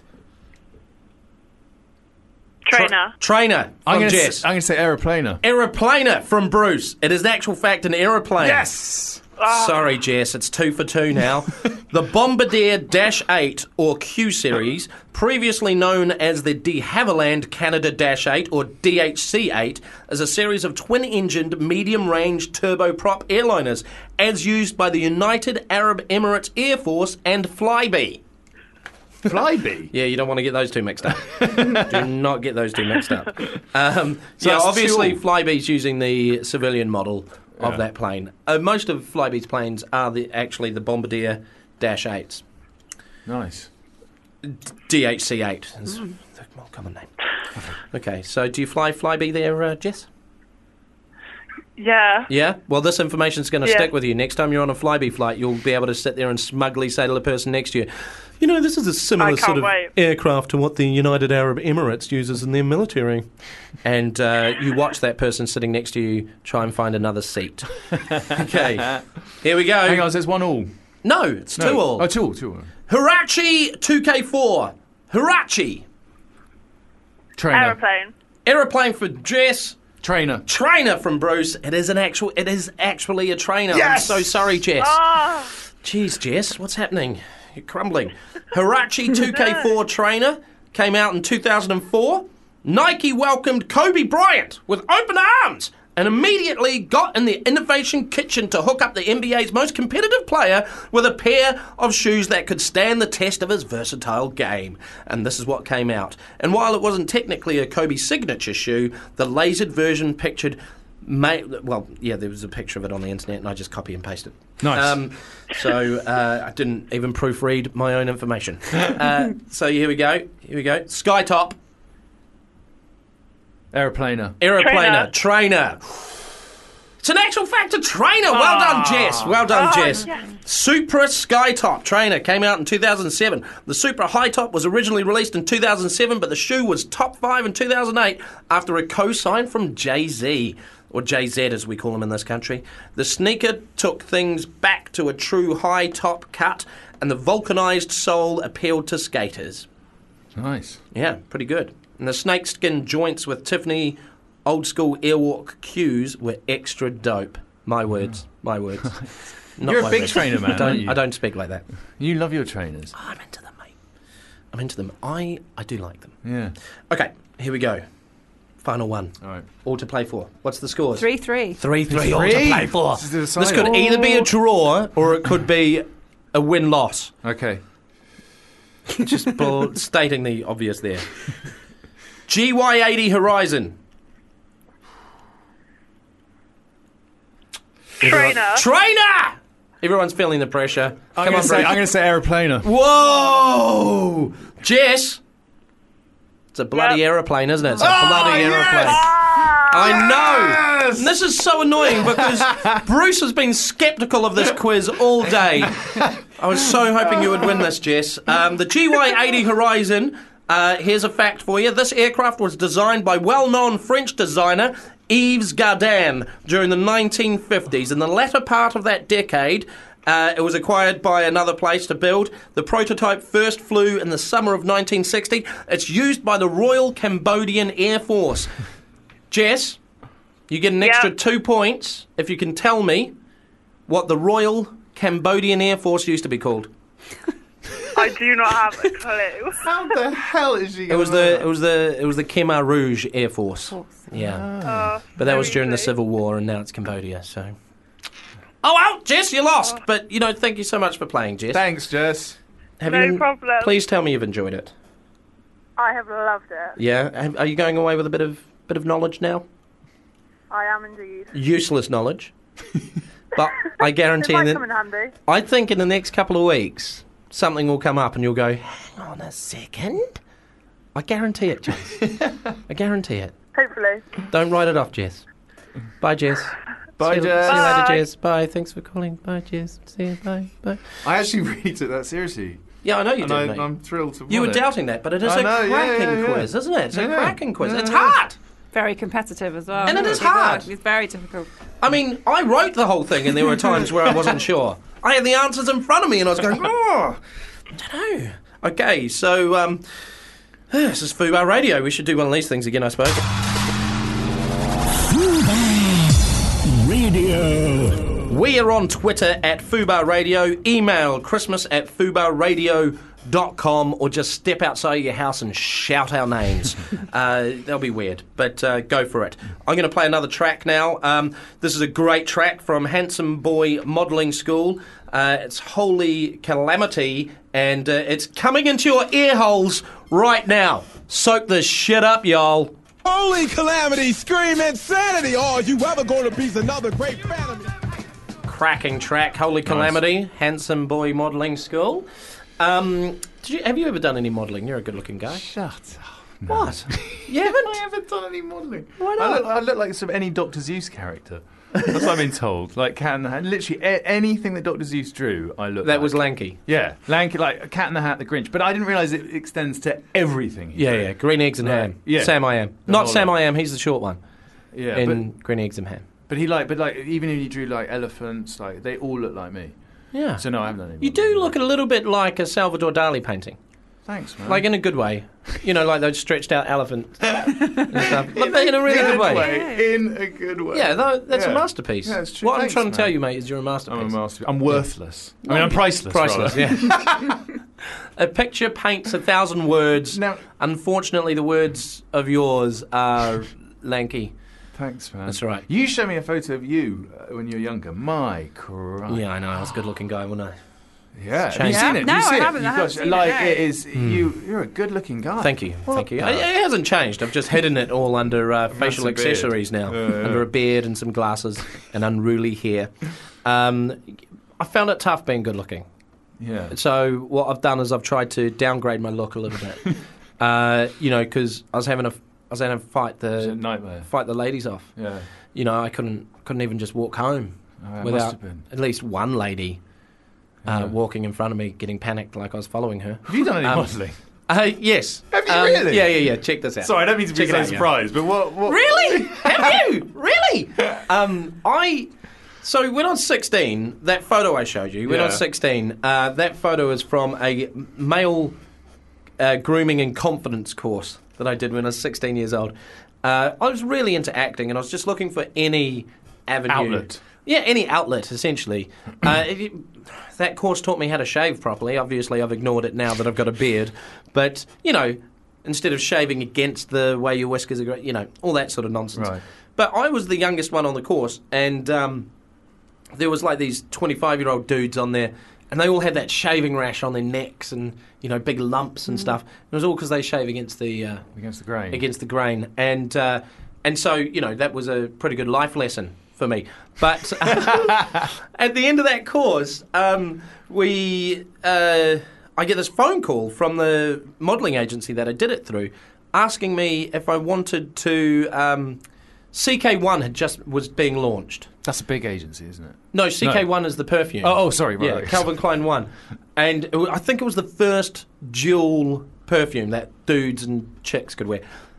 Trainer. Trainer I'm from going Jess. to I'm going to say aeroplaner. Aeroplaner from Bruce. It is in actual fact an aeroplane. Yes. Sorry, Jess, it's two for two now. The Bombardier Dash eight, or Q Series, previously known as the de Havilland Canada Dash eight, or D H C eight, is a series of twin-engined, medium-range turboprop airliners, as used by the United Arab Emirates Air Force and Flybe. Flybe. Yeah, you don't want to get those two mixed up. Do not get those two mixed up. Um, so yeah, that's obviously two. Flybe's using the civilian model of Yeah. that plane. Uh, most of Flybe's planes are the, actually the Bombardier Dash eights. Nice. D H C eight is the more common name. Okay, so do you fly Flybe there, uh, Jess? Yeah. Yeah? Well, this information's going to Yeah. stick with you. Next time you're on a Flybe flight, you'll be able to sit there and smugly say to the person next to you, you know, this is a similar I sort can't of wait. aircraft to what the United Arab Emirates uses in their military. And uh, you watch that person sitting next to you try and find another seat. Okay, here we go. Hang on, there's one all. No, it's No. two all. Oh, two all, two all. Hirachi two K four. Hirachi. Trainer. Aeroplane. Aeroplane for Jess. Trainer. Trainer from Bruce. It is an actual. It is actually a trainer. Yes! I'm so sorry, Jess. Ah. Jeez, Jess, what's happening? You're crumbling. Hirachi two K four trainer came out in two thousand four. Nike welcomed Kobe Bryant with open arms and immediately got in the innovation kitchen to hook up the N B A's most competitive player with a pair of shoes that could stand the test of his versatile game. And this is what came out. And while it wasn't technically a Kobe signature shoe, the lasered version pictured May, well, yeah, there was a picture of it on the internet, and I just copy and paste it. Nice. Um, so uh, I didn't even proofread my own information. Uh, so here we go. Here we go. Skytop. Aeroplaner. Aeroplaner. Trainer. It's an actual fact, a trainer. Well done, Jess. Well done, Oh, Jess. yes. Supra Skytop trainer came out in two thousand seven. The Supra High Top was originally released in two thousand seven, but the shoe was top five in two thousand eight after a co-sign from Jay-Z, or Jay-Z as we call him in this country. The sneaker took things back to a true high top cut, and the vulcanized sole appealed to skaters. Nice. Yeah, pretty good. And the snakeskin joints with Tiffany old school Airwalk cues were extra dope. My words. My words. Not You're a my big words. trainer, man, I don't, aren't you? I don't speak like that. You love your trainers. I'm into them, mate. I'm into them. I, I do like them. Yeah. Okay, here we go. Final one. All right. All to play for. What's the scores? Three three. Three, three. All to play for. This is the This decider. could either be a draw or it could be a win-loss. Okay. Just bull- stating the obvious there. G Y eighty Horizon. Trainer. Trainer! Everyone's feeling the pressure. I'm Come going on, to say, Bruce. I'm going to say aeroplaner. Whoa! Jess! It's a bloody Yep. aeroplane, isn't it? It's a bloody aeroplane. I know! And this is so annoying because Bruce has been sceptical of this quiz all day. I was so hoping you would win this, Jess. Um, the G Y eighty Horizon, uh, here's a fact for you. This aircraft was designed by well-known French designer Yves Gardin during the nineteen fifties. In the latter part of that decade, uh, it was acquired by another place to build. The prototype first flew in the summer of nineteen sixty. It's used by the Royal Cambodian Air Force. Jess, you get an extra Yep. two points if you can tell me what the Royal Cambodian Air Force used to be called. I do not have a clue. How the hell is she It going was the it was the it was the Khmer Rouge Air Force. Yeah. Oh, But that was so during the easy. Civil War, and now it's Cambodia, so... Oh, well, Jess, you lost! But, you know, thank you so much for playing, Jess. Thanks, Jess. Have No you, problem. Please tell me you've enjoyed it. I have loved it. Yeah? Have- Are you going away with a bit of bit of knowledge now? I am indeed. Useless knowledge. But I It guarantee might that... come in handy. I think in the next couple of weeks, something will come up and you'll go, hang on a second. I guarantee it, Jess. I guarantee it. Hopefully. Don't write it off, Jess. Bye, Jess. Bye, see you, Jess. See you later, Bye. Jess. Bye. Thanks for calling. Bye, Jess. See you. Bye. Bye. I actually really took that seriously. Yeah, I know you and did, I, mate. I'm thrilled to You win were it. doubting that, but it is I a know, yeah, cracking yeah, yeah. quiz, isn't it? It's a Yeah. cracking quiz. Yeah, It's yeah. hard. Very competitive as well. And it is It's hard. hard. It's very difficult. I mean, I wrote the whole thing, and there were times where I wasn't sure. I had the answers in front of me, and I was going, oh, I don't know. Okay, so um, this is Fubar Radio. We should do one of these things again, I suppose. Radio. We are on Twitter at Fubar Radio. Email Christmas at fubarradio dot com, or just step outside your house and shout our names. uh, they'll be weird, but uh, go for it. I'm going to play another track now. Um, this is a great track from Handsome Boy Modelling School. Uh, it's Holy Calamity, and uh, it's coming into your ear holes right now. Soak this shit up, y'all. Holy calamity, scream insanity. Oh, you ever going to be another great fan of me? Cracking track, Holy Calamity, Handsome Boy Modelling School. Um, did you, have you ever done any modelling? You're a good-looking guy. Shut up. What? You haven't? I haven't done any modelling. Why I not? look, I look like some any Doctor Zeus character. That's what I've been told. Like Cat in the Hat. Literally a- anything that Doctor Zeus drew, I look That like. was lanky. Yeah, lanky, like Cat in the Hat, the Grinch. But I didn't realise it extends to everything. he Yeah, drew. yeah. Green eggs and Right. ham. Yeah. Sam I am. The Not whole Sam lot. I am. He's the short one. Yeah, in but, green eggs and ham. but he like, but like, even if he drew like elephants, like they all look like me. Yeah. So no, I haven't done any. You do look a little bit like a Salvador Dali painting, Thanks, man. like in a good way. You know, like those stretched out elephants and stuff. But in a really good way. In a good way. Yeah, tho- that's a Yeah. masterpiece. Yeah, it's true. What Thanks, I'm trying to man. tell you, mate, is you're a masterpiece. I'm a master. I'm worthless. I mean, I'm priceless. Priceless, rather. yeah. A picture paints a thousand words. Now- Unfortunately, the words of yours are lanky. Thanks, man. That's all right. You showed me a photo of you uh, when you were younger. My Christ. Yeah, I know. I was a good-looking guy, wasn't I? Yeah, have you changed. seen it? No, Have you I seen haven't, It? I You've haven't got- seen it, like no. it is. You, you're a good-looking guy. Thank you, What thank you. the- It, it hasn't changed. I've just hidden it all under uh, facial Massive beard. accessories now, Yeah, yeah. under a beard and some glasses and unruly hair. Um, I found it tough being good looking. Yeah. So what I've done is I've tried to downgrade my look a little bit. uh, you know, because I was having a, I was having to fight It's a the nightmare. fight the ladies off. Yeah. You know, I couldn't couldn't even just walk home Oh, it must without have been. at least one lady uh, Yeah. walking in front of me, getting panicked like I was following her. Have you done any Um, modelling? Uh, yes. Have you Um, really? Yeah, yeah, yeah. Check this out. Sorry, I don't mean to be Check it so out, yeah. surprised, but what? what Really? Have you? Really? Um, I. So when I was sixteen, that photo I showed you, when I was Yeah. sixteen, uh, that photo is from a male uh, grooming and confidence course that I did when I was sixteen years old. Uh, I was really into acting, and I was just looking for any avenue. Outlet. Yeah, any outlet, essentially. uh, it, that course taught me how to shave properly. Obviously, I've ignored it now that I've got a beard. But, you know, instead of shaving against the way your whiskers are, you know, all that sort of nonsense. Right. But I was the youngest one on the course, and um, there was like these twenty-five-year-old dudes on there, and they all had that shaving rash on their necks and, you know, big lumps and stuff. It was all because they shave against the uh, Against the grain. against the grain, and uh, and so you know that was a pretty good life lesson for me. But at the end of that course, um, we uh, I get this phone call from the modelling agency that I did it through, asking me if I wanted to. Um, C K one had just was being launched. That's a big agency, isn't it? No, C K one is the perfume. Oh, oh, sorry, right, Yeah, right. Calvin Klein one. And it wa- I think it was the first dual perfume that dudes and chicks could wear.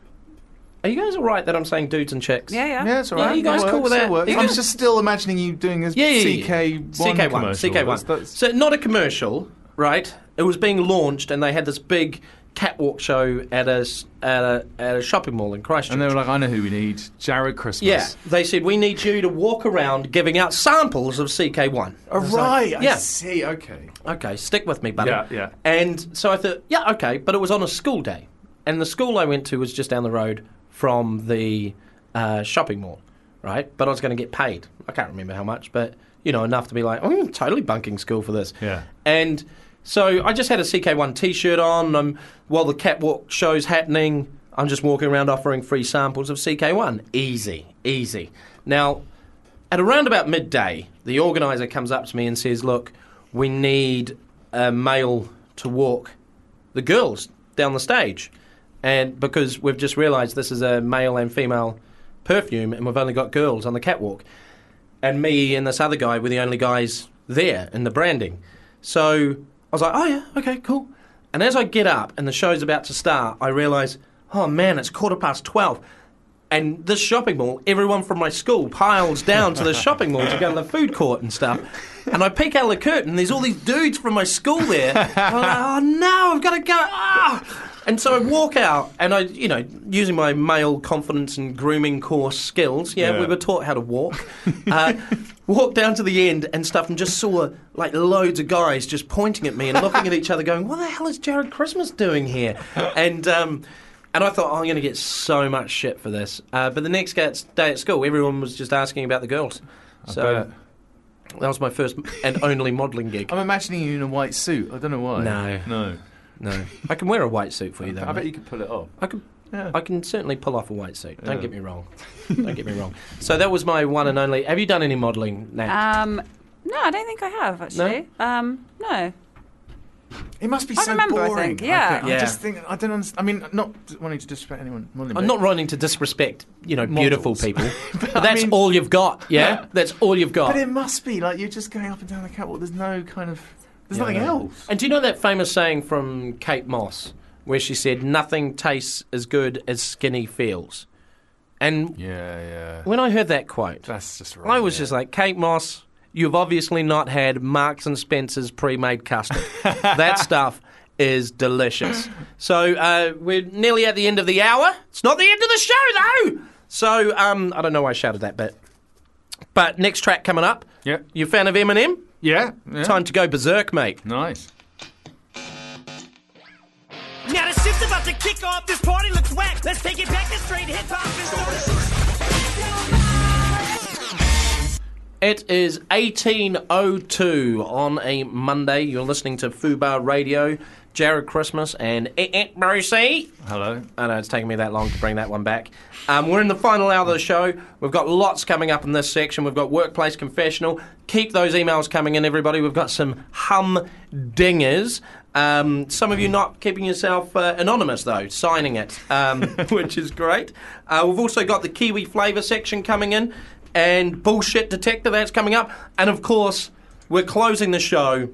Are you guys all right that I'm saying dudes and chicks? Yeah, yeah. Yeah, it's all Yeah, right. you guys It cool works, with it that? works. You I'm guys- just still imagining you doing a Yeah, yeah, yeah. C K one C K one, commercial. C K one. That's- that's- So not a commercial, right? It was being launched, and they had this big catwalk show at a s- at a, at a shopping mall in Christchurch. And they were like, I know who we need. Jared Christmas. yeah, they said we need you to walk around giving out samples of C K one. Oh, right. I yeah. see. Okay. Okay, stick with me, buddy. Yeah, yeah. And so I thought, yeah, okay, but it was on a school day. And the school I went to was just down the road from the uh, shopping mall, right? But I was going to get paid. I can't remember how much, but, you know, enough to be like, oh, I'm totally bunking school for this. Yeah. And so I just had a C K one T-shirt on. Um, while the catwalk show's happening, I'm just walking around offering free samples of C K one. Easy, easy. Now, at around about midday, the organiser comes up to me and says, look, we need a male to walk the girls down the stage. And because we've just realised this is a male and female perfume and we've only got girls on the catwalk. And me and this other guy were the only guys there in the branding. So I was like, oh yeah, okay, cool. And as I get up and the show's about to start, I realise, oh man, it's quarter past twelve. And this shopping mall, everyone from my school piles down to the shopping mall to go to the food court and stuff. And I peek out of the curtain, and there's all these dudes from my school there. I'm like, oh no, I've got to go. Ah! And so I walk out, and I, you know, using my male confidence and grooming course skills, yeah, Yeah. we were taught how to walk. Uh, walked down to the end and stuff, and just saw like loads of guys just pointing at me and looking at each other, going, "What the hell is Jared Christmas doing here?" And um, and I thought, oh, I'm going to get so much shit for this. Uh, but the next day at school, everyone was just asking about the girls. So bet. that was my first and only modelling gig. I'm imagining you in a white suit. I don't know why. No. No. No, I can wear a white suit for you, though. I bet mate. you could pull it off. I can. Yeah. I can certainly pull off a white suit. Don't Yeah. get me wrong. Don't get me wrong. So that was my one and only. Have you done any modelling, Nat? Um, no, I don't think I have actually. Um, no. It must be I so remember, I boring. think, yeah. I, Yeah. just think I don't understand. I mean, not wanting to disrespect anyone. modelling, I'm but- not wanting to disrespect, you know, beautiful Models. people. but I that's mean- all you've got. Yeah, Yeah. that's all you've got. But it must be like you're just going up and down the catwalk. There's no kind of. There's nothing Yeah. else. And do you know that famous saying from Kate Moss, where she said, "Nothing tastes as good as skinny feels"? And Yeah, yeah. when I heard that quote, That's just right. I was yeah. just like, Kate Moss, you've obviously not had Marks and Spencer's pre-made custard. That stuff is delicious. So uh, we're nearly at the end of the hour. It's not the end of the show, though. So um, I don't know why I shouted that bit. But next track coming up. Yeah. You a fan of Eminem? Yeah. yeah. Time to go berserk, mate. Nice. Now the shit's about to kick off. This party looks whack. Let's take it back to straight hip hop and start. It is eighteen oh two on a Monday. You're listening to Fubar Radio. Jared Christmas and eh, eh, Brucey. Hello. I know it's taken me that long to bring that one back. Um, we're in the final hour of the show. We've got lots coming up in this section. We've got Workplace Confessional. Keep those emails coming in, everybody. We've got some humdingers. Um, some of you not keeping yourself uh, anonymous, though, signing it, um, which is great. Uh, we've also got the Kiwi flavour section coming in, and Bullshit Detector, that's coming up. And, of course, we're closing the show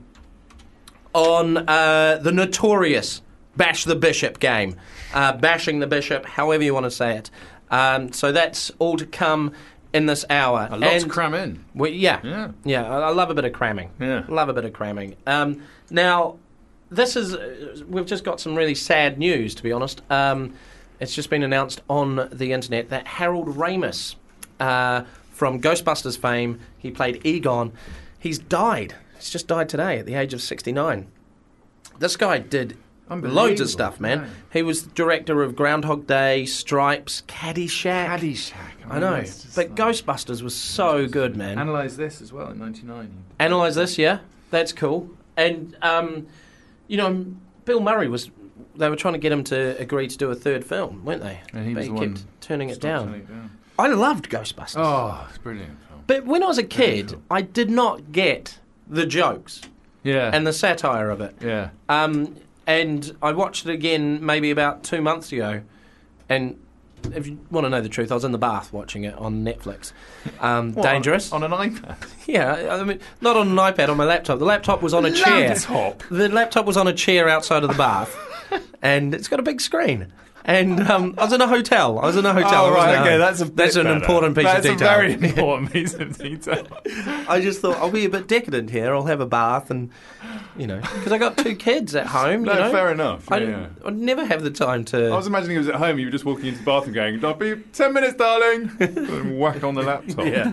on uh, the notorious Bash the Bishop game. Uh, bashing the Bishop, however you want to say it. Um, so that's all to come in this hour. A lot and to cram in. We, yeah, Yeah. yeah. I, I love a bit of cramming. Yeah. Love a bit of cramming. Um, now, this is uh, we've just got some really sad news, to be honest. Um, it's just been announced on the internet that Harold Ramis, uh, from Ghostbusters fame, he played Egon. He's died. He's just died today at the age of sixty-nine. This guy did loads of stuff, man. Yeah. He was director of Groundhog Day, Stripes, Caddyshack. Caddyshack. I know, it's just but like- Ghostbusters was so good, man. Analyse this as well in ninety-nine. Analyse this, yeah, that's cool. And um, you know, Bill Murray was. They were trying to get him to agree to do a third film, weren't they? And he but was he the kept one turning it Stopped down. turning it down. I loved Ghostbusters. Oh, it's a brilliant film. But when I was a kid, cool. I did not get the jokes Yeah. and the satire of it. yeah. Um, and I watched it again maybe about two months ago. And if you want to know the truth, I was in the bath watching it on Netflix. Um, What, dangerous. On, on an iPad. Yeah, I mean, not on an iPad, on my laptop. The laptop was on a chair. Laptop? The laptop was on a chair outside of the bath. And it's got a big screen. And um, I was in a hotel. I was in a hotel. Oh, I wasn't right, at okay, home. that's a bit That's an better. important piece That's of detail. That's a very important piece of detail. I just thought I'll be a bit decadent here. I'll have a bath, and you know, because I got two kids at home. No, you know, fair enough. I, Yeah, yeah. I'd never have the time to. I was imagining he was at home, you were just walking into the bathroom going, I'll be ten minutes, darling, and whack on the laptop. Yeah.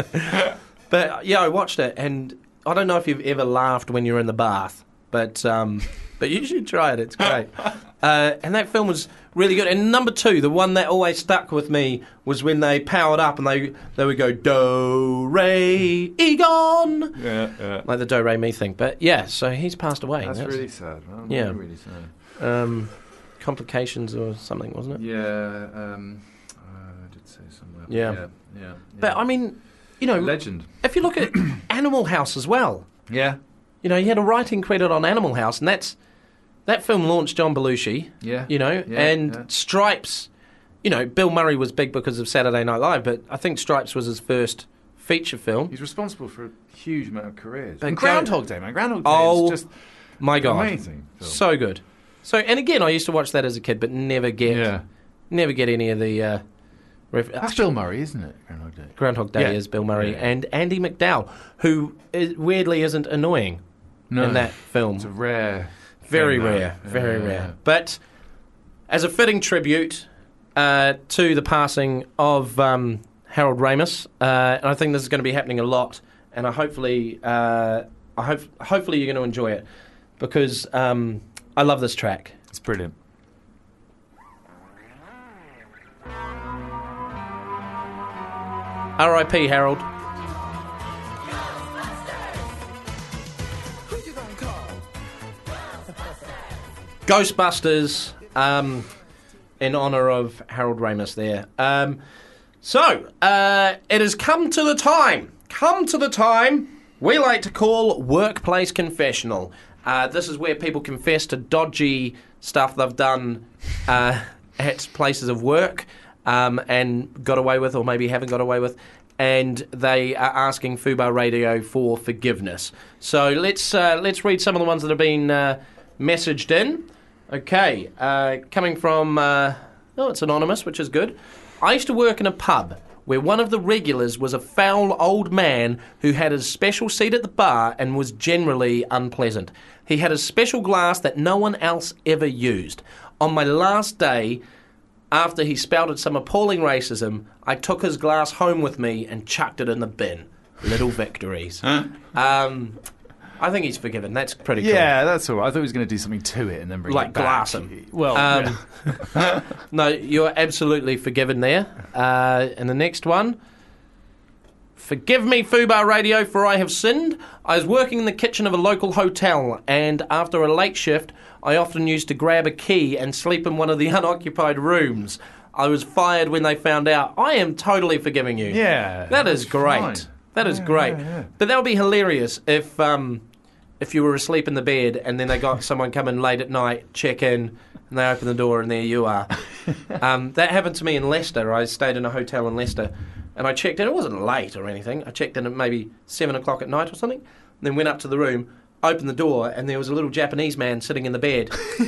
But yeah, I watched it, and I don't know if you've ever laughed when you're in the bath, but um, but you should try it. It's great. Uh, and that film was really good. And number two, the one that always stuck with me, was when they powered up and they they would go do re Egon, Yeah, yeah. like the do re mi thing. But yeah, so he's passed away. That's really sad, man. Yeah. Really, really sad. um, complications or something, wasn't it? Yeah, um, uh, I did say somewhere. Yeah. Yeah, yeah. But I mean, you know, Legend. if you look at Animal House as well, Yeah. you know, he had a writing credit on Animal House, and that's that film launched John Belushi. Yeah. You know, Yeah, and yeah. Stripes. You know, Bill Murray was big because of Saturday Night Live, but I think Stripes was his first feature film. He's responsible for a huge amount of careers. But And go- Groundhog Day, man. Groundhog Day Oh, is just My God, amazing. film. so good. So, and again, I used to watch that as a kid, but never get, yeah. never get any of the. Uh, ref- That's Bill Murray, isn't it? Groundhog Day. Groundhog Day Yeah. is Bill Murray Yeah. and Andy McDowell, who is, weirdly isn't annoying No. in that film. It's a rare. Very thing, though. rare, very Yeah. rare. But as a fitting tribute uh, to the passing of um, Harold Ramis, uh, and I think this is going to be happening a lot, and I hopefully, uh, I hope, hopefully you're going to enjoy it, because um, I love this track. It's brilliant. R I P Harold. Ghostbusters, um, in honour of Harold Ramis there. Um, so, uh, it has come to the time, come to the time we like to call Workplace Confessional. Uh, this is where people confess to dodgy stuff they've done uh, at places of work um, and got away with, or maybe haven't got away with, and they are asking Fubar Radio for forgiveness. So let's uh, let's read some of the ones that have been uh, messaged in. Okay, uh, coming from, uh, oh, it's anonymous, which is good. I used to work in a pub where one of the regulars was a foul old man who had his special seat at the bar and was generally unpleasant. He had a special glass that no one else ever used. On my last day, after he spouted some appalling racism, I took his glass home with me and chucked it in the bin. Little victories. um, I think he's forgiven. That's pretty cool. Yeah, that's all right. I thought he was going to do something to it and then bring Like it back. glass him. Well, Um, yeah. No, you're absolutely forgiven there. Uh, and the next one, Forgive me, Fubar Radio, for I have sinned. I was working in the kitchen of a local hotel, and after a late shift, I often used to grab a key and sleep in one of the unoccupied rooms. I was fired when they found out. I am totally forgiving you. Yeah. That is that's great. fine. That is Yeah, great. yeah, yeah. But that would be hilarious if um, if you were asleep in the bed and then they got someone come in late at night, check in, and they open the door and there you are. um, that happened to me in Leicester. I stayed in a hotel in Leicester and I checked in. It wasn't late or anything. I checked in at maybe seven o'clock at night or something. And then went up to the room, opened the door, and there was a little Japanese man sitting in the bed.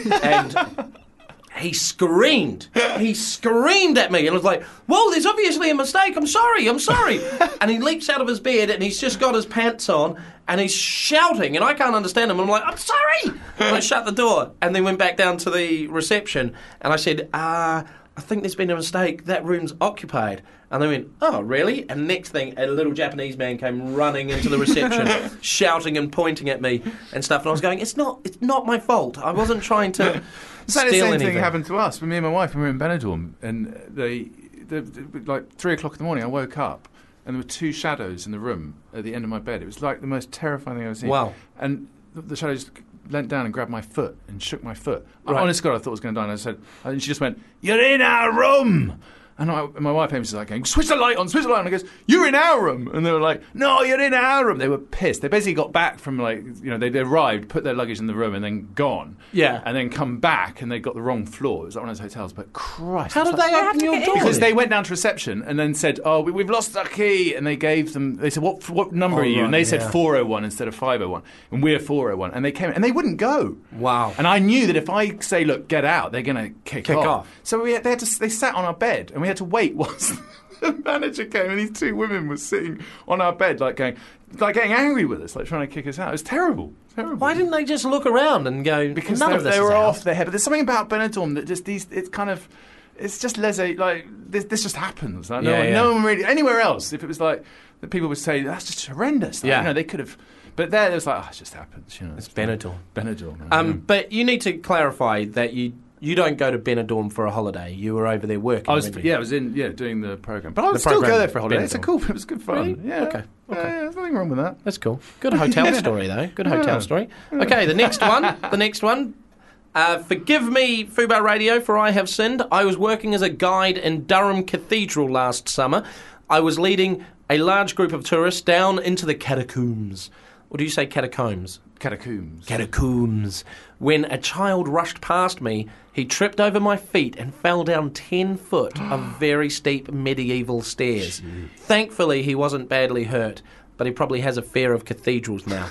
and... He screamed. He screamed at me and was like, whoa, there's obviously a mistake. I'm sorry. I'm sorry. And he leaps out of his bed and he's just got his pants on and he's shouting and I can't understand him. I'm like, I'm sorry. And I shut the door and then went back down to the reception and I said, uh, I think there's been a mistake. That room's occupied. And they went, oh, really? And next thing, a little Japanese man came running into the reception, shouting and pointing at me and stuff. And I was going, it's not, it's not my fault. I wasn't trying to Exactly the steal same anything. thing happened to us. When me and my wife, when we were in Benidorm, and they, the, the, like three o'clock in the morning, I woke up, and there were two shadows in the room at the end of my bed. It was like the most terrifying thing I've ever seen. Wow. And the, the shadows leant down and grabbed my foot and shook my foot. Right. I, honest to God, I thought I was going to die. And I said, and she just went, "You're in our room." And, I, and my wife came, she's like, going, switch the light on, switch the light on. And I goes, you're in our room. And they were like, no, you're in our room. They were pissed. They basically got back from, like, you know, they, they arrived, put their luggage in the room, and then gone. Yeah. And then come back, and they got the wrong floor. It was like one of those hotels. But Christ. How it's did like- they open your door? Because they went down to reception and then said, oh, we, we've lost our key. And they gave them, they said, what what number Oh, are you? right, And they said yeah. four oh one instead of five oh one. And we're four oh one. And they came in, and they wouldn't go. Wow. And I knew that if I say, look, get out, they're going to kick, Kick off. off. So we had, they, had to, they sat on our bed, and we had to wait whilst the manager came, and these two women were sitting on our bed, like going, like getting angry with us, like trying to kick us out. It was terrible. Terrible. Why didn't they just look around and go, Because none they, of this they is were out. off their head. But there's something about Benidorm that just these. It's kind of. It's just laissez. Like this, this just happens. Like, no, Yeah, one, yeah. no one really. Anywhere else, if it was like that, people would say that's just horrendous. Like, Yeah. You know, they could have. But there, it was like, oh, it just happens. You know, It's Benidorm. Benidorm. man. Um, Yeah. but you need to clarify that you you don't go to Benidorm for a holiday. You were over there working. I was, weren't you? yeah, I was in, yeah, doing the program. But I would The still programme, go there for a holiday. It's a Benidorm. cool. It was good fun. Really? Yeah. Okay, okay. Yeah, there's nothing wrong with that. That's cool. Good hotel story, though. Good hotel Yeah. story. Okay, the next one. The next one. Uh, forgive me, Fubar Radio, for I have sinned. I was working as a guide in Durham Cathedral last summer. I was leading a large group of tourists down into the catacombs. Or do you say catacombs? Catacombs. Catacombs. When a child rushed past me, he tripped over my feet and fell down ten foot of very steep medieval stairs. Thankfully, he wasn't badly hurt, but he probably has a fear of cathedrals now.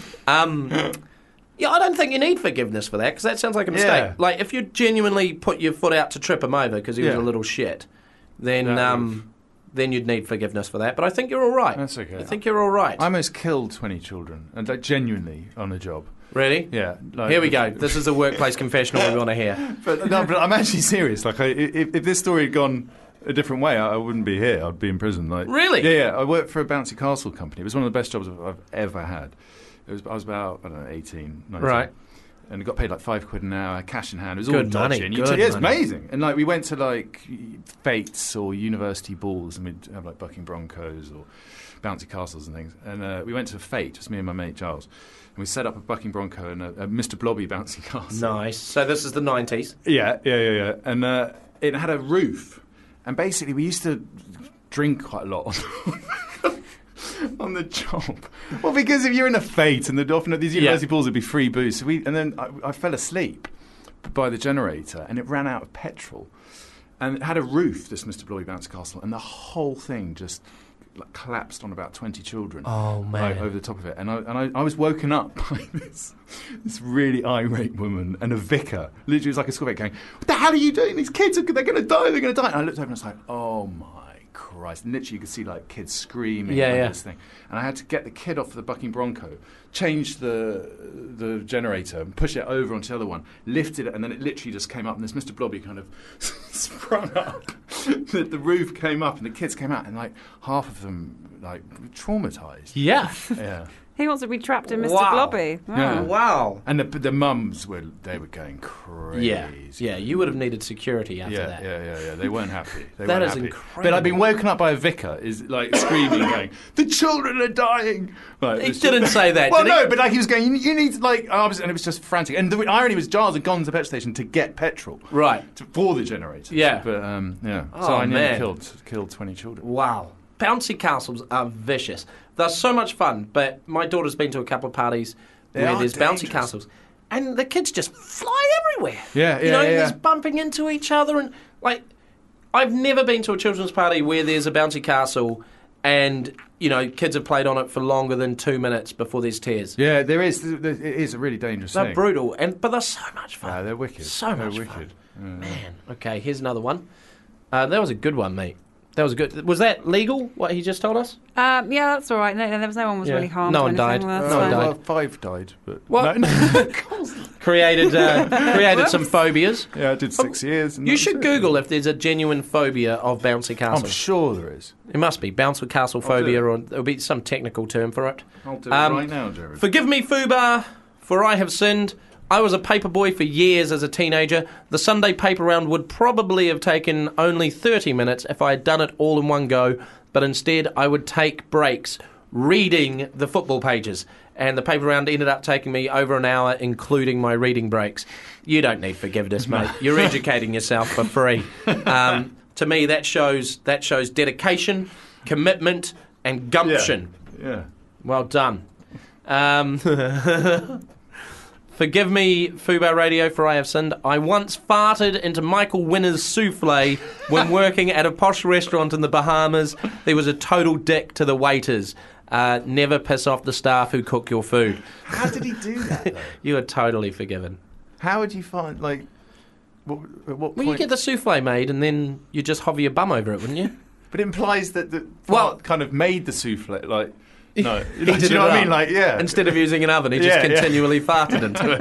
um, yeah, I don't think you need forgiveness for that, because that sounds like a mistake. Yeah. Like, if you genuinely put your foot out to trip him over because he was Yeah. a little shit, then That um, then you'd need forgiveness for that. But I think you're all right. That's okay. I think you're all right. I almost killed twenty children, and like, genuinely on a job. Ready? Yeah. Like, Here we go. This is a workplace confessional we want to hear. But no, but I'm actually serious. Like, I, if, if this story had gone a different way, I, I wouldn't be here. I'd be in prison. Like, Really? Yeah, yeah. I worked for a bouncy castle company. It was one of the best jobs I've, I've ever had. It was. I was about I don't know, eighteen, nineteen. Right. And I got paid like five quid an hour, cash in hand. It was Good all money, dodgy. And you good t- yeah, it's money. amazing. And like we went to like fetes or university balls, and we'd have like bucking broncos or bouncy castles and things. And uh, we went to a fete, just me and my mate Giles. And we set up a bucking bronco and a, a Mister Blobby bouncy castle. Nice. So this is the nineties. Yeah, yeah, yeah, yeah. And uh, it had a roof. And basically, we used to drink quite a lot on, on the job. Well, because if you're in a fete and the often at these university Yeah. balls, it'd be free booze. So we, and then I, I fell asleep by the generator, and it ran out of petrol. And it had a roof, this Mister Blobby bouncy castle, and the whole thing just like, collapsed on about twenty children. Oh, man. Like, over the top of it. And I and I, I was woken up by this this really irate woman and a vicar. Literally, it was like a school vicar going, "What the hell are you doing? These kids, are, they're going to die, they're going to die." And I looked over and I was like, "Oh my Christ." And literally, you could see like kids screaming Yeah, over yeah. this thing. And I had to get the kid off the bucking bronco, change the the generator, and push it over onto the other one, lifted it, and then it literally just came up. And this Mister Blobby kind of sprung up. the, the roof came up, and the kids came out, and like half of them like traumatized. Yeah. Yeah. He wants to be trapped in Mister Wow. Blobby. Wow. Yeah. Wow. And the the mums were they were going crazy. Yeah, yeah. You would have needed security after Yeah, that. yeah, yeah, yeah. They weren't happy. They That weren't is happy. incredible. But I've been woken up by a vicar, is like screaming, going, "The children are dying!" Like, He it's didn't just- say that, Well, did he? no, but like he was going, "You, you need to like," I was, and it was just frantic. And the irony was, Giles had gone to the petrol station to get petrol, Right. to, for the generators. Yeah. but um, yeah. Oh, so I nearly man. killed killed twenty children. Wow. Bouncy castles are vicious. They're so much fun, but my daughter's been to a couple of parties They where are there's bouncy dangerous. castles, and the kids just fly everywhere. Yeah, You yeah, know, yeah. there's bumping into each other, and like, I've never been to a children's party where there's a bouncy castle and, you know, kids have played on it for longer than two minutes before there's tears. Yeah, there is. There, it is a really dangerous They're thing. brutal, and but they're so much fun. Yeah, they're wicked. So they're much wicked. fun. Yeah. Man, okay, here's another one. Uh, that was a good one, mate. That was good. Was that legal, what he just told us? Um, yeah, that's all right. No, there was no one was Yeah. really harmed. No or one died. anything. Well, No that's one fine. died. Well, five died, but What? No, no. Created, uh, created some phobias. Yeah, I did six years. And You that should was it. Google if there's a genuine phobia of bouncy I'm castles. sure there is. It must be bouncy castle do phobia, it. or there'll be some technical term for it. I'll do Um, it right now, Jared. Forgive me, Fubar, for I have sinned. I was a paper boy for years as a teenager. The Sunday paper round would probably have taken only thirty minutes if I had done it all in one go, but instead I would take breaks reading the football pages. And the paper round ended up taking me over an hour, including my reading breaks. You don't need forgiveness, mate. You're educating yourself for free. Um, to me, that shows that shows dedication, commitment, and gumption. Yeah. Well done. Um, forgive me, Fubar Radio, for I have sinned. I once farted into Michael Winner's souffle when working at a posh restaurant in the Bahamas. There was a total dick to the waiters. Uh, never piss off the staff who cook your food. How did he do that, though? You are totally forgiven. How would you find, like, what, at what Well, point? you get the souffle made and then you just hover your bum over it, wouldn't you? But it implies that the Well- well, kind of made the souffle, like, no. He do you did know it what I up. mean? Like, yeah. Instead of using an oven, he just Yeah, yeah. continually farted into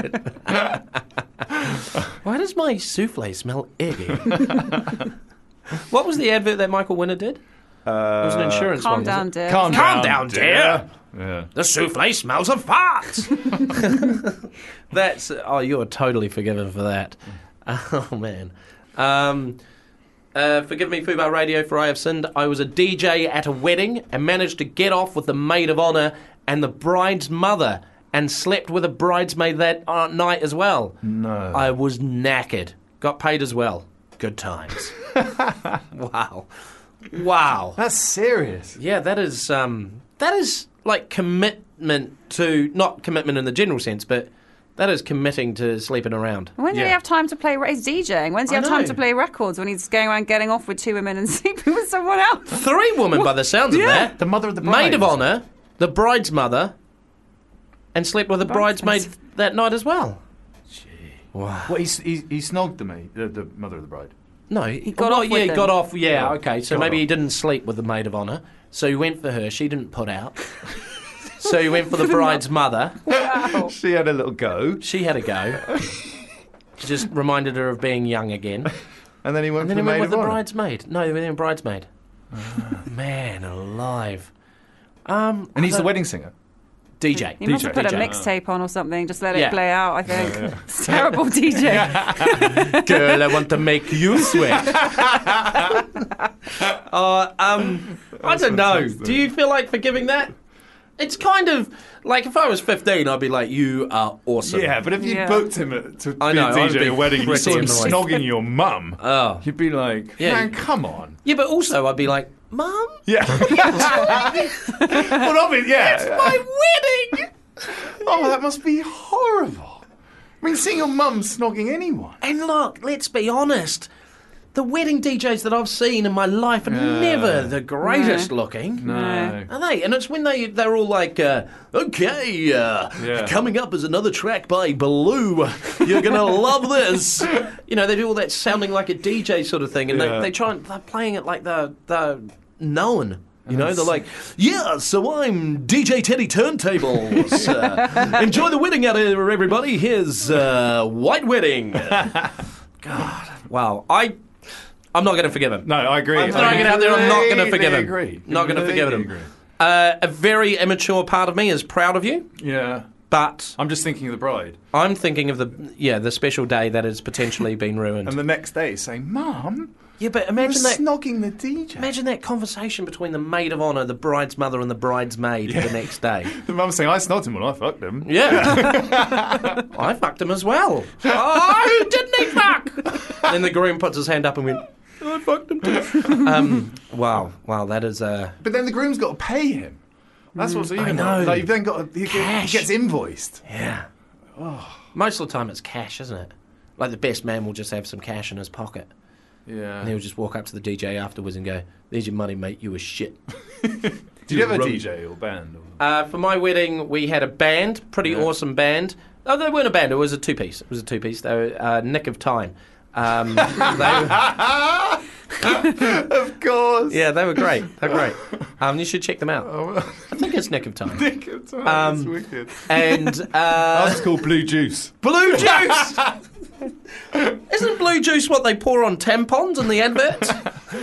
it. Why does my souffle smell eggy? What was the advert that Michael Winner did? Uh, It was an insurance Calm one. was down, it? dear. Calm, Calm down, down, dear. Yeah. The souffle smells of farts. That's oh, you're totally forgiven for that. Oh man. Um, uh, forgive me, Fubar Radio, for I have sinned. I was a D J at a wedding and managed to get off with the maid of honour and the bride's mother, and slept with a bridesmaid that uh, night as well. No. I was knackered. Got paid as well. Good times. Wow. Wow. That's serious. Yeah, that is um, that is like commitment to not commitment in the general sense, but that is committing to sleeping around. When does Yeah. he have time to play? He's DJing. When does he I have time know. to play records? When he's going around getting off with two women and sleeping with someone else? Three women by the sounds of Yeah. that. The mother of the bride. Maid of honour, the bride's mother, and slept with a Bridesmaids. bridesmaid that night as well. Wow. Well, he, he, he snogged the maid, the, the mother of the bride. No, he got well, off yeah, with he them. got off. Yeah, Yeah, okay. So got maybe he off. didn't sleep with the maid of honour. So he went for her. She didn't put out. So he went for the bride's mother. She had a little go, She had a go. Just reminded her of being young again. and then he went And then for he the went with maid the of honour. bridesmaid. No, they went in bridesmaid. Man alive. Um, And he's I the don't- wedding singer. D J. He must D J. have put a D J. mixtape on or something. Just let Yeah. it play out, I think. It's terrible D J. Girl, I want to make you sweat. uh, um, I don't know. Do you feel like forgiving that? It's kind of like if I was fifteen, I'd be like, "You are awesome." Yeah, but if you Yeah. booked him at, to I be know, a I'd D J at be a wedding and you saw him pretty annoyed. snogging your mum, Oh. you'd be like, Yeah. man, come on. Yeah, but also I'd be like, "Mum, Yeah. well, obviously, yeah. it's my wedding." Oh, that must be horrible. I mean, seeing your mum snogging anyone. And look, let's be honest. The wedding D Js that I've seen in my life are Yeah. never the greatest No. looking. No. Are they? And it's when they, they're all like, uh, okay, uh, Yeah. coming up is another track by Baloo. You're going to love this. You know, they do all that sounding like a D J sort of thing. And Yeah. they, they try and, they're playing it like they're, they're known. You know, they're like, yeah, so I'm D J Teddy Turntables. Uh, enjoy the wedding out here, everybody. Here's uh, White Wedding. God, wow. I... I'm not going to forgive him. No, I agree. I'm throwing it out there. I'm not going to forgip him. Agree. Not going to forgive him. Agree. Uh, a very immature part of me is proud of you, Yeah. but I'm just thinking of the bride. I'm thinking of the yeah the special day that has potentially been ruined. And the next day saying, Mum, yeah, but you're imagine that. snogging the D J. Imagine that conversation between the maid of honour, the bride's mother, and the bridesmaid the next day. The mum saying, I snogged him when I fucked him. Yeah. I fucked him as well. Oh, who didn't he fuck? Then the groom puts his hand up and went, I fucked him too. um, wow, wow, that is... Uh, But then the groom's got to pay him. That's what's even know. Like, you've then got to, he, Cash. he gets invoiced. yeah. Most of the time it's cash, isn't it? Like the best man will just have some cash in his pocket. Yeah. And he'll just walk up to the D J afterwards and go, there's your money, mate, you were shit. Did you have a Rum. D J or band? Or? Uh, for my wedding, we had a band, pretty Yeah. awesome band. Oh, they weren't a band, it was a two-piece. It was a two-piece. They were uh, Nick of Time. Um, they were, Of course. yeah, they were great. They were great. Um, you should check them out. Oh, I think it's Nick of Time. Nick of Time. Um, That's wicked. And uh, Ours is called Blue Juice. Blue Juice! Isn't Blue Juice what they pour on tampons in the adverts?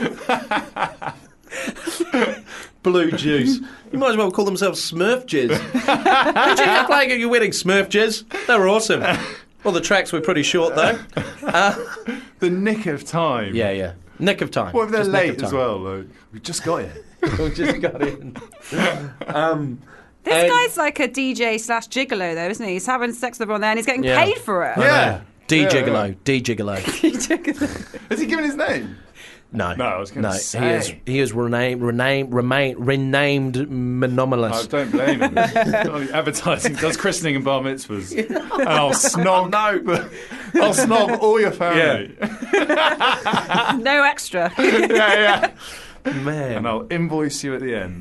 Blue Juice. You might as well call themselves Smurf Jizz. Did you have playing at your wedding, Smurf Jizz? They were awesome. Well, the tracks were pretty short, though. Uh, The Nick of Time. yeah, yeah. Nick of Time. What if they're Just Nick late of as time. well? Like, we just got it. We just got in. Um, This and- guy's like a D J slash gigolo, though, isn't he? He's having sex with everyone there, and he's getting Yeah. paid for it. Yeah. D Yeah, Gigolo. yeah. D Gigolo. Has he given his name? No. No, I was gonna no, say. He is, he is renamed, renamed, remain, renamed Monomalous. I don't blame him. Advertising does christening and bar mitzvahs. And I'll snog. no. I'll snog all your family. No extra. Yeah, yeah. Man. And I'll invoice you at the end.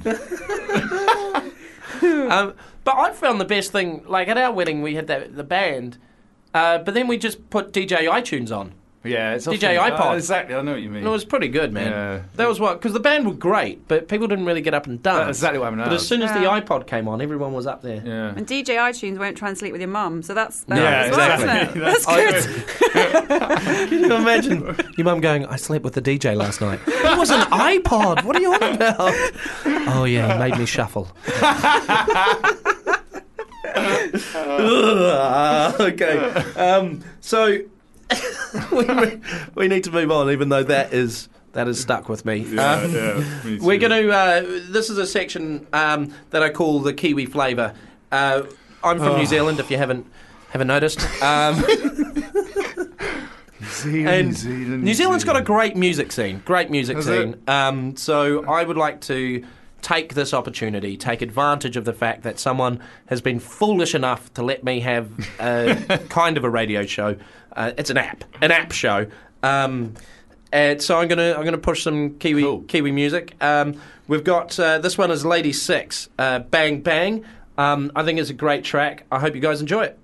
Um, but I found the best thing, like at our wedding, we had that, the band, uh, but then we just put D J iTunes on. Yeah, it's D J often- iPod. Oh, exactly, I know what you mean. And it was pretty good, man. Yeah. That was what, because the band were great, but people didn't really get up and dance. That's exactly what happened. But as soon as the Yeah. iPod came on, everyone was up there. Yeah. And D J iTunes won't try and sleep with your mum, so that's better Yeah, as well, exactly. isn't it? That's That's good. Can you imagine your mum going, I slept with the D J last night? It was an iPod. What are you on about? Oh, yeah, he made me shuffle. Ugh, okay. Um, so we, we need to move on, even though that is that is stuck with me. Yeah, Um, yeah, me We're too. going to. Uh, this is a section um, that I call the Kiwi flavour. Uh, I'm from Oh. New Zealand. If you haven't haven't noticed. Um, New Zealand, and New Zealand, New Zealand's got a great music scene. Great music Has scene. it? Um, so I would like to take this opportunity, take advantage of the fact that someone has been foolish enough to let me have a kind of a radio show. Uh, it's an app, an app show. Um, and so I'm gonna I'm gonna push some Kiwi Cool. Kiwi music. Um, we've got uh, this one is Lady Six, uh, Bang Bang. Um, I think it's a great track. I hope you guys enjoy it.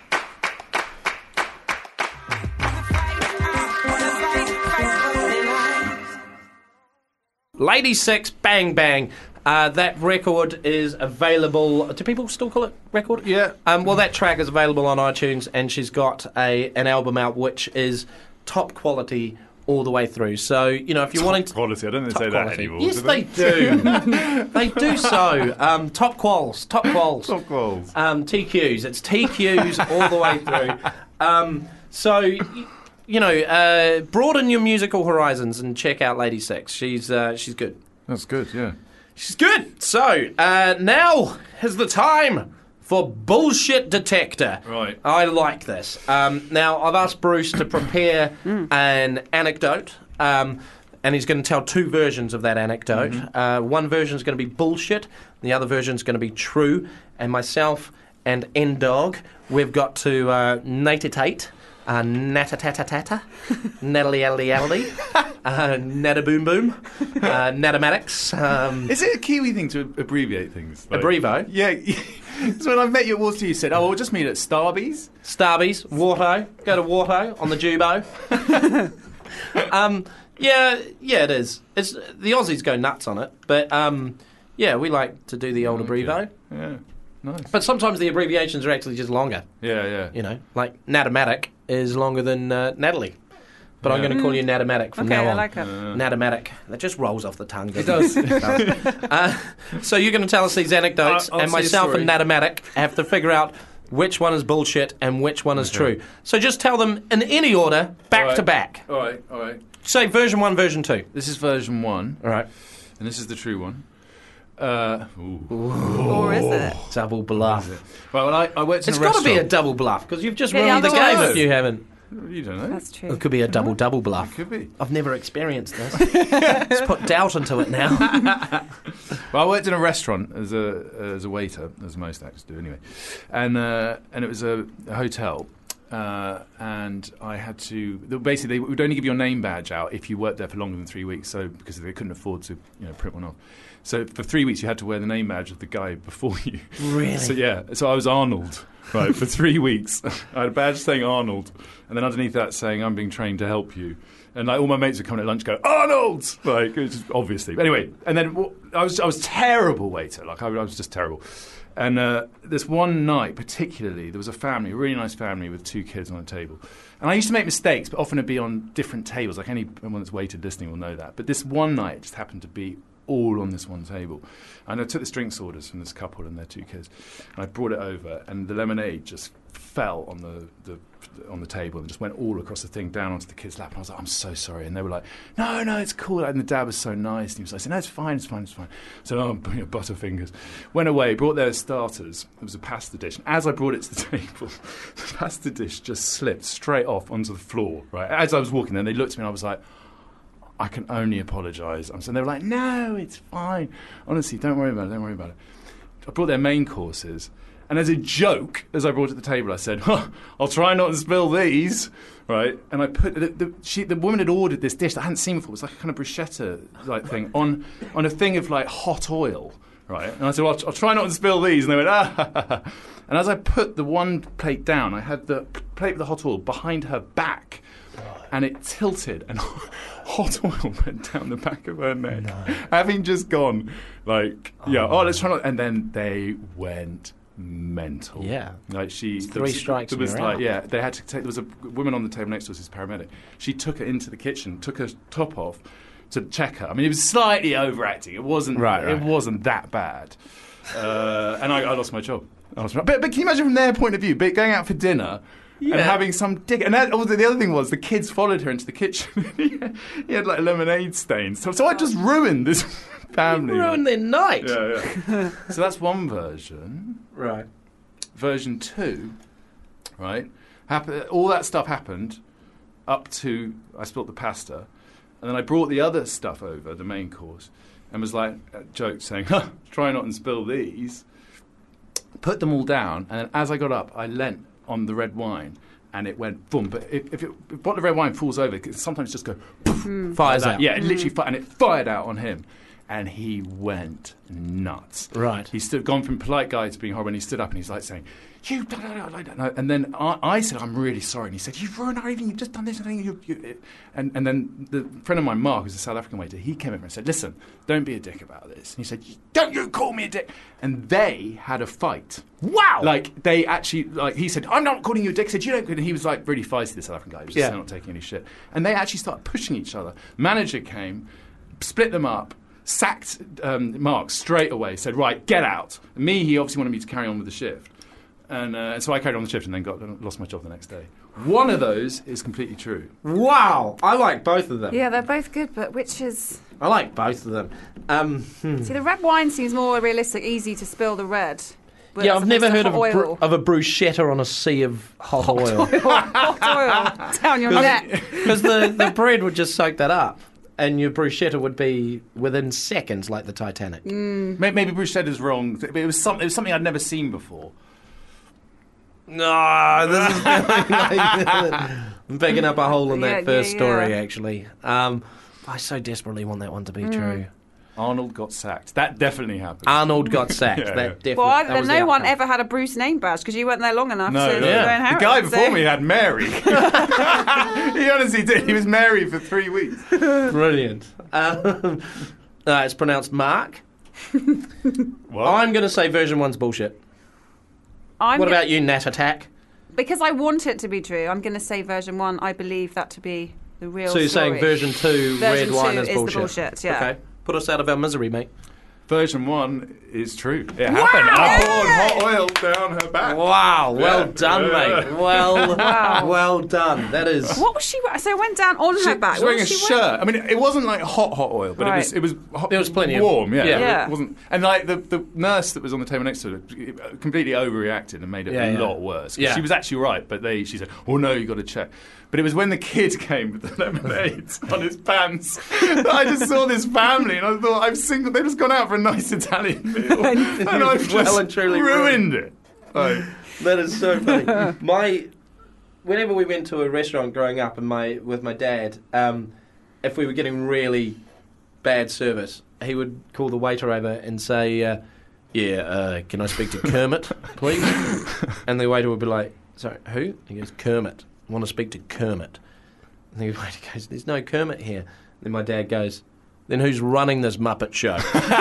Lady Six, Bang Bang. Uh, that record is available. Do people still call it record? Yeah. Um, well, that track is available on iTunes, and she's got a an album out which is top quality all the way through. So you know, if you're wanting to, Quality, I don't think top they say that quality. anymore. Yes, do they do. They do so. Um, top quals, top quals. Top quals. Um, T Qs. It's T Qs all the way through. Um, so. Y- You know, uh, broaden your musical horizons and check out Lady Six. She's uh, she's good. That's good, yeah. She's good. So uh, now is the time for Bullshit Detector. Right. I like this. Um, now I've asked Bruce to prepare an anecdote, um, and he's going to tell two versions of that anecdote. Uh, one version is going to be bullshit. The other version is going to be true. And myself and N-Dog, we've got to uh, natitate. Uh, Natatatata, Natalie Ellie Ellie, uh, Nata Boom Boom, uh, Natamatics, um, Is it a Kiwi thing to abbreviate things? Like- Abbrevo. Yeah. So when I met you at Waterloo, you said, oh, we'll just meet at Starbies. Starbies, Warto, go to Warto on the Jubo. um, yeah, yeah, it is. It's the Aussies go nuts on it, but um, yeah, we like to do the old abbrevo. Yeah. Nice. But sometimes the abbreviations are actually just longer. Yeah, yeah. You know, like Natamatic is longer than uh, Natalie. but I'm Yeah. going to call you Natomatic from Okay, now I on. like it. Natomatic. That just rolls off the tongue. It doesn't does. uh, so you're going to tell us these anecdotes, I'll- I'll and say a myself story. and Natomatic have to figure out which one is bullshit and which one is true. So just tell them in any order, back All right. to back. All right, all right. Say version one, version two. This is version one, All right. and this is the true one. Uh, ooh. Or is it? Double bluff. Well, well, I, I worked in It's a got to restaurant. be a double bluff because you've just Yeah, ruined the game otherwise- if you haven't. You don't know. That's true. It could be a double double bluff. Could be. I've never experienced this. Let's put doubt into it now. Well, I worked in a restaurant as a as a waiter, as most actors do anyway, and uh, and it was a, a hotel, uh, and I had to basically they would only give your name badge out if you worked there for longer than three weeks, so because they couldn't afford to you know print one off. So for three weeks you had to wear the name badge of the guy before you. Really? So yeah, so I was Arnold. Right, for three weeks, I had a badge saying Arnold, and then underneath that saying I'm being trained to help you. And like all my mates would come in at lunch, and go Arnold, like it's just obviously. But anyway, and then well, I was I was terrible waiter, like I, I was just terrible. And uh, this one night, particularly, there was a family, a really nice family with two kids on a table. And I used to make mistakes, but often it'd be on different tables. Like anyone that's waited listening will know that. But this one night, it just happened to be all on this one table. And I took this drinks orders from this couple and their two kids, and I brought it over, and the lemonade just fell on the, the on the table and just went all across the thing down onto the kid's lap. And I was like, I'm so sorry. And they were like, no, no, it's cool. And the dad was so nice. And he was like, no, it's fine, it's fine, it's fine. So, oh, you know, butterfingers. Went away, brought their starters. It was a pasta dish. And as I brought it to the table, the pasta dish just slipped straight off onto the floor, right? As I was walking there, they looked at me and I was like, I can only apologise. And they were like, no, it's fine. Honestly, don't worry about it, don't worry about it. I brought their main courses. And as a joke, as I brought it to the table, I said, huh, I'll try not to spill these, right? And I put, the, the, she, the woman had ordered this dish that I hadn't seen before. It was like a kind of bruschetta-like thing on, on a thing of like hot oil, right? And I said, well, I'll, I'll try not to spill these. And they went, ah. And as I put the one plate down, I had the plate with the hot oil behind her back. And it tilted, and hot oil went down the back of her neck. No. Having just gone, like, yeah, oh, let's try not. And then they went mental. Yeah. Like she. It's three strikes There and was you're like, out. yeah, they had to take. There was a woman on the table next to us, who's paramedic. She took her into the kitchen, took her top off to check her. I mean, it was slightly overacting. It wasn't. Right, right. It wasn't that bad. Uh, and I, I lost my job. I lost my, but, but can you imagine from their point of view, but going out for dinner? Yeah. And having some dick, and that, also the other thing was the kids followed her into the kitchen. he, had, he had like lemonade stains, so, so I just ruined this family. You ruined their night. Yeah, yeah. So that's one version. Right. Version two, right? Happen, all that stuff happened up to I spilt the pasta, and then I brought the other stuff over, the main course, and was like a joke saying, huh, "Try not and spill these." Put them all down, and then as I got up, I leant on the red wine, and it went boom. But if, if, it, if a bottle of red wine falls over, it can sometimes just go poof, Fires like that. out. Yeah, it literally fi- and it fired out on him, and he went nuts. Right. He stood, gone from polite guy to being horrible, and he stood up and he's like saying, "You," da, da, da, da, da." And then I, I said, "I'm really sorry." And he said, "You've ruined everything. You've just done this and you, you, and and then the friend of mine, Mark, who's a South African waiter, he came over and said, "Listen, don't be a dick about this." And he said, "Don't you call me a dick?" And they had a fight. Wow. Like they actually, like he said, "I'm not calling you a dick." He said, "You don't." And he was like really feisty, the South African guy. He was just Yeah. not taking any shit. And they actually started pushing each other. Manager came, split them up. Sacked um, Mark straight away, said, right, get out. Me, he obviously wanted me to carry on with the shift. And uh, so I carried on the shift and then got lost my job the next day. One of those is completely true. Wow. I like both of them. Yeah, they're both good, but which is... I like both of them. Um, hmm. See, the red wine seems more realistic, easy to spill the red. but Yeah, as I've never opposed heard to of a, hot bru- oil. of a bruschetta on a sea of hot, oil. hot oil down your neck. Because the, the bread would just soak that up. And your bruschetta would be within seconds, like the Titanic. Mm. Maybe, maybe bruschetta is wrong. But it was, some, it was something I'd never seen before. No, this is like, I'm picking up a hole in that Yeah, first yeah, story, yeah. actually. Um, I so desperately want that one to be true. Arnold got sacked. That definitely happened. Arnold got sacked. Yeah, that yeah. definitely. Well, I, that was no the one outcome. ever had a Bruce name badge because you weren't there long enough No, to, to yeah. go and The have guy it, before so- me had Mary. He honestly did. He was Mary for three weeks. Brilliant. Um, uh, it's pronounced Mark. What? I'm going to say version one's bullshit. I'm what gonna- about you, Nat Attack? Because I want it to be true, I'm going to say version one. I believe that to be the real So you're story. saying version two, Version red wine two is is the bullshit? bullshit, yeah. Okay, put us out of our misery, mate. Version one is true. It happened. I poured hot oil down her back. Wow, well Yeah. done, Yeah. mate. Well, Wow. well done. That is. What was she? So it went down on She, her back. she's What wearing a was she shirt. I mean, it wasn't like hot, hot oil, but Right. it was. It was. Hot, There was plenty of- warm. Yeah, yeah. Yeah. It wasn't. And like the, the nurse that was on the table next to her completely overreacted and made it Yeah, a yeah. lot worse. 'Cause Yeah. She was actually right, but they. She said, "Oh no, you got to check." But it was when the kid came with the lemonade on his pants that I just saw this family and I thought, I've single. They've just gone out for a nice Italian meal, and I've just well and truly ruined it. Like, That is so funny. my, whenever we went to a restaurant growing up, and my with my dad, um, if we were getting really bad service, he would call the waiter over and say, uh, "Yeah, uh, can I speak to Kermit, please?" And the waiter would be like, "Sorry, who?" He goes, "Kermit. I want to speak to Kermit." And the waiter goes, "There's no Kermit here." Then my dad goes, "Then who's running this Muppet show?"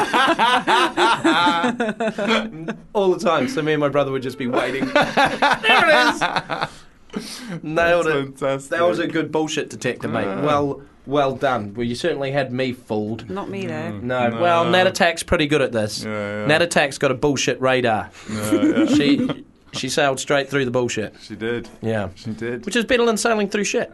All the time. So me and my brother would just be waiting. There it is. Nailed That's it. fantastic. That was a good bullshit detector, mate. Well, well done. Well, you certainly had me fooled. Not me though. No, No. well, Nat Attack's pretty good at this. Yeah, yeah. Nat Attack's got a bullshit radar. Yeah, yeah. She she sailed straight through the bullshit. She did. Yeah. She did. Which is better than sailing through shit.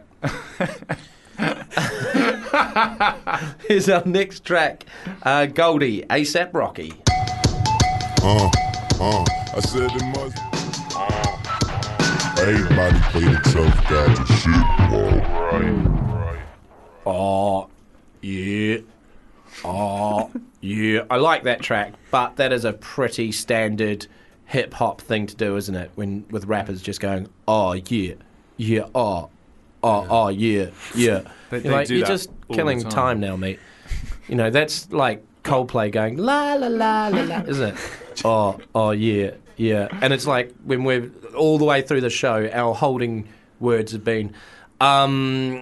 Here's our next track. Uh, Goldie, ASAP Rocky. Uh, uh, I said it must. Everybody play the tough guy and shit. Right, right. Oh, yeah. Oh, yeah. I like that track, but that is a pretty standard hip hop thing to do, isn't it? When with rappers just going, oh, yeah, yeah, oh, oh, oh, yeah, yeah. They- You're they like, do you're that just all killing the time. time now, mate. You know, that's like Coldplay going, la, la, la, la, la, isn't it? Oh, oh, yeah, yeah. And it's like when we're all the way through the show, our holding words have been, um,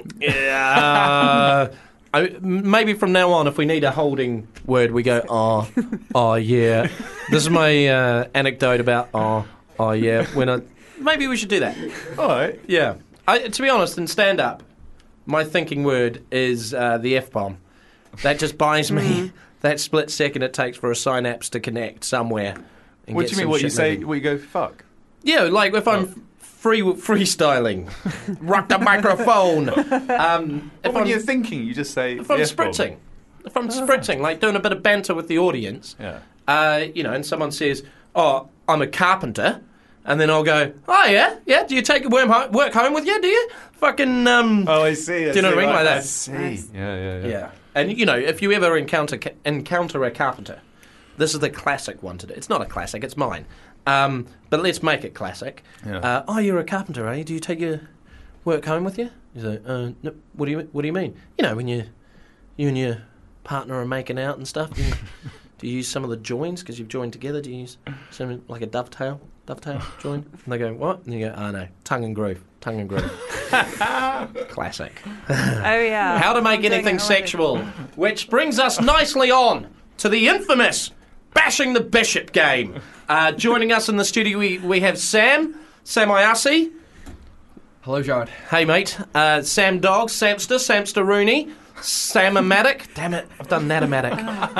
yeah, I, maybe from now on, if we need a holding word, we go, oh, oh, yeah. This is my uh, anecdote about, oh, oh, yeah. When I, maybe we should do that. All right. Yeah. I, to be honest, in stand-up, my thinking word is uh, the F-bomb. That just buys me that split second it takes for a synapse to connect somewhere. and What get do you mean? some What you shit say? moving. What you go? Fuck. Yeah, like if I'm Oh. free freestyling, rock the microphone. Um, But if when I'm, you're thinking, you just say. if I'm the F-bomb. spritzing, if I'm spritzing, like doing a bit of banter with the audience, Yeah. uh, you know, and someone says, "Oh, I'm a carpenter," and then I'll go, "Oh yeah, yeah. Do you take worm ho- work home with you? Do you fucking um?" Oh, I see. I Do you know see, what I mean? right, Like that. I see. Yeah, yeah, yeah. Yeah, and you know, if you ever encounter ca- encounter a carpenter, this is the classic one to do. It's not a classic; it's mine. Um, but let's make it classic. Yeah. Uh, oh, you're a carpenter, eh? Do you take your work home with you? He's like, uh, no, what do you What do you mean? You know, when you you and your partner are making out and stuff. You, do you use some of the joins because you've joined together? Do you use some like a dovetail dovetail join? And they go, what? And you go, oh no, tongue and groove, tongue and groove. Classic. Oh yeah. How to make I'm doing anything it already. sexual. Which brings us nicely on to the infamous Bashing the Bishop game. Uh, joining us in the studio, we, we have Sam, Sam Iasi. Hello, Jared. Hey, mate. Uh, Sam Dog, Samster, Samster Rooney, Sam-O-Matic. Damn it, I've done Natomatic.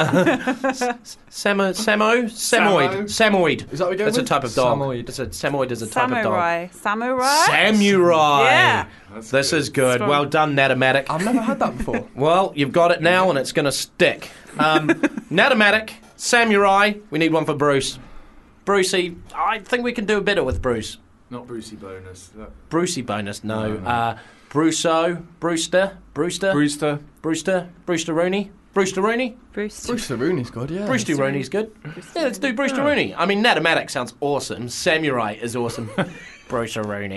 Samo, Samo, Samoid. Samoid. Is that what we're going That's a with? type of dog. Samoid. It's a, Samoid is a type Samurai. Samurai. of dog. Samurai. Yeah. This is good. Well done, Natomatic. I've never had that before. Well, you've got it now, and it's going to stick. Um, Natomatic, Samurai. We need one for Bruce. Brucey, I think we can do better with Bruce. Not Brucey bonus. That- Brucey bonus, no. No, no. Uh, Bruso, Brewster, Brewster, Brewster. Brewster, Brewster Rooney, Brewster Rooney, Bruce. Bruce Rooney's good, yeah. Brewster Rooney's good. Yeah, let's do Brewster Rooney. I mean, Natomatic sounds awesome. Samurai is awesome. Brewster Rooney.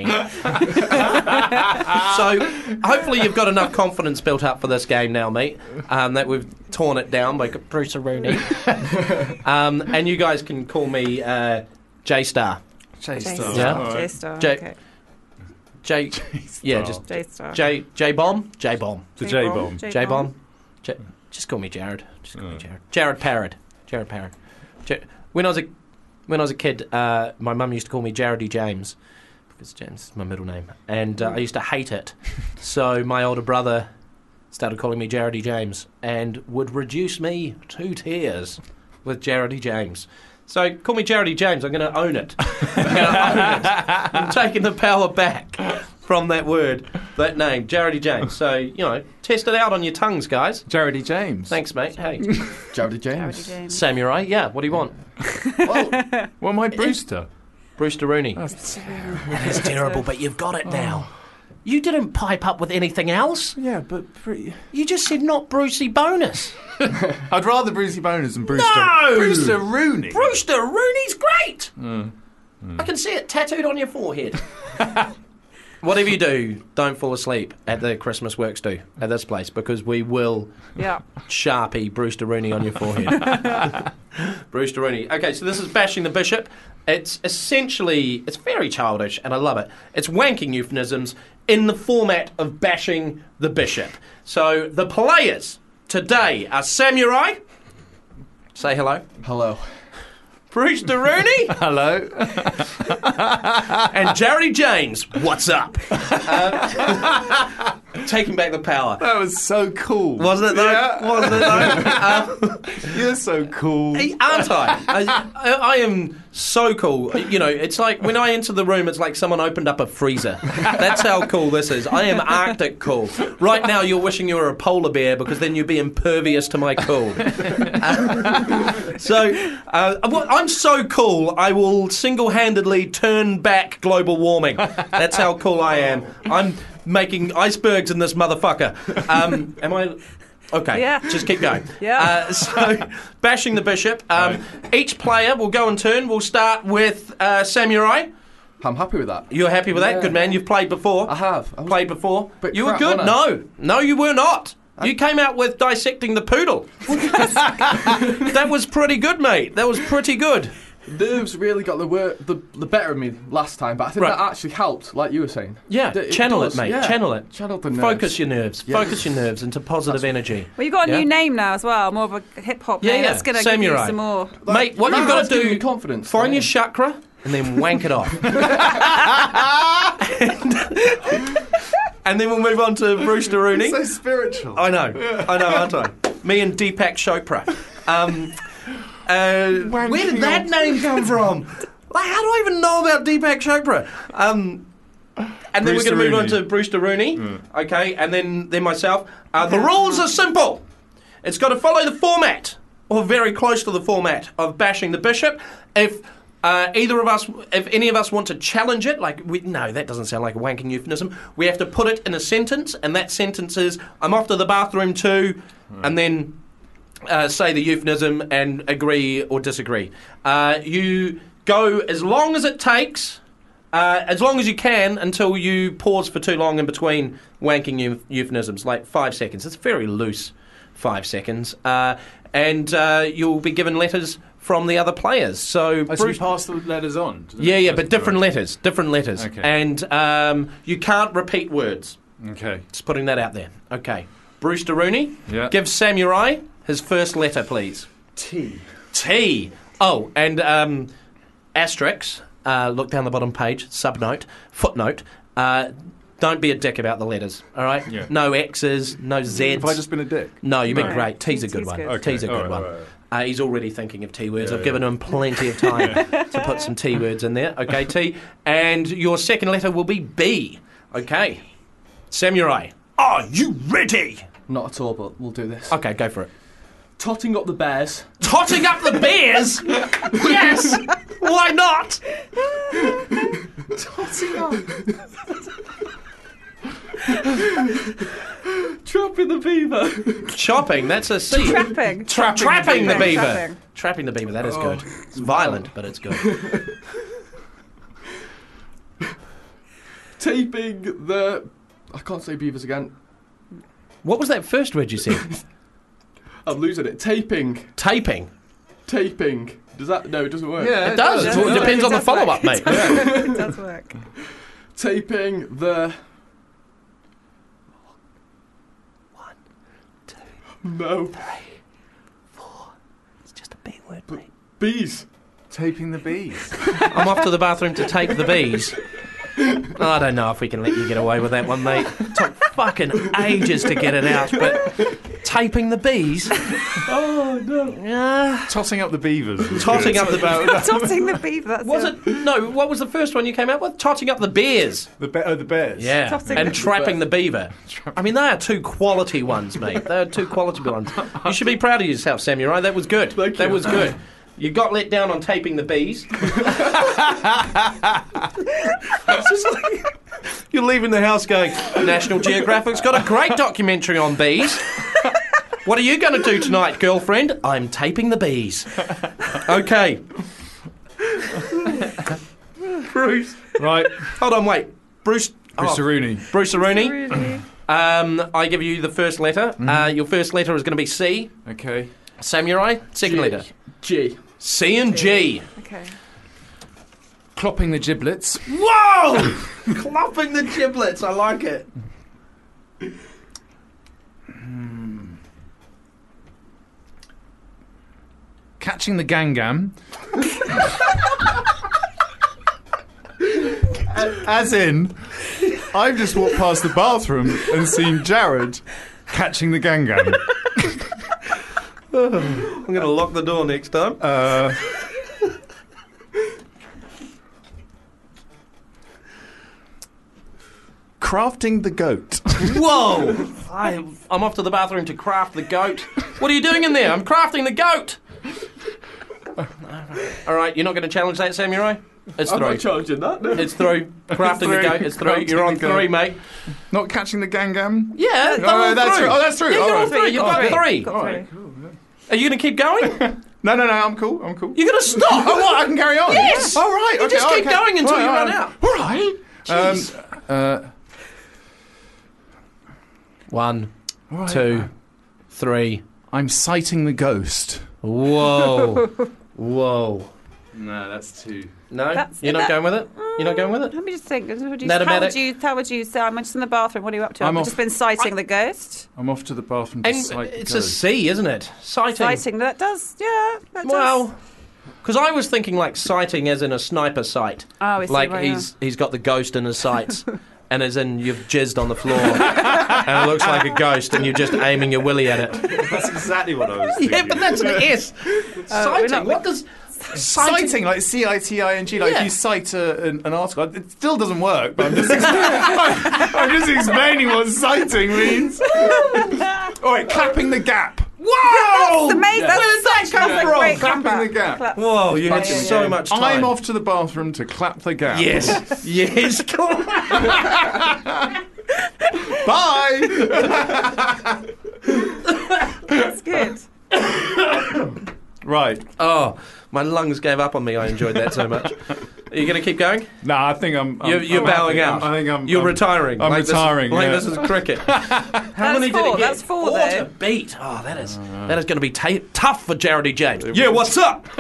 So, hopefully you've got enough confidence built up for this game now, mate, um, that we've torn it down by Brewster Rooney. um, and you guys can call me uh, J-Star. J-Star. Yeah. All right. J-Star. J- Okay. J, yeah, just J-Star. J, J-Bomb, J-Bomb. The J-bomb. J-Bomb. J- just call me Jared. Just call me Oh. Jared. Jared Parrott. Jared Parrott. J- when I was a when I was a kid, uh, my mum used to call me Jaredy James Fitzjames is my middle name. And uh, I used to hate it. So my older brother started calling me Jaredy James and would reduce me to tears with Jaredy James. So call me Jaredy James. I'm going to own it. I'm going to own it. I'm taking the power back from that word, that name, Jaredy James. So, you know, test it out on your tongues, guys. Jaredy James. Thanks, mate. Hey. Jaredy James. Jaredy James. Samurai, yeah, what do you want? Well, well, my Brewster. Brewster Rooney. That's That is terrible, but you've got it now. You didn't pipe up with anything else. yeah, but pretty. You just said not Brucey Bonus. I'd rather Brucey Bonus than Brewster. No! Brewster Rooney. Brewster Rooney's great. I can see it tattooed on your forehead. Whatever you do, don't fall asleep at the Christmas works do at this place, because we will Yeah. Sharpie Brewster Rooney on your forehead. Brewster Rooney. Okay, so this is Bashing the Bishop. It's essentially, it's very childish, and I love it. It's wanking euphemisms in the format of Bashing the Bishop. So the players today are Samurai. Say hello. Hello. Brewster Rooney. Hello. And Jaredy James. What's up? Uh, taking back the power. That was so cool. Wasn't it though? Yeah. Wasn't it though? Um, You're so cool. Hey, aren't I? I? I am so cool. You know, it's like when I enter the room, it's like someone opened up a freezer. That's how cool this is. I am Arctic cool. Right now, you're wishing you were a polar bear, because then you'd be impervious to my cool. Uh, so, uh, well, I'm so cool, I will single-handedly turn back global warming. That's how cool I am. I'm making icebergs in this motherfucker. Um, am I... Okay, Yeah. just keep going. Yeah. Uh, so, Bashing the Bishop. Um, each player will go in turn. We'll start with uh, Samurai. I'm happy with that. You're happy with that? Yeah. Good man. You've played before. I have. I was Played before. bit You were crap, good. wasn't I? No. No, you were not. You came out with Dissecting the Poodle. That was pretty good, mate. That was pretty good. Nerves really got the, wor- the the better of me last time, but I think Right. that actually helped, like you were saying. Yeah, D- channel does, it, mate. yeah. Channel it. Channel the nerves. Focus your nerves. Yes. Focus your nerves into positive energy. Well, you've got a Yeah. new name now as well, more of a hip hop Yeah, name. yeah. That's going to give Samurai. you some more. Mate, what that you've got has to given me do, confidence. find yeah. your chakra and then wank it off. and, and then we'll move on to Brewster Rooney. So spiritual. I know, I know, aren't I? Me and Deepak Chopra. Um, uh, where did that name come from? Like, how do I even know about Deepak Chopra? Um, and then Brewster we're going to move on Rooney. to Brewster Rooney. Okay, and then then myself. Uh, the rules are simple. It's got to follow the format, or very close to the format of Bashing the Bishop. If uh, either of us, if any of us want to challenge it, like, we, no, that doesn't sound like a wanking euphemism. We have to put it in a sentence, and that sentence is, I'm off to the bathroom too, and then uh, say the euphemism and agree or disagree. Uh, you go as long as it takes, uh, as long as you can, until you pause for too long in between wanking eu- euphemisms, like five seconds. It's very loose, five seconds. Uh, and uh, you'll be given letters from the other players. So, Oh, so we Bruce- pass the letters on? to the yeah, next yeah, person? but different letters, different letters. Okay. And um, you can't repeat words. Okay. Just putting that out there. Okay. Brewster Rooney, Yeah. give Samurai his first letter, please. T. T. Oh, and um, asterisk, uh, look down the bottom page, subnote, footnote, uh, don't be a dick about the letters, all right? Yeah. No X's, no Z's. Have I just been a dick? No, you've been No. great. T's a good T's one. good. Okay. T's a good All right, one. all right, all right. Uh, he's already thinking of T words. Yeah, I've given yeah. him plenty of time to put some T words in there. Okay, T. And your second letter will be B. Okay. Samurai, are you ready? Not at all, but we'll do this. Okay, go for it. Totting up the bears. Totting up the bears? Yes! Why not? Totting up. Trapping the beaver. Chopping, that's a C. Trapping. Tra- trapping the beaver. Trapping. Trapping the beaver, that is good. It's violent, but it's good. Taping the... I can't say beavers again. What was that first word you said? I'm losing it. Taping. Taping. Taping. Does that... No, it doesn't work. Yeah, It does. does. It all It depends on the does follow-up, work. mate. It does work. Taping the... One, two, No. three, four. It's just a B word, mate. Bees. Taping the bees. I'm off to the bathroom to take the bees. I don't know if we can let you get away with that one, mate. Took fucking ages to get it out, but taping the bees. Oh no! Uh, Totting up the beavers. was Totting good. up the beavers. Totting the beaver. That's Was it. it? No, what was the first one you came out with? Totting up the bears. The be- oh, the bears. Yeah, Totting and the trapping the beaver. I mean, they are two quality ones, mate. They are two quality ones. You should be proud of yourself, Samurai. That was good. Thank that you. was good. You got let down on taping the bees. It's just like, you're leaving the house going, National Geographic's got a great documentary on bees. What are you going to do tonight, girlfriend? I'm taping the bees. Okay. Bruce. Right. Hold on, wait. Bruce. Bruce oh, Rooney. Bruce Rooney. Really? Um, I give you the first letter. Mm-hmm. Uh, your first letter is going to be C. Okay. Samurai, second G. letter. G. C and G. Okay. Clopping the giblets. Whoa! Clopping the giblets. I like it. Catching the gangam. As in, I've just walked past the bathroom and seen Jared catching the gangam. I'm going to lock the door next time. Uh, crafting the goat. Whoa! I, I'm off to the bathroom to craft the goat. What are you doing in there? I'm crafting the goat. All right, you're not going to challenge that, Samurai? It's I'm through. not challenging that. No. It's through. Crafting through. the goat. It's through. Crafting You're on the goat. three, mate. Not catching the gangam. Yeah, they're Oh, all that's through. true. Oh, that's true. Yeah, All you're right. on three. You've got Got three. Got All three. right, cool. yeah. Are you going to keep going? No, no, no. I'm cool. I'm cool. You're going to stop. Oh, what? I can carry on. Yes. All right. You okay, just keep okay. going until All you right, run all out. All right. Um, Jeez. uh, One, all right. two, three. I'm sighting the ghost. Whoa. Whoa. No, that's too. No? That's- You're not that- going with it? You're not going with it? Let me just think. What would you, Nat how about would it? you? How would you say? I'm just in the bathroom. What are you up to? I'm I've off- just been sighting the ghost. I'm off to the bathroom to And sight the it's a ghost. C, isn't it? Sighting. Sighting. That does. Yeah. That does. Well, because I was thinking like sighting as in a sniper sight. Oh, I see, like right, he's he's got the ghost in his sights. And as in you've jizzed on the floor and it looks like a ghost and you're just aiming your willy at it. That's exactly what I was thinking. Yeah, but that's an S. we're Sighting. not- What does Sighting, like C I T I N G, like Yeah. if you cite a, an, an article, it still doesn't work, but I'm just, ex- I'm just explaining what citing means. All right, clapping the gap. Whoa! That's amazing. Where That's did that such come a from? great Clapping comeback. the gap. Clap. Whoa, you had Yeah, yeah, so yeah. much time. I'm off to the bathroom to clap the gap. Yes. Yes. Bye. That's good. Right. Oh, my lungs gave up on me. I enjoyed that so much. Are you going to keep going? No, I think I'm. I'm You're, you're I'm bowing happy. out. I think I'm. You're I'm, retiring. I'm like this- retiring. like yeah. this is cricket. How That's many did four, he get? that's four, Four though. to beat. Oh, that is that is going to be ta- tough for Jaredy James. Yeah, what's up? All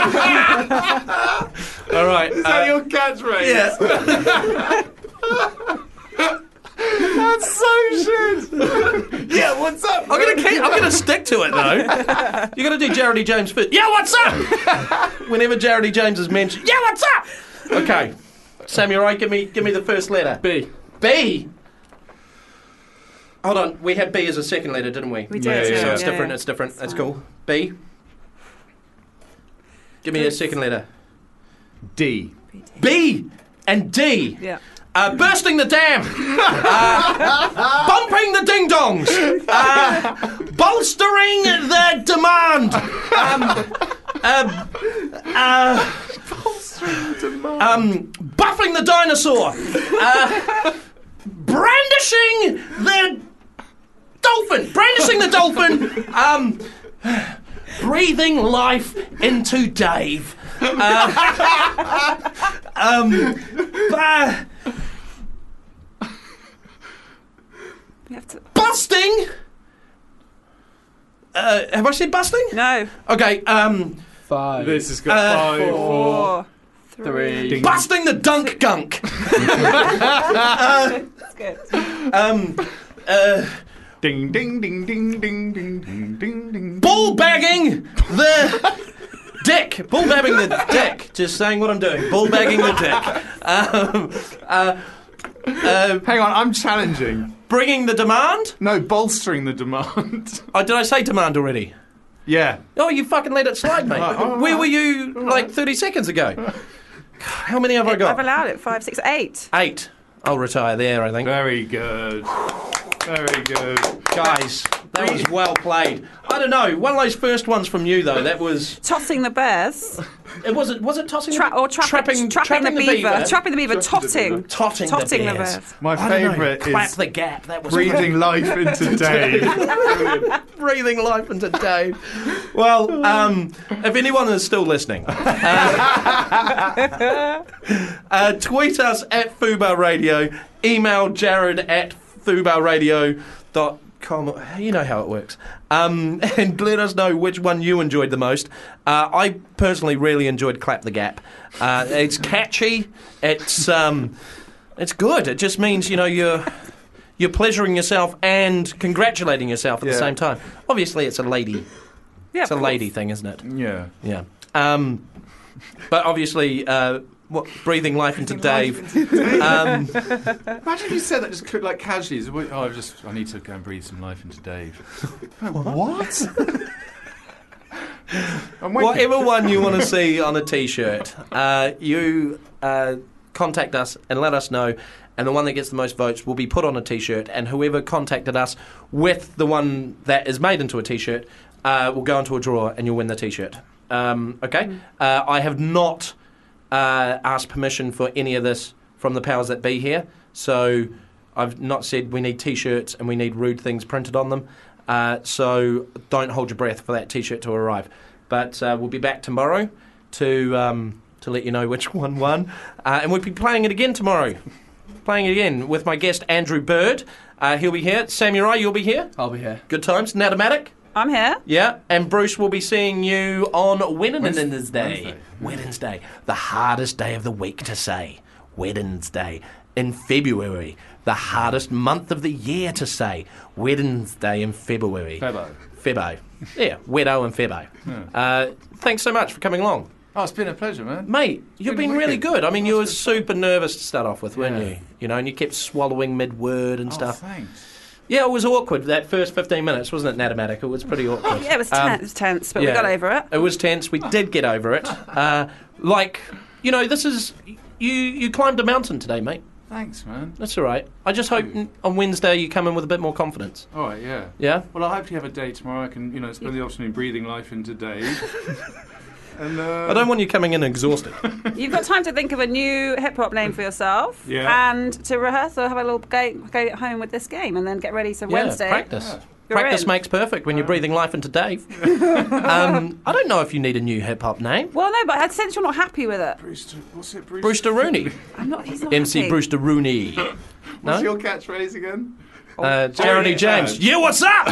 right. Is that uh, your catchphrase? yeah. That's so shit. Yeah, what's up? I'm gonna keep, I'm gonna stick to it though. You're gonna do Jaredy James first. Yeah, what's up? Whenever Jaredy James is mentioned, yeah, what's up? Okay, Samurai, give me give me the first letter. B. B. Hold on, we had B as a second letter, didn't we? We Yeah, did. yeah, So yeah. it's different. It's different. That's cool. B. Give me a second letter. D. B and D. Yeah. Uh, bursting the dam, uh, bumping the ding-dongs, uh, bolstering the demand, um, uh, uh, um, buffing the dinosaur, uh, brandishing the dolphin, brandishing the dolphin, um, breathing life into Dave. Uh, um, uh, We have to. busting. Uh, have I said busting? No. Okay. Um, Five. This has got Uh, five, four. Four. Three. Ding. busting the dunk gunk. That's good. Um, uh, Ding, ding, ding, ding, ding, ding, ding, ding, ding. ball bagging the D. dick. Bull bagging the dick. Just saying what I'm doing. Bull bagging the dick. Um, uh, uh, Hang on, I'm challenging. bringing the demand? No, bolstering the demand. Oh, did I say demand already? Yeah. Oh, you fucking let it slide, mate. Oh, Where were you like thirty seconds ago? How many have I got? I've allowed it. Five, six, eight. Eight. I'll retire there, I think. Very good. Very good. Guys, that was well played. I don't know. One of those first ones from you, though, that was... Tossing the bears. It was it was it tossing Tra- the, or trapping, trapping, trapping, the, beaver. Trapping the beaver. Trapping the Totting. beaver. Totting, Totting the the bears. bears. My I don't know. favourite Clap is the gap. That was breathing life into Dave. breathing life into Dave. Well, um, if anyone is still listening, uh, uh, tweet us at Fubar Radio, email Jared at fubarradio dot com. You know how it works. Um, and let us know which one you enjoyed the most. Uh, I personally really enjoyed Clap the Gap. Uh, it's catchy. It's um, it's good. It just means, you know, you're you're pleasuring yourself and congratulating yourself at Yeah. the same time. Obviously, it's a lady. Yeah, It's a lady thing, isn't it? Yeah. Yeah. Um, but obviously, uh, what breathing life into Dave. Um, Imagine if you said that just cl- like casually. as, Oh, I just I need to go and breathe some life into Dave. What? I'm waiting. whatever one you want to see on a T-shirt, uh, you uh, contact us and let us know. And the one that gets the most votes will be put on a T-shirt. And whoever contacted us with the one that is made into a T-shirt uh, will go into a draw, and you'll win the T-shirt. Um, okay. Uh, I have not uh, asked permission for any of this from the powers that be here, so I've not said we need T-shirts and we need rude things printed on them. Uh, so don't hold your breath for that T-shirt to arrive. But uh, we'll be back tomorrow to um, to let you know which one won, uh, and we'll be playing it again tomorrow. Playing it again with my guest Andrew Bird. Uh, he'll be here. Samurai, you'll be here. I'll be here. Good times. Natomatic. I'm here. Yeah, and Bruce will be seeing you on Wednesday. Wednesday. Wednesday, the hardest day of the week to say. Wednesday in February, the hardest month of the year to say. Wednesday in February. Febo. Febo. Yeah, Wedo and Febo. Uh, thanks so much for coming along. Oh, it's been a pleasure, man. Mate, you've Been been really wicked. good. I mean, you were super nervous to start off with, weren't Yeah. you? You know, and you kept swallowing mid-word and Oh, stuff. thanks. Yeah, it was awkward, that first fifteen minutes, wasn't it, Natomatic? It was pretty awkward. Yeah, it was Um, tense, it was tense but yeah. we got over it. It was tense. We did get over it. Uh, like, you know, this is... You, you climbed a mountain today, mate. Thanks, man. That's all right. I just hope n- on Wednesday you come in with a bit more confidence. All right, yeah. Yeah? Well, I hope you have a day tomorrow. I can, you know, spend the afternoon breathing life into Dave. and uh, I don't want you coming in exhausted. You've got time to think of a new hip hop name for yourself, Yeah. and to rehearse or have a little go, go at home with this game, and then get ready for Yeah, Wednesday. practice. You're Practice in. makes perfect when you're breathing life into Dave. um, I don't know if you need a new hip-hop name. Well, no, but I sense you're not happy with it. Brewster, what's it, Brewster? Brewster Rooney. I'm not. He's not M C happy. Brewster Rooney. What's No? your catchphrase again? Uh, Jeremy Jeremy James. James. Yeah, what's up?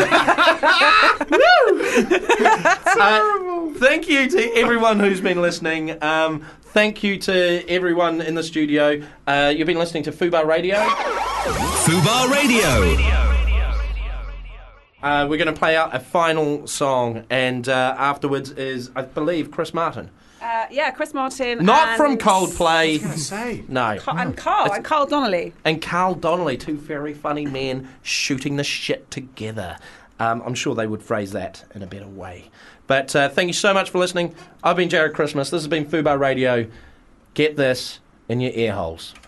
uh, thank you to everyone who's been listening. Um, thank you to everyone in the studio. Uh, you've been listening to Fubar Radio. Fubar Radio. Uh, we're going to play out a final song, and uh, afterwards is, I believe, Chris Martin. Uh, yeah, Chris Martin. Not and from Coldplay. Say. No. Ca- and Carl and Carl Donnelly. And Carl Donnelly, two very funny men shooting the shit together. Um, I'm sure they would phrase that in a better way. But uh, thank you so much for listening. I've been Jared Christmas. This has been Fubar Radio. Get this in your ear holes.